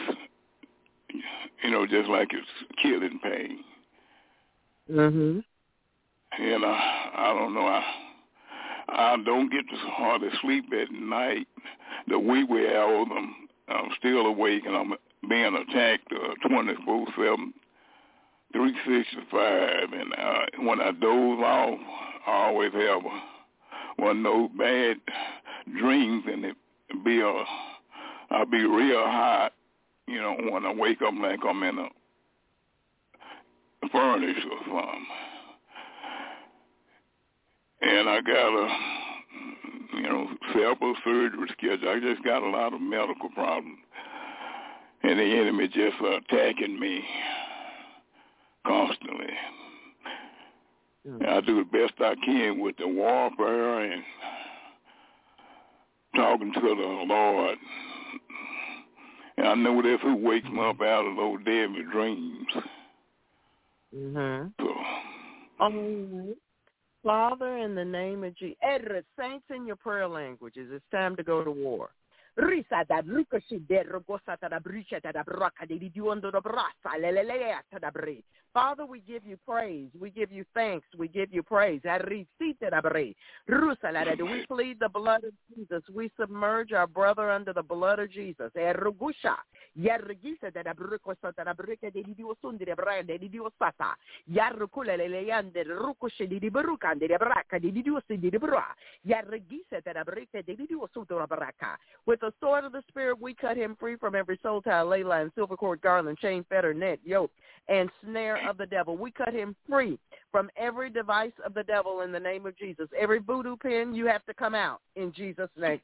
just like it's killing pain. Mm-hmm. And I don't know, I don't get to hardly sleep at night. The wee hours, I'm still awake, and I'm being attacked 24/7, 365. And when I doze off, I always have one of those bad dreams, and I'll be real hot, when I wake up like I'm in a furnace or something. And I got several surgery scheduled. I just got a lot of medical problems. And the enemy just attacking me constantly. And I do the best I can with the warfare and talking to the Lord. And I know that's who wakes me up out of those deadly dreams. Mm-hmm. So, Father, in the name of Jesus, saints in your prayer languages, it's time to go to war. Father, we give you praise. We give you thanks. We give you praise. We plead the blood of Jesus. We submerge our brother under the blood of Jesus. With the sword of the Spirit, we cut him free from every soul tie, ley line, silver cord, garland, chain, fetter, net, yoke, and snare of the devil. We cut him free from every device of the devil in the name of Jesus. Every voodoo pin, you have to come out in Jesus' name.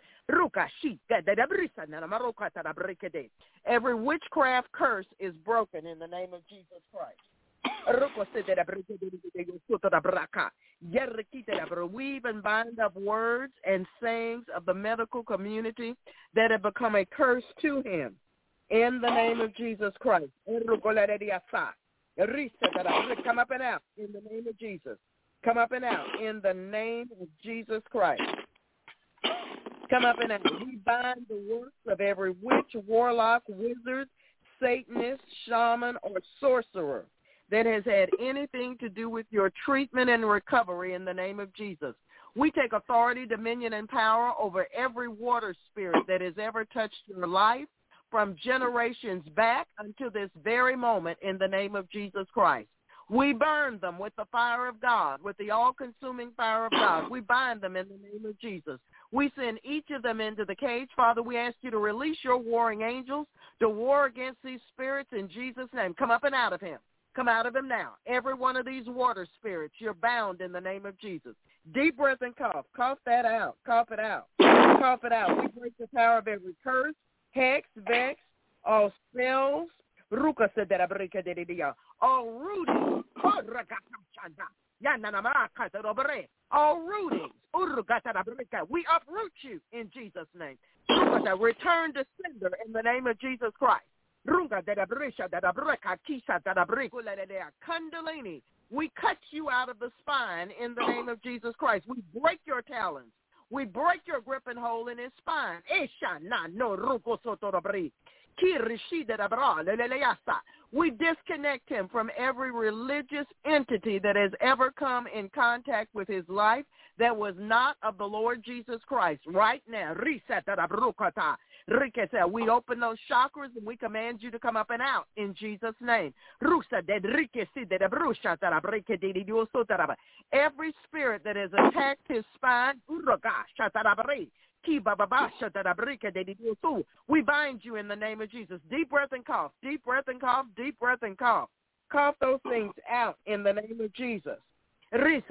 Every witchcraft curse is broken in the name of Jesus Christ. We even bind up words and sayings of the medical community that have become a curse to him in the name of Jesus Christ. Come up and out in the name of Jesus. Come up and out in the name of Jesus Christ. Come up and out. We bind the works of every witch, warlock, wizard, Satanist, shaman, or sorcerer that has had anything to do with your treatment and recovery in the name of Jesus. We take authority, dominion, and power over every water spirit that has ever touched your life from generations back until this very moment in the name of Jesus Christ. We burn them with the fire of God, with the all-consuming fire of God. We bind them in the name of Jesus. We send each of them into the cage. Father, we ask you to release your warring angels to war against these spirits in Jesus' name. Come up and out of him. Come out of him now. Every one of these water spirits, you're bound in the name of Jesus. Deep breath and cough. Cough that out. Cough it out. Cough it out. We break the power of every curse, hex, vex, all spells, all rootings, all rootings. We uproot you in Jesus' name. Return to sender in the name of Jesus Christ. Kundalini, we cut you out of the spine in the name of Jesus Christ. We break your talons. We break your grip and hold in his spine. We disconnect him from every religious entity that has ever come in contact with his life that was not of the Lord Jesus Christ. Right now, we open those chakras and we command you to come up and out in Jesus' name. Every spirit that has attacked his spine, we bind you in the name of Jesus. Deep breath and cough. Deep breath and cough. Deep breath and cough. Cough those things out in the name of Jesus. We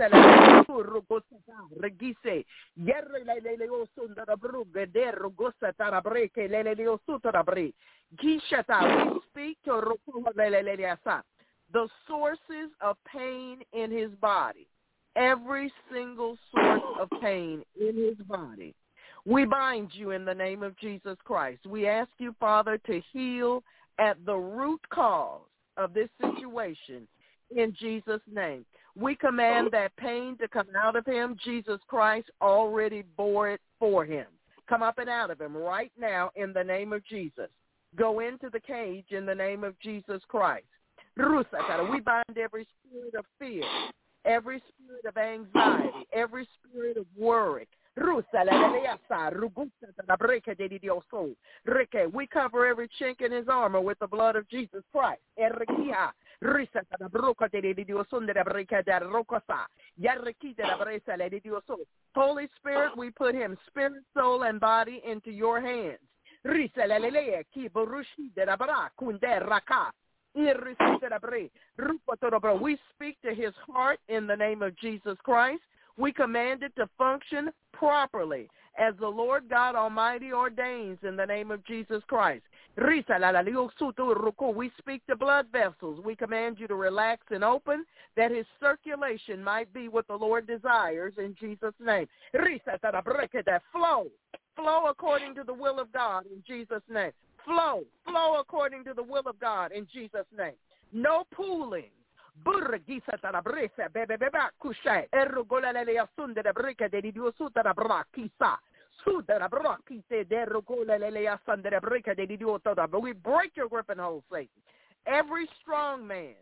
speak to the sources of pain in his body. Every single source of pain in his body. We bind you in the name of Jesus Christ. We ask you, Father, to heal at the root cause of this situation in Jesus' name. We command that pain to come out of him. Jesus Christ already bore it for him. Come up and out of him right now in the name of Jesus. Go into the cage in the name of Jesus Christ. We bind every spirit of fear, every spirit of anxiety, every spirit of worry. We cover every chink in his armor with the blood of Jesus Christ. Holy Spirit, we put him spirit, soul, and body into your hands. We speak to his heart in the name of Jesus Christ. We command it to function properly as the Lord God Almighty ordains in the name of Jesus Christ. We speak to blood vessels. We command you to relax and open that his circulation might be what the Lord desires in Jesus' name. Flow according to the will of God in Jesus' name. Flow according to the will of God in Jesus' name. No pooling. We break your grip and hold, Satan. Every strong man,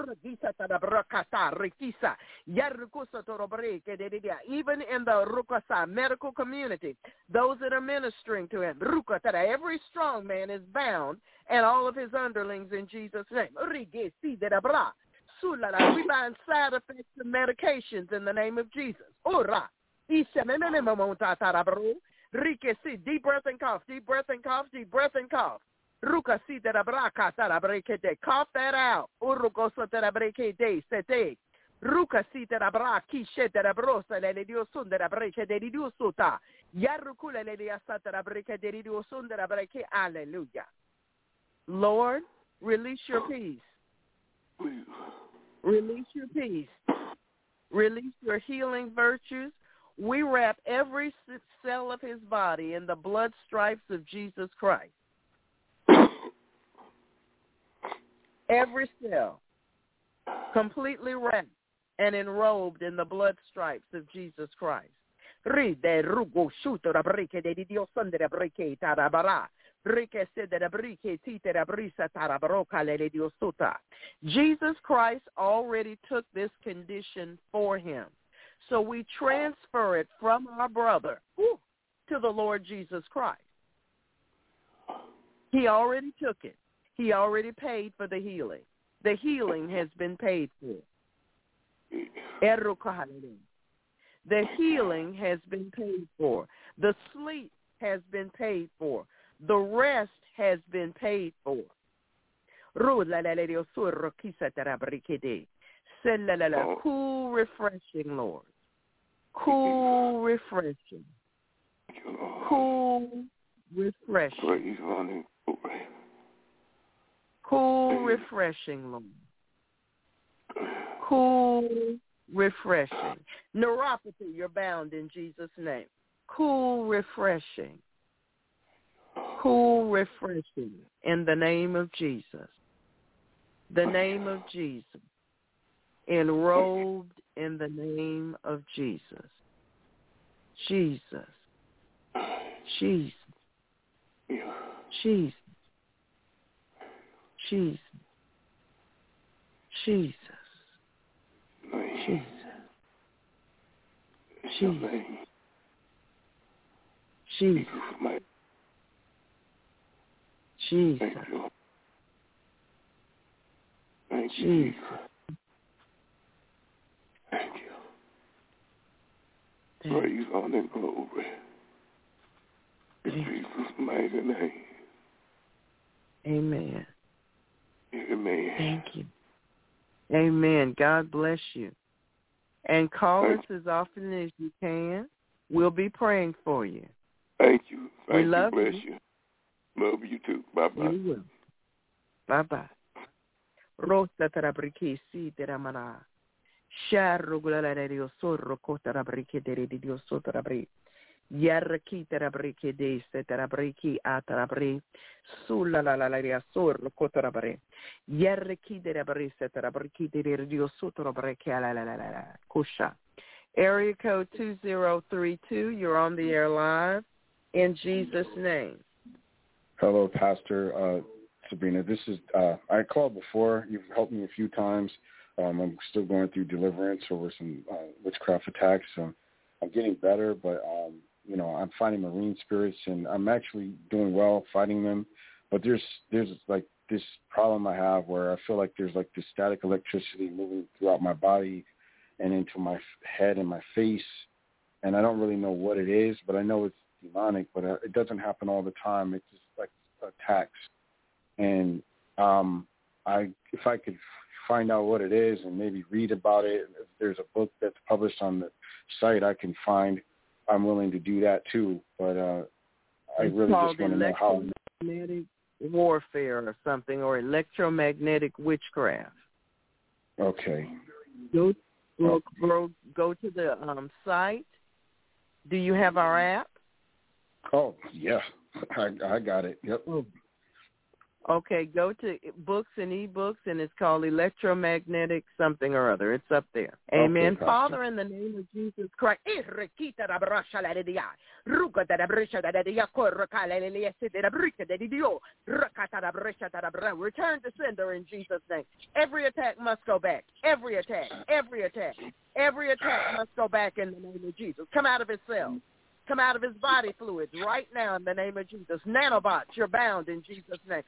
even in the medical community, those that are ministering to him, every strong man is bound and all of his underlings in Jesus' name. We bind side effects of medications in the name of Jesus. Rike si, deep breath and cough, deep breath and cough, deep breath and cough. Ruka si terabraka tarabrekete. Cough that out. Urugosa terabrekete sete. Ruka si terabraki sheterabrosa le dio sundera breke de dio suta. Yarukula le dia satera breke de dio sundera breke. Hallelujah. Lord, release your peace. Release your peace. Release your healing virtues. We wrap every cell of his body in the blood stripes of Jesus Christ. Every cell completely wrapped and enrobed in the blood stripes of Jesus Christ. Jesus Christ already took this condition for him. So we transfer it from our brother to the Lord Jesus Christ. He already took it. He already paid for the healing. The healing has been paid for. The healing has been paid for. The sleep has been paid for. The rest has been paid for. Cool, refreshing, Lord. Cool, refreshing. Cool, refreshing. Cool, refreshing, Lord. Cool, refreshing. Neuropathy, you're bound in Jesus' name. Cool, refreshing. Cool, refreshing in the name of Jesus. The name of Jesus. Enrobed in the name of Jesus. Jesus. Jesus. Jesus. Jesus. Jesus. Jesus. Jesus. Jesus. Jesus. Thank you. Jesus. Thank you. Praise on and glory. In Jesus' mighty name. Amen. Amen. Thank you. Amen. God bless you. And call us as often as you can. We'll be praying for you. Thank you. We love Bless you. Love you too. Bye-bye. You will. Bye-bye. Rosa tarabriki si teramana. Sharro gulala dio sorro kotarabriki de dio sotarabri. Yarraki tarabriki de se tarabriki atarabri. Sulla la ria sorro kotarabri. Yarraki de rabri se tarabriki de dio sotarabri la kusha. Area code 2032. You're on the air live. In Jesus' name. Hello, Pastor Sabrina. This is I called before. You've helped me a few times. I'm still going through deliverance over some witchcraft attacks. I'm getting better, but I'm fighting marine spirits, and I'm actually doing well fighting them. But there's like this problem I have where I feel like there's like this static electricity moving throughout my body and into my head and my face, and I don't really know what it is, but I know it's demonic. But it doesn't happen all the time. It's just like attacks, and if I could find out what it is and maybe read about it, if there's a book that's published on the site I can find, I'm willing to do that too. But I really just want to know how. Electromagnetic warfare or something, or electromagnetic witchcraft. Okay. Go to the site. Do you have our app? Oh, yeah. I got it. Yep. Okay, go to books and ebooks, and it's called Electromagnetic something or other. It's up there. Amen. Okay, Father, in the name of Jesus Christ. Return to sender in Jesus' name. Every attack must go back. Every attack must go back in the name of Jesus. Come out of his cell. Come out of his body fluids right now in the name of Jesus. Nanobots, you're bound in Jesus' name.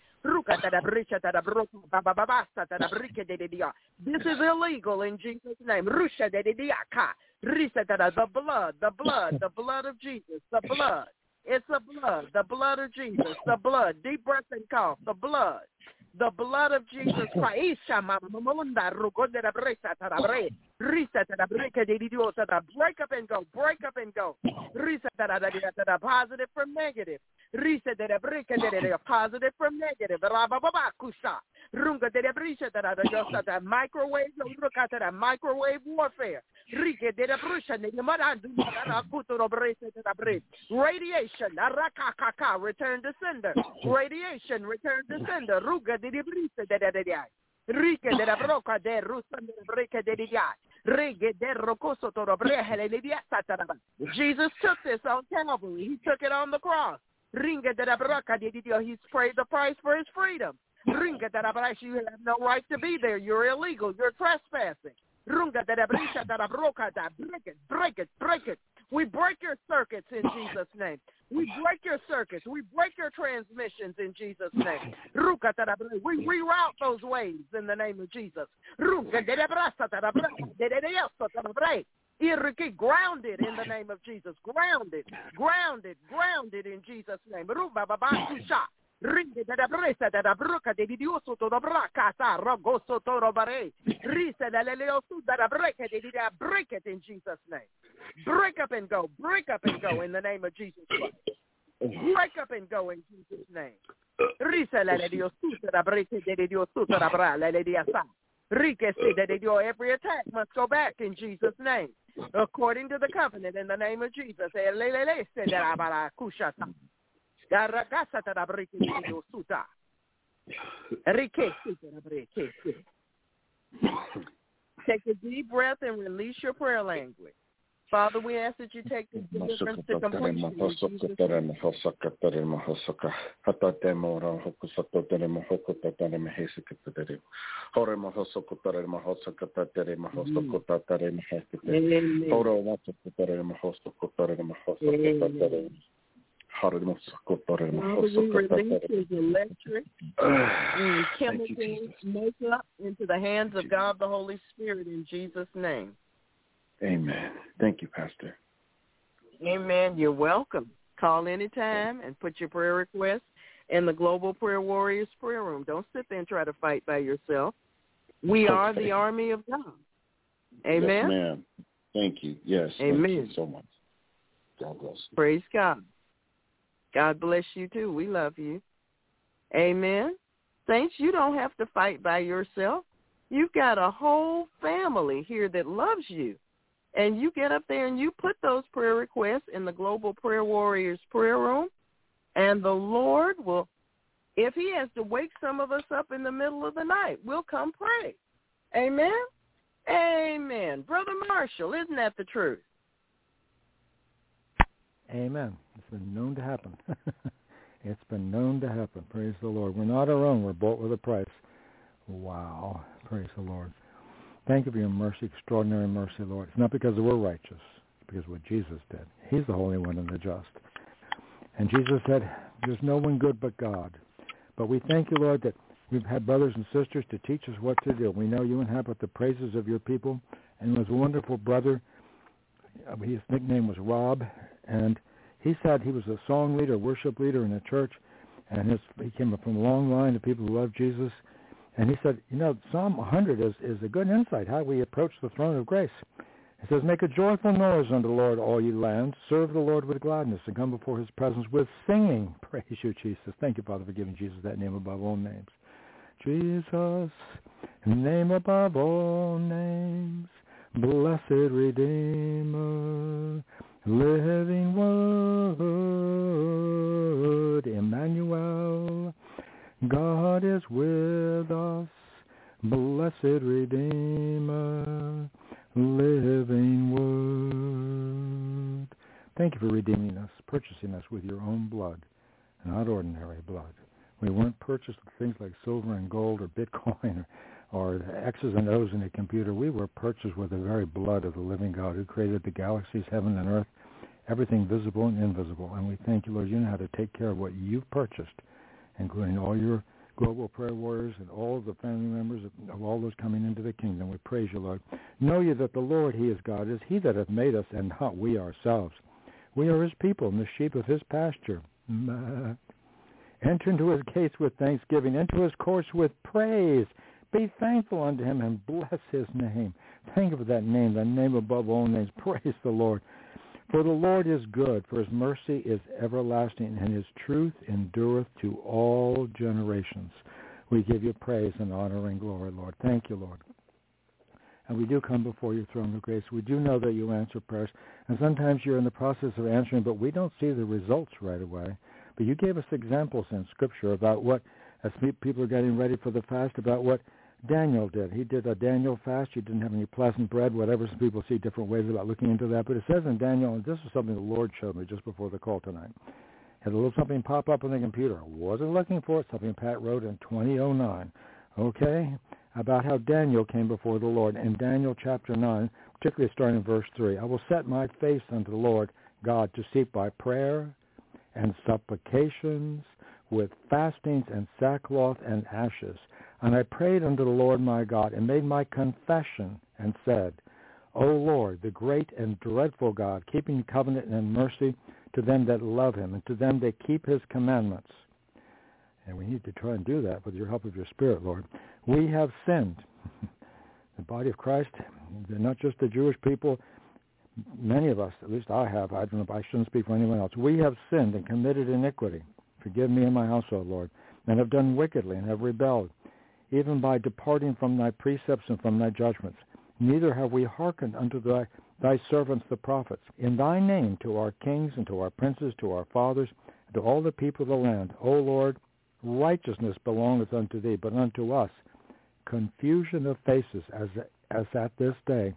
This is illegal in Jesus' name. The blood of Jesus, the blood. It's the blood of Jesus, the blood. Deep breath and cough, the blood of Jesus Christ. Break up and go, break up and go. Positive from negative. Positive from negative. Microwave warfare. Radiation. Return to sender. Radiation. Return to sender. Jesus took this on Calvary. He took it on the cross. He's paid the price for his freedom. You have no right to be there. You're illegal. You're trespassing. Break it. We break your circuits in Jesus' name. We break your circuits. We break your transmissions in Jesus' name. We reroute those waves in the name of Jesus. Grounded in the name of Jesus. Grounded in Jesus' name. Break it in Jesus' name. Break up and go in the name of Jesus Christ. Break up and go in Jesus' name. Every attack must go back in Jesus' name, according to the covenant in the name of Jesus. Take a deep breath and release your prayer language. Father, we ask that you take this deliverance to completion. Father, we release his electric and chemical makeup into the hands of God the Holy Spirit in Jesus' name. Amen. Thank you, Pastor. Amen. You're welcome. Call anytime and put your prayer requests in the Global Prayer Warriors prayer room. Don't sit there and try to fight by yourself. We are the army of God. Amen. Yes, ma'am. Thank you. Yes. Amen. Thank you so much. God bless you. Praise God. God bless you too. We love you. Amen. Saints, you don't have to fight by yourself. You've got a whole family here that loves you. And you get up there and you put those prayer requests in the Global Prayer Warriors prayer room, and the Lord will, if he has to wake some of us up in the middle of the night, we'll come pray. Amen? Amen. Brother Marshall, isn't that the truth? Amen. It's been known to happen. It's been known to happen. Praise the Lord. We're not our own. We're bought with a price. Wow. Praise the Lord. Thank you for your mercy, extraordinary mercy, Lord. It's not because we're righteous. It's because of what Jesus did. He's the Holy One and the just. And Jesus said, there's no one good but God. But we thank you, Lord, that we've had brothers and sisters to teach us what to do. We know you inhabit the praises of your people. And was a wonderful brother. His nickname was Rob. And he said he was a song leader, worship leader in a church. And he came from a long line of people who love Jesus. And he said, Psalm 100 is a good insight, how we approach the throne of grace. It says, make a joyful noise unto the Lord, all ye lands. Serve the Lord with gladness and come before his presence with singing. Praise you, Jesus. Thank you, Father, for giving Jesus that name above all names. Jesus, name above all names, blessed Redeemer, living Word, Emmanuel. God is with us, blessed Redeemer, living Word. Thank you for redeeming us, purchasing us with your own blood, not ordinary blood. We weren't purchased with things like silver and gold or Bitcoin or the X's and O's in a computer. We were purchased with the very blood of the living God who created the galaxies, heaven and earth, everything visible and invisible. And we thank you, Lord, you know how to take care of what you've purchased, including all your global prayer warriors and all of the family members of all those coming into the kingdom. We praise you, Lord. Know ye that the Lord, he is God, is he that hath made us and not we ourselves. We are his people and the sheep of his pasture. Enter into his gates with thanksgiving, into his courts with praise. Be thankful unto him and bless his name. Think of that name, the name above all names. Praise the Lord. For the Lord is good, for his mercy is everlasting, and his truth endureth to all generations. We give you praise and honor and glory, Lord. Thank you, Lord. And we do come before your throne of grace. We do know that you answer prayers. And sometimes you're in the process of answering, but we don't see the results right away. But you gave us examples in Scripture about what, as people are getting ready for the fast, about what Daniel did. He did a Daniel fast. He didn't have any pleasant bread, whatever. Some people see different ways about looking into that. But it says in Daniel, and this is something the Lord showed me just before the call tonight, had a little something pop up on the computer. I wasn't looking for it. Something Pat wrote in 2009. Okay? About how Daniel came before the Lord. In Daniel chapter 9, particularly starting in verse 3, I will set my face unto the Lord God to seek by prayer and supplications with fastings and sackcloth and ashes. And I prayed unto the Lord my God and made my confession and said, O Lord, the great and dreadful God, keeping covenant and mercy to them that love him and to them that keep his commandments. And we need to try and do that with your help of your Spirit, Lord. We have sinned. The body of Christ, they're not just the Jewish people. Many of us, at least I have, I don't know if I shouldn't speak for anyone else. We have sinned and committed iniquity. Forgive me and my household, Lord, and have done wickedly and have rebelled, even by departing from thy precepts and from thy judgments. Neither have we hearkened unto thy servants the prophets. In thy name to our kings and to our princes, to our fathers, and to all the people of the land. O Lord, righteousness belongeth unto thee, but unto us confusion of faces as at this day.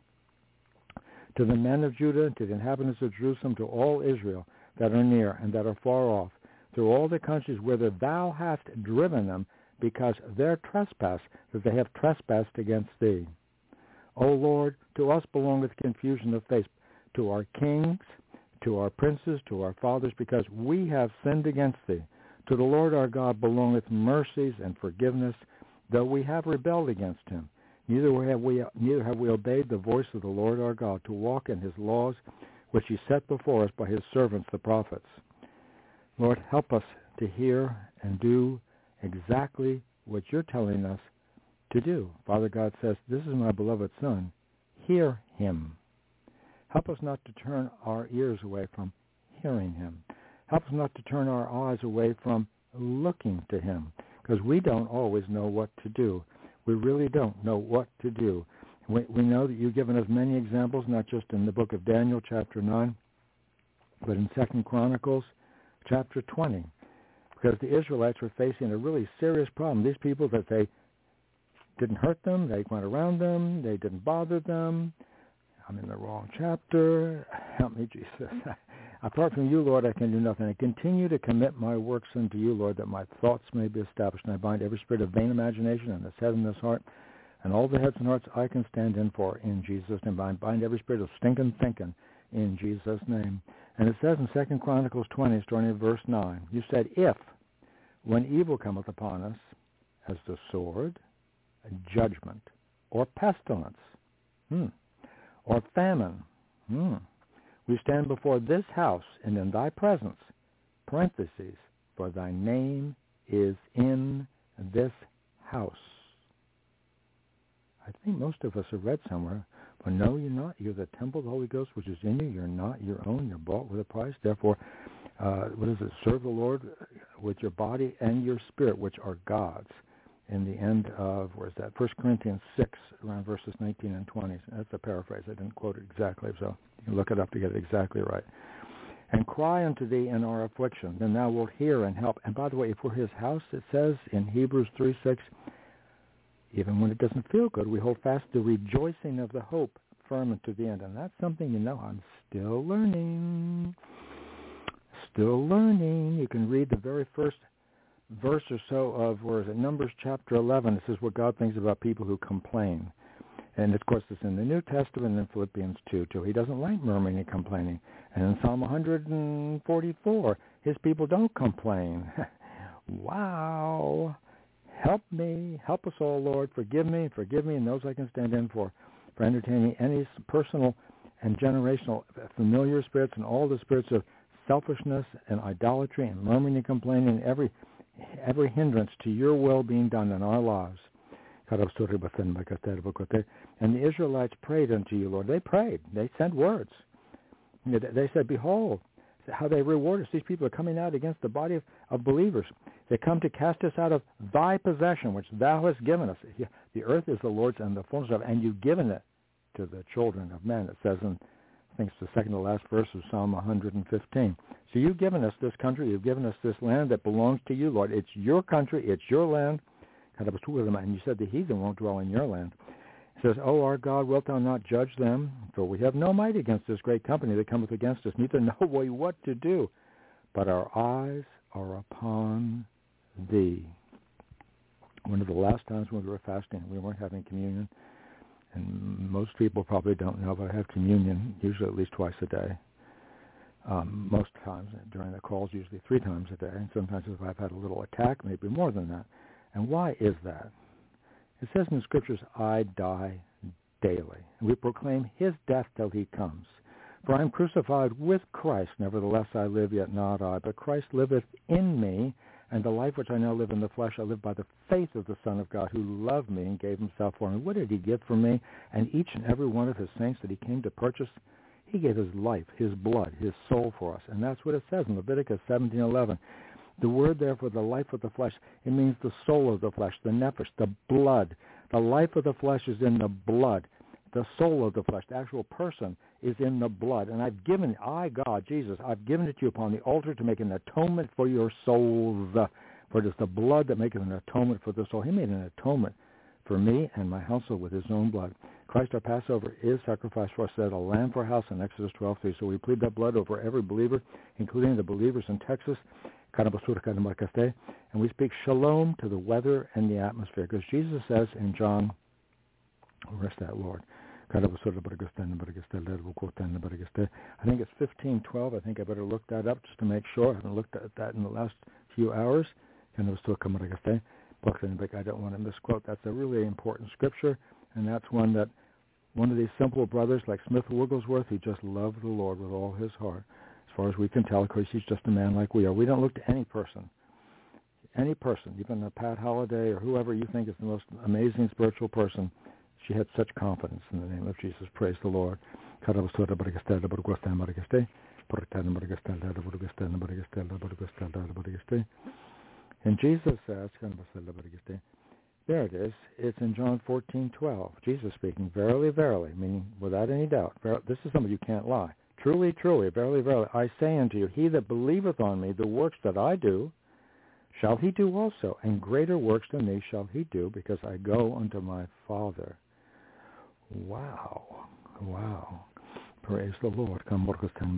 To the men of Judah, to the inhabitants of Jerusalem, to all Israel that are near and that are far off, through all the countries whither thou hast driven them, because their trespass, that they have trespassed against thee. O Lord, to us belongeth confusion of face, to our kings, to our princes, to our fathers, because we have sinned against thee. To the Lord our God belongeth mercies and forgiveness, though we have rebelled against him. Neither have we obeyed the voice of the Lord our God, to walk in his laws, which he set before us by his servants the prophets. Lord, help us to hear and do exactly what you're telling us to do. Father God says, this is my beloved Son. Hear him. Help us not to turn our ears away from hearing him. Help us not to turn our eyes away from looking to him, because we don't always know what to do. We really don't know what to do. We know that you've given us many examples, not just in the book of Daniel, chapter 9, but in 2 Chronicles, chapter 20, because the Israelites were facing a really serious problem. These people, that they didn't hurt them, they went around them, they didn't bother them. I'm in the wrong chapter. Help me, Jesus. Apart from you, Lord, I can do nothing. I continue to commit my works unto you, Lord, that my thoughts may be established. And I bind every spirit of vain imagination in this head and this heart, and all the heads and hearts I can stand in for in Jesus' name. I bind every spirit of stinking thinking in Jesus' name. And it says in 2 Chronicles 20, starting at verse 9, you said, if, when evil cometh upon us, as the sword, judgment, or pestilence, or famine, we stand before this house and in thy presence, parentheses, for thy name is in this house. I think most of us have read somewhere, but no, you're not. You're the temple of the Holy Ghost, which is in you. You're not your own. You're bought with a price. Therefore, what is it? Serve the Lord with your body and your spirit, which are God's. In the end of, where is that? 1 Corinthians 6, around verses 19 and 20. That's a paraphrase. I didn't quote it exactly, so you can look it up to get it exactly right. And cry unto thee in our affliction, then thou wilt hear and help. And by the way, if we're his house, it says in Hebrews 3:6, even when it doesn't feel good, we hold fast the rejoicing of the hope firm unto the end. And that's something, I'm still learning. Still learning. You can read the very first verse or so of, where is it, Numbers chapter 11. It says what God thinks about people who complain. And, of course, it's in the New Testament and in Philippians 2, too. He doesn't like murmuring and complaining. And in Psalm 144, his people don't complain. Wow. Help me. Help us all, Lord. Forgive me, and those I can stand in for entertaining any personal and generational familiar spirits and all the spirits of selfishness and idolatry and murmuring and complaining and every hindrance to your will being done in our lives. And the Israelites prayed unto you, Lord. They prayed. They sent words. They said, behold, how they reward us. These people are coming out against the body of believers. They come to cast us out of thy possession, which thou hast given us. The earth is the Lord's and the fullness of it, and you've given it to the children of men. It says in, I think it's the second to last verse of Psalm 115. So you've given us this country. You've given us this land that belongs to you, Lord. It's your country. It's your land. And you said the heathen won't dwell in your land. It says, O our God, wilt thou not judge them? For we have no might against this great company that cometh against us, neither know we what to do. But our eyes are upon thee. One of the last times when we were fasting, we weren't having communion. And most people probably don't know, but I have communion usually at least twice a day. Most times during the calls, usually 3 times a day. And sometimes if I've had a little attack, maybe more than that. And why is that? It says in the Scriptures, I die daily. And we proclaim his death till he comes. For I am crucified with Christ. Nevertheless I live, yet not I. But Christ liveth in me. And the life which I now live in the flesh, I live by the faith of the Son of God, who loved me and gave himself for me. What did he give for me? And each and every one of his saints that he came to purchase, he gave his life, his blood, his soul for us. And that's what it says in Leviticus 17:11. The word there for the life of the flesh, it means the soul of the flesh, the nephesh, the blood. The life of the flesh is in the blood. The soul of the flesh, the actual person, is in the blood. And I've given, God, Jesus, I've given it to you upon the altar to make an atonement for your souls. For it is the blood that maketh an atonement for the soul. He made an atonement for me and my household with his own blood. Christ our Passover is sacrificed for us as a lamb for a house in Exodus 12:3. So we plead that blood over every believer, including the believers in Texas. And we speak shalom to the weather and the atmosphere. Because Jesus says in John, rest that, Lord. I think it's 15:12. I think I better look that up just to make sure. I haven't looked at that in the last few hours. I don't want to misquote. That's a really important scripture. And that's one of these simple brothers like Smith Wigglesworth who just loved the Lord with all his heart. As far as we can tell, of course, he's just a man like we are. We don't look to any person, even a Pat Holliday or whoever you think is the most amazing spiritual person. She had such confidence in the name of Jesus. Praise the Lord. And Jesus says, there it is. It's in John 14:12. Jesus speaking, verily, verily, meaning without any doubt. This is something you can't lie. Truly, truly, verily, verily, I say unto you, he that believeth on me, the works that I do, shall he do also, and greater works than these shall he do, because I go unto my Father. Wow. Wow. Praise the Lord. And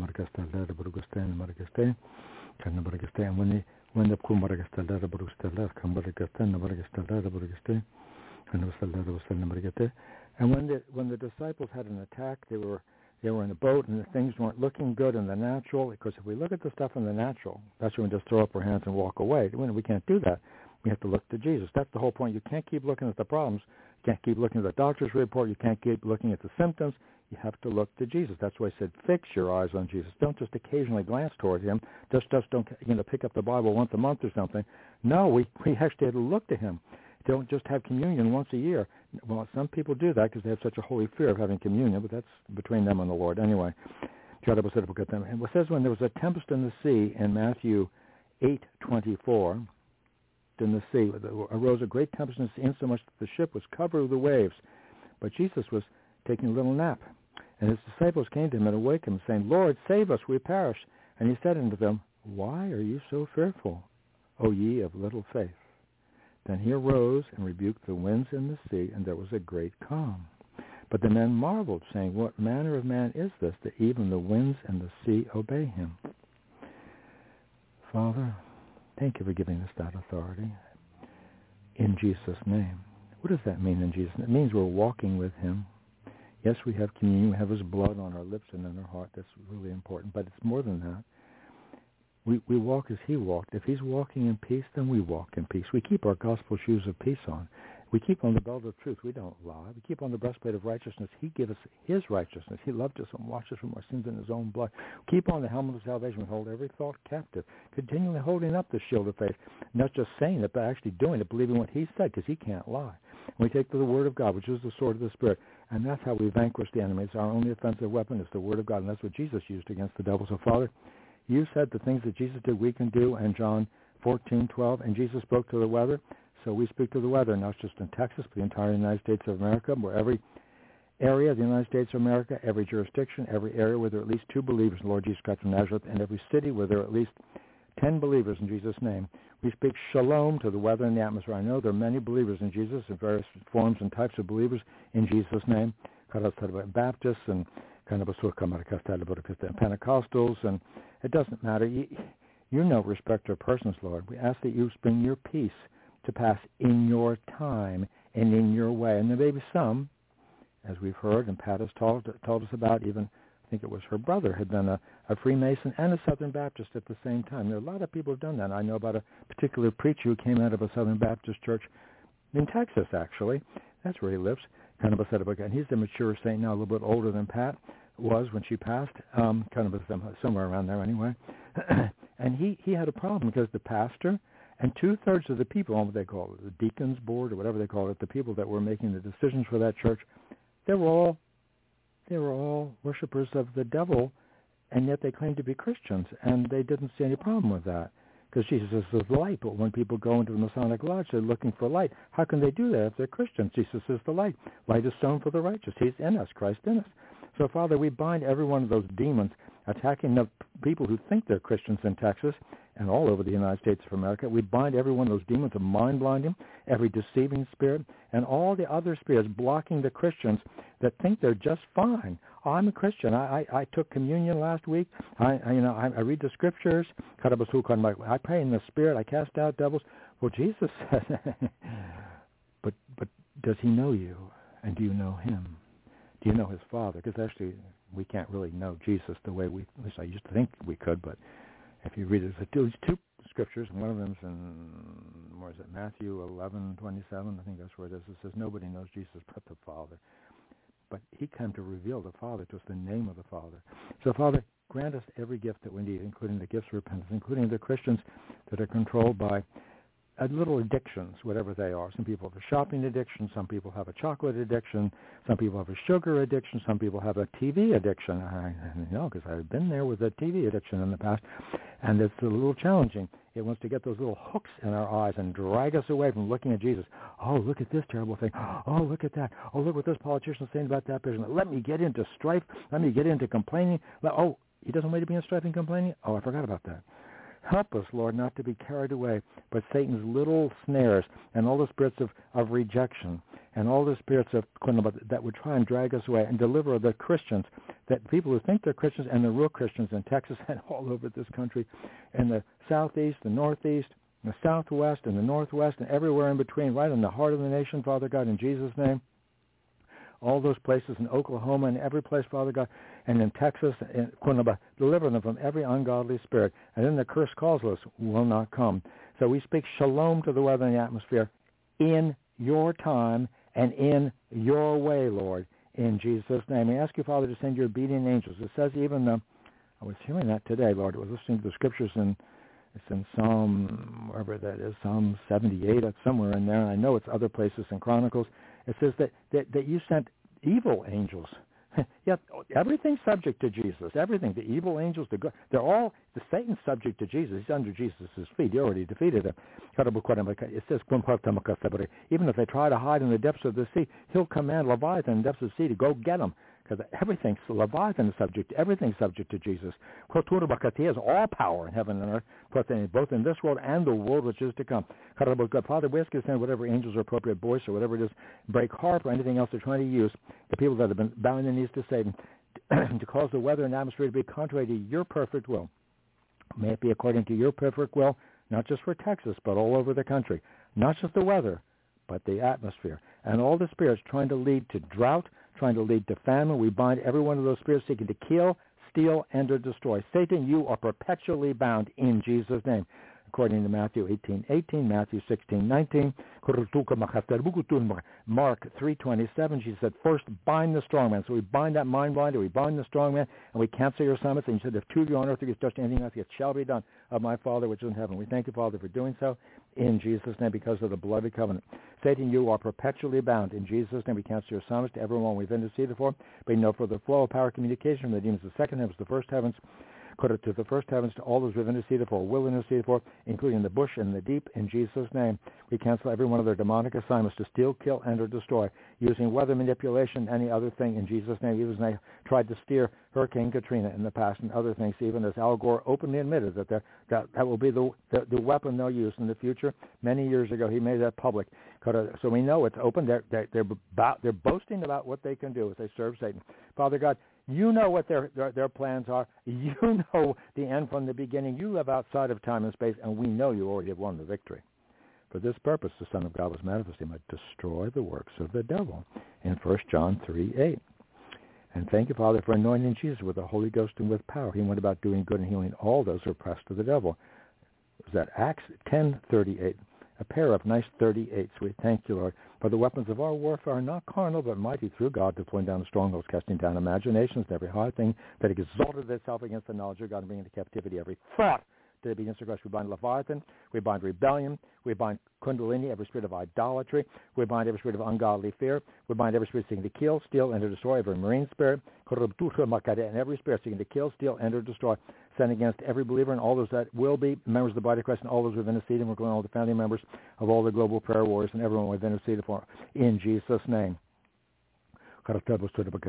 when the disciples had an attack, they were in a boat and things weren't looking good in the natural, because if we look at the stuff in the natural, that's when we just throw up our hands and walk away. We can't do that. We have to look to Jesus. That's the whole point. You can't keep looking at the problems. You can't keep looking at the doctor's report. You can't keep looking at the symptoms. You have to look to Jesus. That's why I said fix your eyes on Jesus. Don't just occasionally glance toward him. Just don't pick up the Bible once a month or something. No, we actually have to look to him. Don't just have communion once a year. Well, some people do that because they have such a holy fear of having communion, but that's between them and the Lord. Anyway, and it says when there was a tempest in the sea in Matthew 8:24, in the sea, there arose a great tempest in the sea, insomuch that the ship was covered with the waves. But Jesus was taking a little nap. And his disciples came to him and awakened him, saying, Lord, save us, we perish. And he said unto them, why are you so fearful, O ye of little faith? Then he arose and rebuked the winds and the sea, and there was a great calm. But the men marveled, saying, what manner of man is this, that even the winds and the sea obey him? Father, thank you for giving us that authority. In Jesus' name. What does that mean in Jesus' name? It means we're walking with him. Yes, we have communion. We have his blood on our lips and in our heart. That's really important. But it's more than that. We walk as he walked. If he's walking in peace, then we walk in peace. We keep our gospel shoes of peace on. We keep on the belt of truth. We don't lie. We keep on the breastplate of righteousness. He gives us his righteousness. He loved us and washed us from our sins in his own blood. Keep on the helmet of salvation. We hold every thought captive, continually holding up the shield of faith, not just saying it, but actually doing it, believing what he said, because he can't lie. And we take to the word of God, which is the sword of the Spirit, and that's how we vanquish the enemy. It's our only offensive weapon is the word of God, and that's what Jesus used against the devil. So, Father, you said the things that Jesus did we can do, and John 14:12, and Jesus spoke to the weather. So we speak to the weather, not just in Texas, but the entire United States of America, where every area of the United States of America, every jurisdiction, every area where there are at least 2 believers in Lord Jesus Christ of Nazareth, and every city where there are at least 10 believers in Jesus' name. We speak shalom to the weather and the atmosphere. I know there are many believers in Jesus in various forms and types of believers in Jesus' name. Baptists and Pentecostals, and it doesn't matter. You're no respecter of persons, Lord. We ask that you bring your peace to pass in your time and in your way. And there may be some, as we've heard, and Pat has told us about, even I think it was her brother had been a Freemason and a Southern Baptist at the same time. There are a lot of people who've done that. I know about a particular preacher who came out of a Southern Baptist church in Texas, actually. That's where he lives. And he's a mature saint now, a little bit older than Pat was when she passed, somewhere around there anyway. And he had a problem because the pastor and 2/3 of the people, what they call it, the deacons board or whatever they call it, the people that were making the decisions for that church, they were all worshipers of the devil, and yet they claimed to be Christians, and they didn't see any problem with that because Jesus is the light. But when people go into the Masonic Lodge, they're looking for light. How can they do that if they're Christians? Jesus is the light. Light is sown for the righteous. He's in us, Christ in us. So, Father, we bind every one of those demons attacking the people who think they're Christians in Texas and all over the United States of America. We bind every one of those demons of mind blinding, every deceiving spirit, and all the other spirits blocking the Christians that think they're just fine. Oh, I'm a Christian. I took communion last week. I read the scriptures. I pray in the Spirit. I cast out devils. Well, Jesus said, but does he know you? And do you know him? Do you know his Father? Because actually, we can't really know Jesus the way at least I used to think we could, but if you read it, there's 2 scriptures, and one of them's in, where is it, Matthew 11:27, I think that's where it is. It says, nobody knows Jesus but the Father. But he came to reveal the Father to us, the name of the Father. So, Father, grant us every gift that we need, including the gifts of repentance, including the Christians that are controlled by little addictions, whatever they are. Some people have a shopping addiction. Some people have a chocolate addiction. Some people have a sugar addiction. Some people have a TV addiction. I know because I've been there with a TV addiction in the past, and it's a little challenging. It wants to get those little hooks in our eyes and drag us away from looking at Jesus. Oh, look at this terrible thing. Oh, look at that. Oh, look what this politician's saying about that person. Let me get into strife. Let me get into complaining. Oh, he doesn't want me to be in strife and complaining? Oh, I forgot about that. Help us, Lord, not to be carried away by Satan's little snares and all the spirits of rejection and all the spirits that would try and drag us away, and deliver the Christians, that people who think they're Christians and they're real Christians in Texas and all over this country, in the southeast, the northeast, the southwest, and the northwest, and everywhere in between, right in the heart of the nation, Father God, in Jesus' name. All those places in Oklahoma and every place, Father God, and in Texas, and deliver them from every ungodly spirit. And then the curse causeless will not come. So we speak shalom to the weather and the atmosphere in your time and in your way, Lord, in Jesus' name. We ask you, Father, to send your obedient angels. It says even, I was hearing that today, Lord. I was listening to the scriptures it's in Psalm, wherever that is, Psalm 78, that's somewhere in there. And I know it's other places in Chronicles. It says that you sent evil angels. Yet everything's subject to Jesus. Everything, the evil angels, the Satan's subject to Jesus. He's under Jesus' feet. He already defeated him. It says, even if they try to hide in the depths of the sea, he'll command Leviathan in the depths of the sea to go get them. Because everything's, Leviathan is subject, everything's subject to Jesus. He has all power in heaven and earth, both in this world and the world which is to come. Father, we ask you to send whatever angels or appropriate voice or whatever it is, break harp or anything else they're trying to use, the people that have been bowing their knees to Satan, to cause the weather and atmosphere to be contrary to your perfect will. May it be according to your perfect will, not just for Texas, but all over the country. Not just the weather, but the atmosphere. And all the spirits trying to lead to drought, trying to lead to famine. We bind every one of those spirits seeking to kill, steal, and to destroy. Satan, you are perpetually bound in Jesus' name. according to Matthew 18:18, Matthew 16:19, Mark 3:27. She said, first bind the strong man. So we bind that mind blinder, we bind the strong man, and we cancel your summits. And you said, if two of you on earth against touch anything else, it shall be done of my Father which is in heaven. We thank you, Father, for doing so in Jesus' name because of the bloody covenant. Satan, you are perpetually bound. In Jesus' name, we cancel your summons to everyone we've interceded for. But no further flow of power communication from the demons of the second heavens to the first heavens. To the first heavens, to all those we've interceded for, will intercede for, including the bush and the deep, in Jesus' name. We cancel every one of their demonic assignments to steal, kill, and or destroy, using weather manipulation, any other thing, in Jesus' name. Even as they tried to steer Hurricane Katrina in the past and other things, even as Al Gore openly admitted that will be the weapon they'll use in the future. Many years ago, he made that public. So we know it's open. They're boasting about what they can do as they serve Satan. Father God, you know what their plans are. You know the end from the beginning. You live outside of time and space, and we know you already have won the victory. For this purpose, the Son of God was manifested. He might destroy the works of the devil in 1 John 3:8. And thank you, Father, for anointing Jesus with the Holy Ghost and with power. He went about doing good and healing all those who are oppressed of the devil. Was that Acts 10:38? A pair of nice 38s. We thank you, Lord. For the weapons of our warfare are not carnal, but mighty through God to pulling down strongholds, casting down imaginations and every high thing that exalted itself against the knowledge of God, and bringing into captivity every thought to the obedience of Christ. We bind Leviathan. We bind rebellion. We bind Kundalini, every spirit of idolatry. We bind every spirit of ungodly fear. We bind every spirit seeking to kill, steal, and to destroy, every marine spirit, and every spirit seeking to kill, steal, and to destroy, sent against every believer and all those that will be members of the body of Christ and all those who have interceded. We're going all the family members of all the global prayer warriors and everyone we've interceded for. In Jesus' name. We ask for you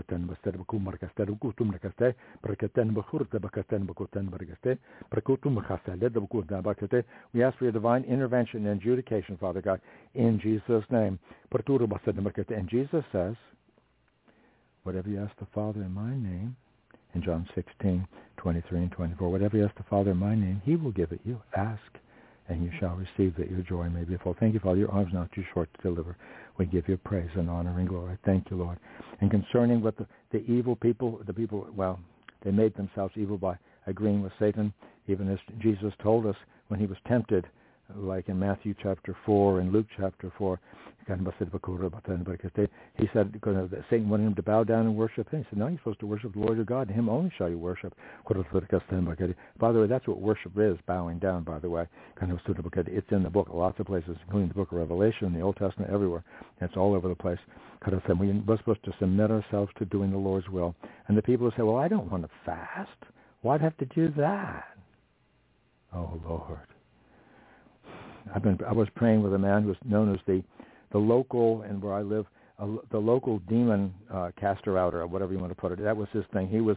divine intervention and adjudication, Father God, in Jesus' name. And Jesus says, whatever you ask the Father in my name, in John 16:23 and 24, whatever you ask the Father in my name, he will give it you. Ask, and you shall receive, that your joy may be full. Thank you, Father. Your arm's not too short to deliver. We give you praise and honor and glory. Thank you, Lord. And concerning what the evil people, they made themselves evil by agreeing with Satan, even as Jesus told us when he was tempted, like in Matthew chapter 4 and Luke chapter 4. He said, Satan wanted him to bow down and worship him. He said, no, you're supposed to worship the Lord your God, and him only shall you worship. By the way, that's what worship is, bowing down, by the way. It's in the book, lots of places, including the book of Revelation, the Old Testament, everywhere. It's all over the place. We're supposed to submit ourselves to doing the Lord's will. And the people who say, well, I don't want to fast. Why'd I have to do that? Oh, Lord. I was praying with a man who was known as the local, and where I live, the local demon caster outer, or whatever you want to put it. That was his thing. He was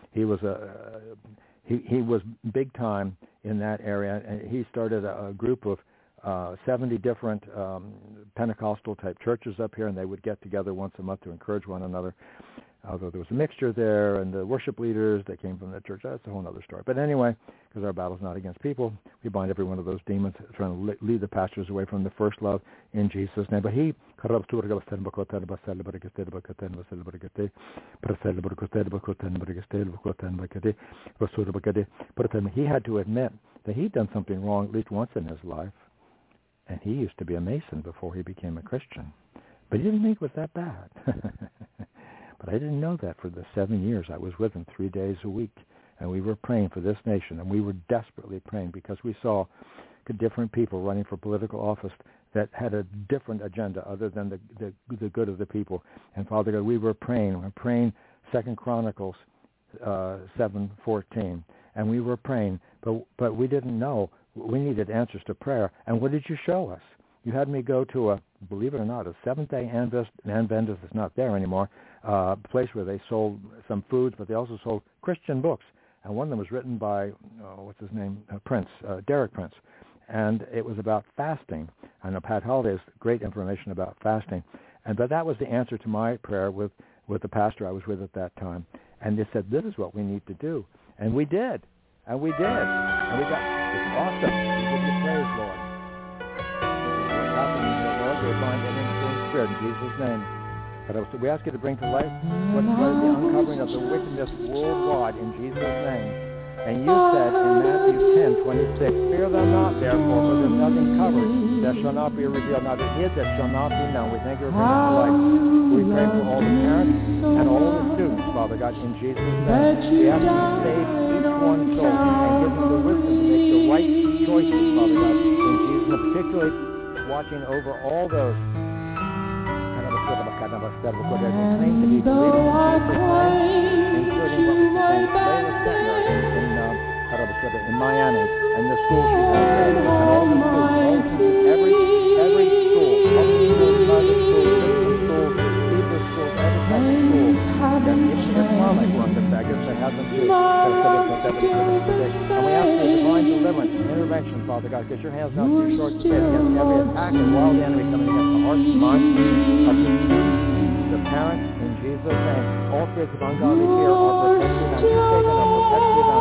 big time in that area, and he started a group of 70 different Pentecostal type churches up here, and they would get together once a month to encourage one another. Although there was a mixture there, and the worship leaders that came from the church, that's a whole other story. But anyway, because our battle's not against people, we bind every one of those demons trying to lead the pastors away from the first love in Jesus' name. But he had to admit that he'd done something wrong at least once in his life, and he used to be a Mason before he became a Christian. But he didn't think it was that bad. But I didn't know that for the 7 years I was with him 3 days a week. And we were praying for this nation. And we were desperately praying because we saw different people running for political office that had a different agenda other than the good of the people. And Father God, we were praying. We're praying 2 Chronicles 7:14. And we were praying. But we didn't know. We needed answers to prayer. And what did you show us? You had me go to a, believe it or not, a Seventh-day Adventist that's not there anymore, place where they sold some foods, but they also sold Christian books. And one of them was written by, what's his name, Prince, Derek Prince. And it was about fasting. I know Pat Holliday has great information about fasting. But that was the answer to my prayer with the pastor I was with at that time. And they said, this is what we need to do. And we did. And we did. And we got, it's awesome. We give you praise, Lord. We bind every unclean spirit in Jesus' name. But we ask you to bring to light what is the uncovering of the wickedness worldwide in Jesus' name. And you said in Matthew 10:26. Fear them not, therefore, for there's nothing covered that shall not be revealed, neither hid that shall not be known. We thank you for bringing to light. We pray for all the parents and all the students, Father God, in Jesus' name. We ask you to save each one's soul and give them the wisdom to make the right choices, Father God, in Jesus' name, particularly watching over all those that claim to be believers in Jesus' name, including what was his name, Layla Sentner in Miami, and the school she has there, and all the students, all students, every school, public school, private school, Christian school, Hebrew schools, every type of school, that even the Islamic ones, in fact, if they have them too, and we ask for divine deliverance and intervention, Father God, because your hands not too short to save against every attack and wild enemy coming against the hearts and minds of the students, the parents, in Jesus' name. All spirits of ungodly fear are protected and you say that are protected and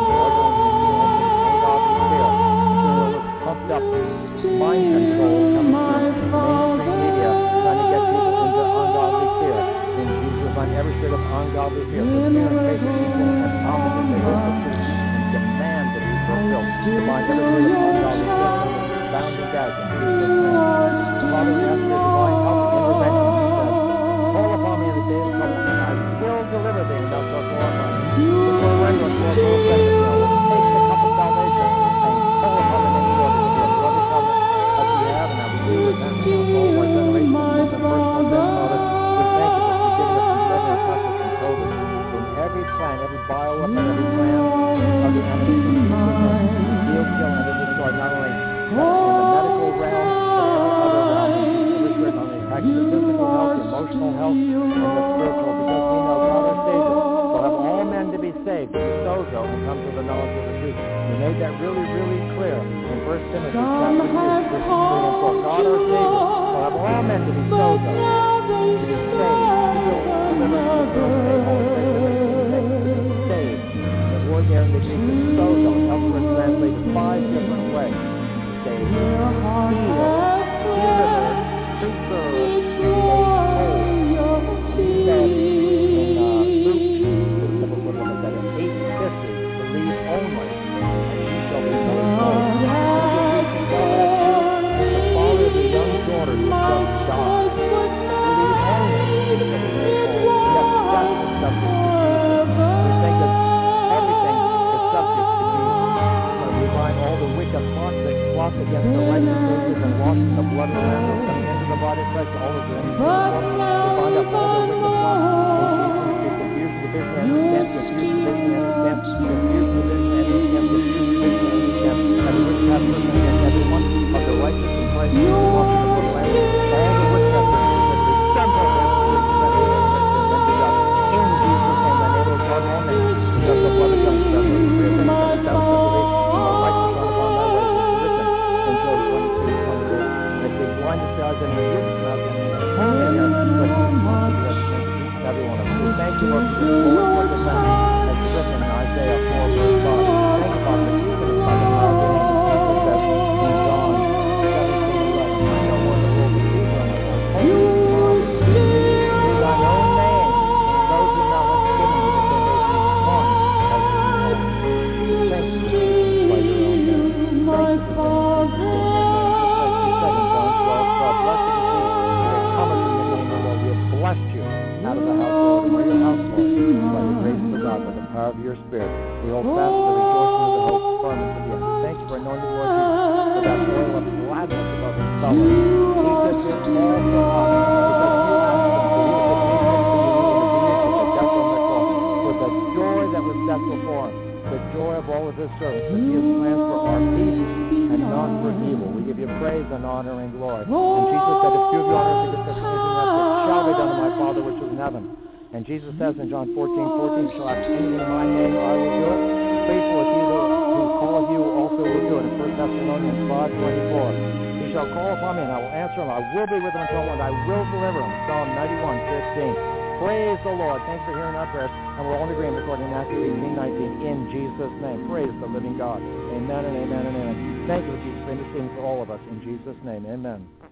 ungodly fear. So it's pumped up mind control coming through mainstream media trying to get people into ungodly fear. In Jesus' name, every spirit of ungodly fear. So fear and faith of people and confidence, they look to and demand that be fulfilled. Bind every spirit of ungodly fear from the bounding guys in Jesus' name. Father, we ask for your divine help and intervention. Call upon me in the day of trouble, and I will deliver thee, and thou shalt glorify me. If we'll render unto our full benefit, we'll take the cup of salvation and call upon the name of the Lord, because we have blood covenant as we have, and I will do with them and all of our generations and personal death, Father. We thank you for giving us from deliverance, not just from COVID, from every plan, every bioweapon, every plan of the enemy, in Jesus' name, steal, kill, and destroy, not only in the medical realm, but every other realm, in Jesus' name, not only attacking the physical health, the emotional health, and the spiritual, because we know God our Savior will have all men to be saved, to be sozo, and come to the knowledge of the truth. You made that really, really clear in 1 Timothy chapter 2, verses 3 and 4. God our Savior will have all men to be sozo, to be saved, healed, delivered, fulfilled, made whole, saved. The word there in the Greek is sozo, elsewhere translated 5 different ways. Saved, healed, delivered, preserved, made whole. Said in Luke, that in 8:50, believe only, and you shall be made whole. The father of the young daughter who just died. Believe only, and you shall be made whole. Yes, death is subject to Jesus. We think that everything is subject to Jesus. But we bind all the wicked plots against the righteous Savior and wash in the blood of the Lamb that's coming into the body of Christ, all of their enemies. We bind up all their wicked plots in Jesus. We confuse the vision and the camp, confuse the vision and the camp, confuse the vision and the camp, confuse the vision and the camp. Every witchcraft person against everyone of the righteous in Christ, who walks in the blood of the Lamb, all the witchcraft person, we send them in Jesus' name, the name of God, all names, because the blood of God, because the three things that thou shalt believe, and the righteous run upon thy ways, which is written in Job 22:28. And if they blind the eyes and the ears, not only here, but you want to do each and every one of them. We thank you, Lord, for your Lord, for the family, as written in Isaiah 4, verse 5. Thank you, Father, that even by the power of the name of Jesus says in John 17:11, I know more the world that these are my own holy promise. Through thine own name, those who thou hast given me, that they may be one as we are. Thank you for keeping us by your own name. Thank you for bringing us in your name. Just like you said in John 12:12, blessed is he that cometh in the name of the Lord. We have blessed you out of the household and your household by the grace of God, by the power of your Spirit. We hold fast to the rejoicing of the hope, firm unto the end. Thank you for anointing Lord Jesus for that oil of gladness above his fellows. He did this all for us because you asked him to. He was obedient to you, even obedient to the death on the cross. For the joy that was set before him, the joy of all of his servants, that he has planned for our peace and not for evil. We give you praise and honor and glory. And Jesus said, if two of you on earth agree touching anything else, it shall be done to my Father which is in heaven. And Jesus says in John 14:14, you shall ask anything in my name, I will do it. Faithful is he who calleth you also will do it. In 1 Thessalonians 5:24, he shall call upon me and I will answer him. I will be with him until one. I will deliver him. Psalm 91:15. Praise the Lord. Thanks for hearing our prayers. And we're all in agreement according to Matthew 18:19 in Jesus' name. Praise the living God. Amen and amen and amen. Thank you, Jesus, for interceding for all of us. In Jesus' name, amen.